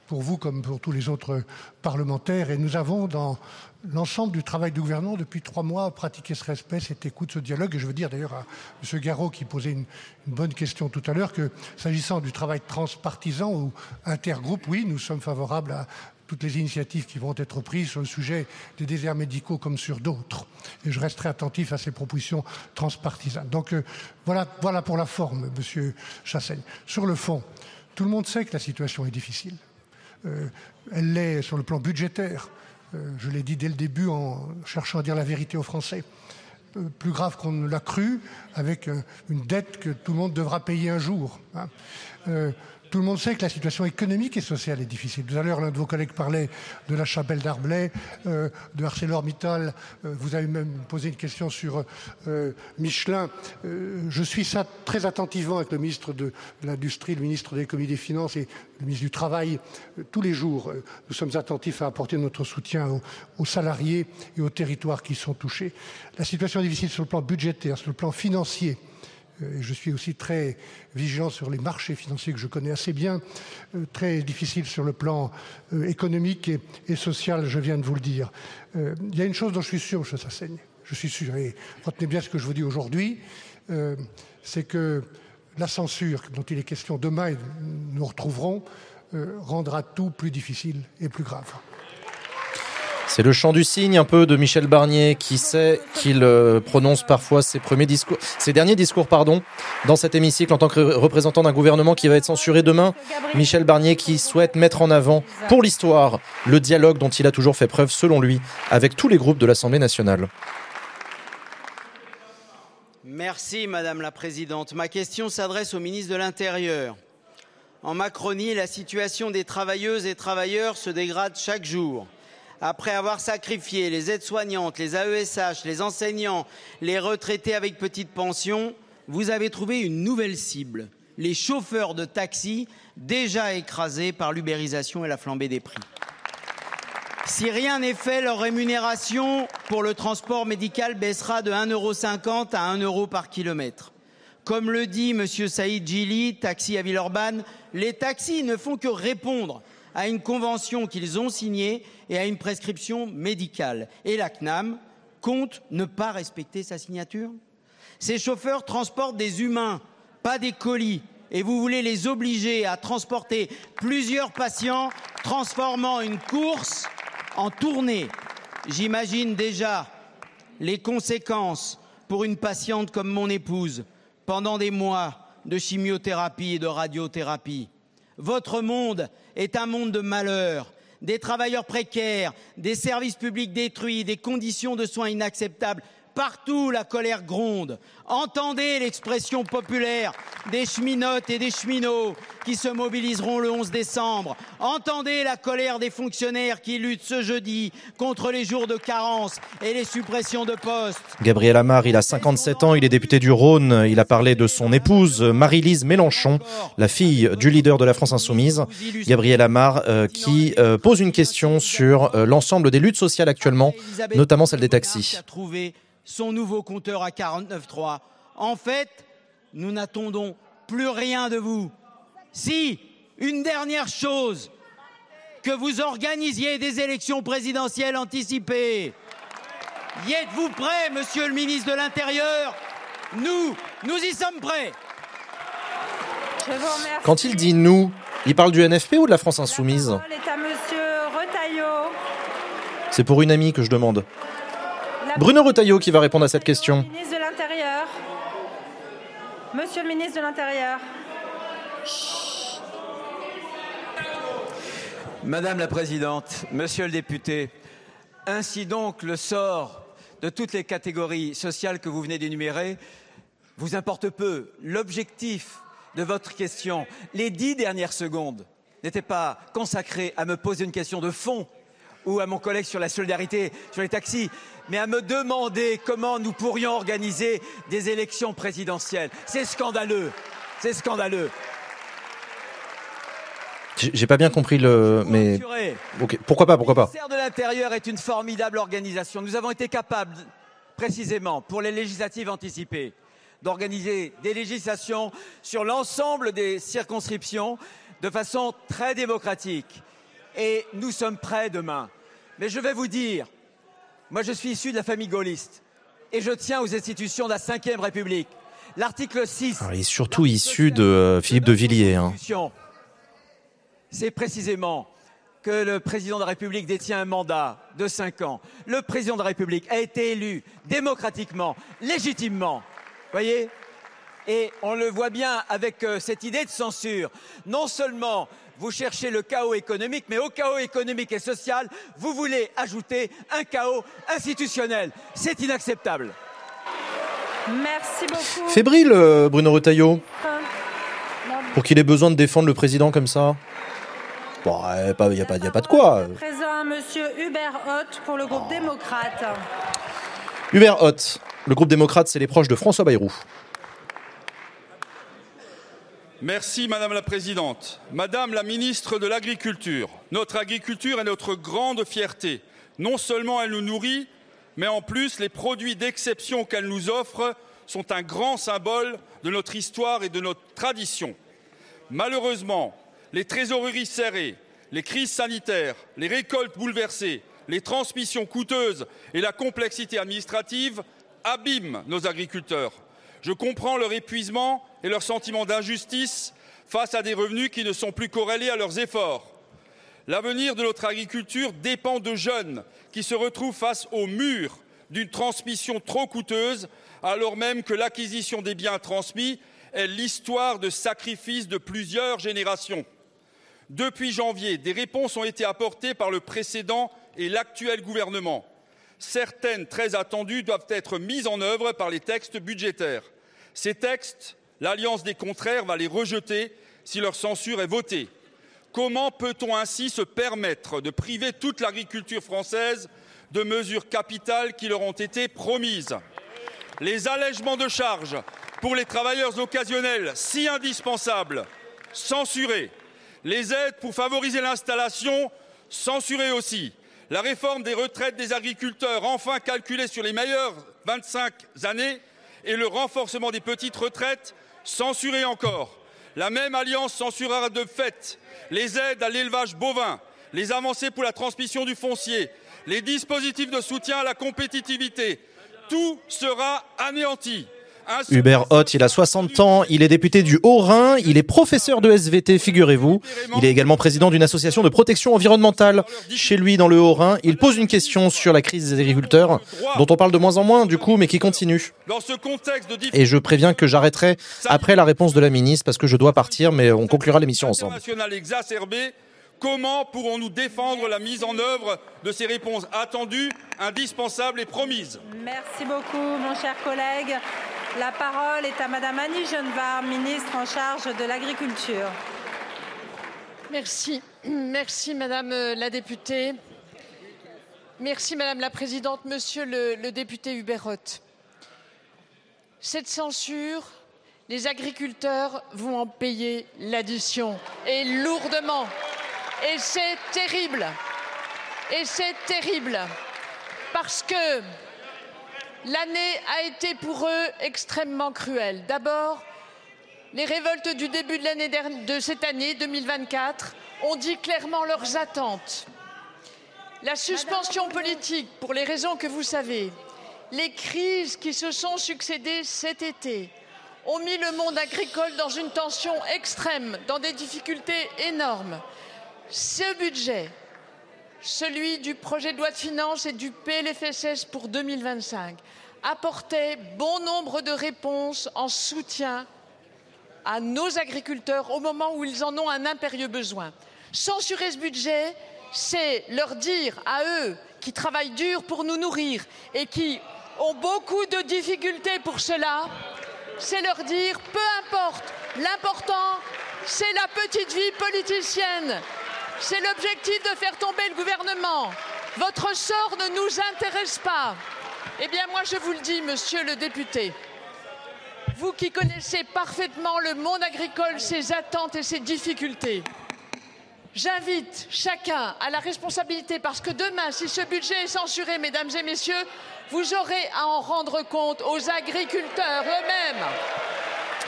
pour vous comme pour tous les autres parlementaires. Et nous avons, dans l'ensemble du travail du gouvernement, depuis trois mois, pratiqué ce respect, cette écoute, ce dialogue. Et je veux dire d'ailleurs à M. Garot, qui posait une, une bonne question tout à l'heure, que s'agissant du travail transpartisan ou intergroupe, oui, nous sommes favorables à toutes les initiatives qui vont être prises sur le sujet des déserts médicaux comme sur d'autres. Et je resterai attentif à ces propositions transpartisanes. Donc euh, voilà, voilà pour la forme, Monsieur Chassaigne. Sur le fond, tout le monde sait que la situation est difficile. Euh, elle l'est sur le plan budgétaire. Euh, je l'ai dit dès le début en cherchant à dire la vérité aux Français. Euh, plus grave qu'on ne l'a cru, avec euh, une dette que tout le monde devra payer un jour. Hein. Euh, Tout le monde sait que la situation économique et sociale est difficile. Tout à l'heure, l'un de vos collègues parlait de la Chabelle d'Arblay, euh, de ArcelorMittal. Euh, vous avez même posé une question sur euh, Michelin. Euh, je suis ça très attentivement avec le ministre de, de l'Industrie, le ministre de l'Économie et des Finances et le ministre du Travail. Euh, tous les jours, euh, nous sommes attentifs à apporter notre soutien aux, aux salariés et aux territoires qui sont touchés. La situation est difficile sur le plan budgétaire, sur le plan financier. Et je suis aussi très vigilant sur les marchés financiers que je connais assez bien, euh, très difficile sur le plan euh, économique et, et social, je viens de vous le dire. Euh, il y a une chose dont je suis sûr, M. Chassaigne, je suis sûr, et retenez bien ce que je vous dis aujourd'hui, euh, c'est que la censure dont il est question demain, et nous retrouverons, euh, rendra tout plus difficile et plus grave. C'est le chant du cygne un peu de Michel Barnier qui sait qu'il euh, prononce parfois ses premiers discours, ses derniers discours pardon, dans cet hémicycle en tant que représentant d'un gouvernement qui va être censuré demain. Michel Barnier qui souhaite mettre en avant pour l'histoire le dialogue dont il a toujours fait preuve selon lui avec tous les groupes de l'Assemblée nationale. Merci Madame la Présidente. Ma question s'adresse au ministre de l'Intérieur. En Macronie, la situation des travailleuses et travailleurs se dégrade chaque jour. Après avoir sacrifié les aides-soignantes, les A E S H, les enseignants, les retraités avec petite pension, vous avez trouvé une nouvelle cible, les chauffeurs de taxi déjà écrasés par l'ubérisation et la flambée des prix. Si rien n'est fait, leur rémunération pour le transport médical baissera de un euro cinquante à un euro par kilomètre. Comme le dit M. Saïd Djili, taxi à Villeurbanne, les taxis ne font que répondre à une convention qu'ils ont signée et à une prescription médicale. Et la C N A M compte ne pas respecter sa signature. Ces chauffeurs transportent des humains, pas des colis. Et vous voulez les obliger à transporter plusieurs patients, transformant une course en tournée. J'imagine déjà les conséquences pour une patiente comme mon épouse pendant des mois de chimiothérapie et de radiothérapie. Votre monde est un monde de malheur, des travailleurs précaires, des services publics détruits, des conditions de soins inacceptables. Partout, la colère gronde. Entendez l'expression populaire des cheminotes et des cheminots qui se mobiliseront le onze décembre. Entendez la colère des fonctionnaires qui luttent ce jeudi contre les jours de carence et les suppressions de postes. Gabriel Amar, il a cinquante-sept ans, il est député du Rhône. Il a parlé de son épouse, Marie-Lise Mélenchon, la fille du leader de la France Insoumise. Gabriel Amar euh, qui euh, pose une question sur euh, l'ensemble des luttes sociales actuellement, notamment celle des taxis. Son nouveau compteur à quarante-neuf trois. En fait, nous n'attendons plus rien de vous. Si, une dernière chose, que vous organisiez des élections présidentielles anticipées. Y êtes-vous prêt, monsieur le ministre de l'Intérieur? Nous, nous y sommes prêts. Je vous remercie. Quand il dit « nous », il parle du N F P ou de la France Insoumise? La parole est à monsieur Retailleau. C'est pour une amie que je demande. Bruno Retailleau qui va répondre à cette question. Monsieur le ministre de l'Intérieur. Monsieur le ministre de l'Intérieur. Madame la Présidente, Monsieur le député, ainsi donc le sort de toutes les catégories sociales que vous venez d'énumérer vous importe peu. L'objectif de votre question, les dix dernières secondes, n'était pas consacré à me poser une question de fond ou à mon collègue sur la solidarité, sur les taxis, mais à me demander comment nous pourrions organiser des élections présidentielles. C'est scandaleux, c'est scandaleux. J'ai pas bien compris le... mais... Okay. Pourquoi pas, pourquoi pas. Le ministère de l'Intérieur est une formidable organisation. Nous avons été capables, précisément, pour les législatives anticipées, d'organiser des législations sur l'ensemble des circonscriptions de façon très démocratique. et nous sommes prêts demain. Mais je vais vous dire, moi je suis issu de la famille gaulliste et je tiens aux institutions de la cinquième République. L'article six... Alors, il est surtout issu de euh, Philippe de Villiers. Hein. C'est précisément que le président de la République détient un mandat de cinq ans. Le président de la République a été élu démocratiquement, légitimement. Voyez ? Et on le voit bien avec euh, cette idée de censure. Non seulement vous cherchez le chaos économique, mais au chaos économique et social, vous voulez ajouter un chaos institutionnel. C'est inacceptable. Merci beaucoup. Fébrile, euh, Bruno Retailleau, pour qu'il ait besoin de défendre le président comme ça. Bon, il n'y a, pas, y a, pas, y a pas de quoi. Présent, monsieur Hubert Ott pour le groupe oh. démocrate. Hubert Ott, le groupe démocrate, c'est les proches de François Bayrou. Merci Madame la Présidente. Madame la Ministre de l'Agriculture, notre agriculture est notre grande fierté. Non seulement elle nous nourrit, mais en plus les produits d'exception qu'elle nous offre sont un grand symbole de notre histoire et de notre tradition. Malheureusement, les trésoreries serrées, les crises sanitaires, les récoltes bouleversées, les transmissions coûteuses et la complexité administrative abîment nos agriculteurs. Je comprends leur épuisement et leur sentiment d'injustice face à des revenus qui ne sont plus corrélés à leurs efforts. L'avenir de notre agriculture dépend de jeunes qui se retrouvent face au mur d'une transmission trop coûteuse, alors même que l'acquisition des biens transmis est l'histoire de sacrifices de plusieurs générations. Depuis janvier, des réponses ont été apportées par le précédent et l'actuel gouvernement. Certaines, très attendues, doivent être mises en œuvre par les textes budgétaires. Ces textes, l'Alliance des contraires va les rejeter si leur censure est votée. Comment peut-on ainsi se permettre de priver toute l'agriculture française de mesures capitales qui leur ont été promises ? Les allègements de charges pour les travailleurs occasionnels, si indispensables, censurés. Les aides pour favoriser l'installation, censurées aussi. La réforme des retraites des agriculteurs, enfin calculée sur les meilleures vingt-cinq années, et le renforcement des petites retraites, censuré encore. La même alliance censurera de fait les aides à l'élevage bovin, les avancées pour la transmission du foncier, les dispositifs de soutien à la compétitivité. Tout sera anéanti. Hubert Ott, il a soixante ans, il est député du Haut-Rhin, il est professeur de S V T, figurez-vous. Il est également président d'une association de protection environnementale chez lui dans le Haut-Rhin. Il pose une question sur la crise des agriculteurs, dont on parle de moins en moins du coup, mais qui continue. Et je préviens que j'arrêterai après la réponse de la ministre, parce que je dois partir, mais on conclura l'émission ensemble. Comment pourrons-nous défendre la mise en œuvre de ces réponses attendues, indispensables et promises ? Merci beaucoup, mon cher collègue. La parole est à Madame Annie Genevard, ministre en charge de l'Agriculture. Merci. Merci, Madame la députée. Merci, Madame la Présidente. Monsieur le, le député Hubert Ott. Cette censure, les agriculteurs vont en payer l'addition, et lourdement. Et c'est terrible. Et c'est terrible. Parce que l'année a été pour eux extrêmement cruelle. D'abord, les révoltes du début de, l'année dernière, de cette année deux mille vingt-quatre ont dit clairement leurs attentes. La suspension politique, pour les raisons que vous savez, les crises qui se sont succédées cet été, ont mis le monde agricole dans une tension extrême, dans des difficultés énormes. Ce budget, celui du projet de loi de finances et du P L F S S pour deux mille vingt-cinq, apportait bon nombre de réponses en soutien à nos agriculteurs au moment où ils en ont un impérieux besoin. Censurer ce budget, c'est leur dire à eux qui travaillent dur pour nous nourrir et qui ont beaucoup de difficultés pour cela, c'est leur dire peu importe, l'important c'est la petite vie politicienne. C'est l'objectif de faire tomber le gouvernement. Votre sort ne nous intéresse pas. Eh bien, moi, je vous le dis, monsieur le député, vous qui connaissez parfaitement le monde agricole, ses attentes et ses difficultés, j'invite chacun à la responsabilité, parce que demain, si ce budget est censuré, mesdames et messieurs, vous aurez à en rendre compte aux agriculteurs eux-mêmes.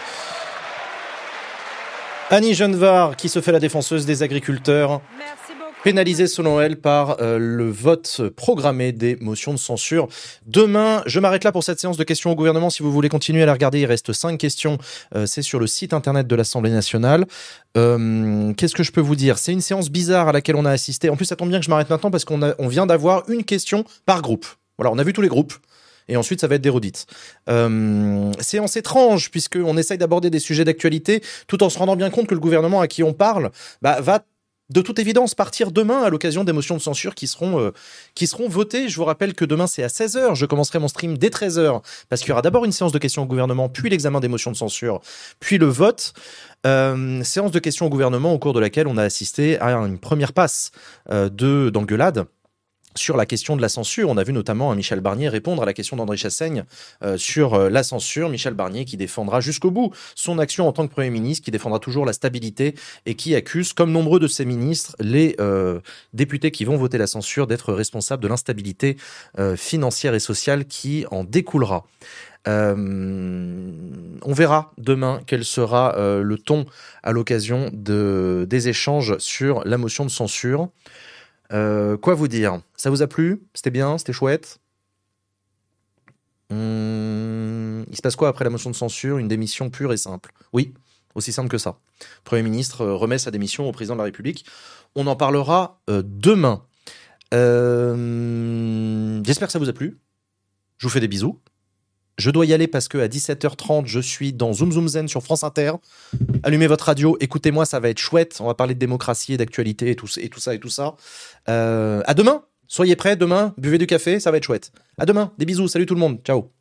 Annie Genevard, qui se fait la défenseuse des agriculteurs. Merci beaucoup. pénalisés selon elle par euh, le vote programmé des motions de censure. Demain, je m'arrête là pour cette séance de questions au gouvernement. Si vous voulez continuer à la regarder, il reste cinq questions. Euh, c'est sur le site internet de l'Assemblée nationale. Euh, qu'est-ce que je peux vous dire ? C'est une séance bizarre à laquelle on a assisté. En plus, ça tombe bien que je m'arrête maintenant parce qu'on a, on vient d'avoir une question par groupe. Voilà, on a vu tous les groupes. Et ensuite, ça va être des redites. Euh, séance étrange, puisqu'on essaye d'aborder des sujets d'actualité, tout en se rendant bien compte que le gouvernement à qui on parle bah, va de toute évidence partir demain à l'occasion des motions de censure qui seront, euh, qui seront votées. Je vous rappelle que demain, c'est à seize heures. Je commencerai mon stream dès treize heures, parce qu'il y aura d'abord une séance de questions au gouvernement, puis l'examen des motions de censure, puis le vote. Euh, séance de questions au gouvernement au cours de laquelle on a assisté à une première passe euh, de, d'engueulade sur la question de la censure. On a vu notamment un Michel Barnier répondre à la question d'André Chassaigne euh, sur euh, la censure. Michel Barnier qui défendra jusqu'au bout son action en tant que Premier ministre, qui défendra toujours la stabilité et qui accuse, comme nombreux de ses ministres, les euh, députés qui vont voter la censure d'être responsables de l'instabilité euh, financière et sociale qui en découlera. Euh, on verra demain quel sera euh, le ton à l'occasion de, des échanges sur la motion de censure. Euh, quoi vous dire ? Ça vous a plu ? C'était bien ? C'était chouette ? hum, Il se passe quoi après la motion de censure ? Une démission pure et simple. Oui, aussi simple que ça. Le Premier ministre remet sa démission au Président de la République. On en parlera euh, demain. Euh, j'espère que ça vous a plu. Je vous fais des bisous. Je dois y aller parce qu'à dix-sept heures trente, je suis dans Zoom Zoom Zen sur France Inter. Allumez votre radio, écoutez-moi, ça va être chouette. On va parler de démocratie et d'actualité et tout, et tout ça et tout ça. Euh, à demain, soyez prêts, demain, buvez du café, ça va être chouette. À demain, des bisous, salut tout le monde, ciao.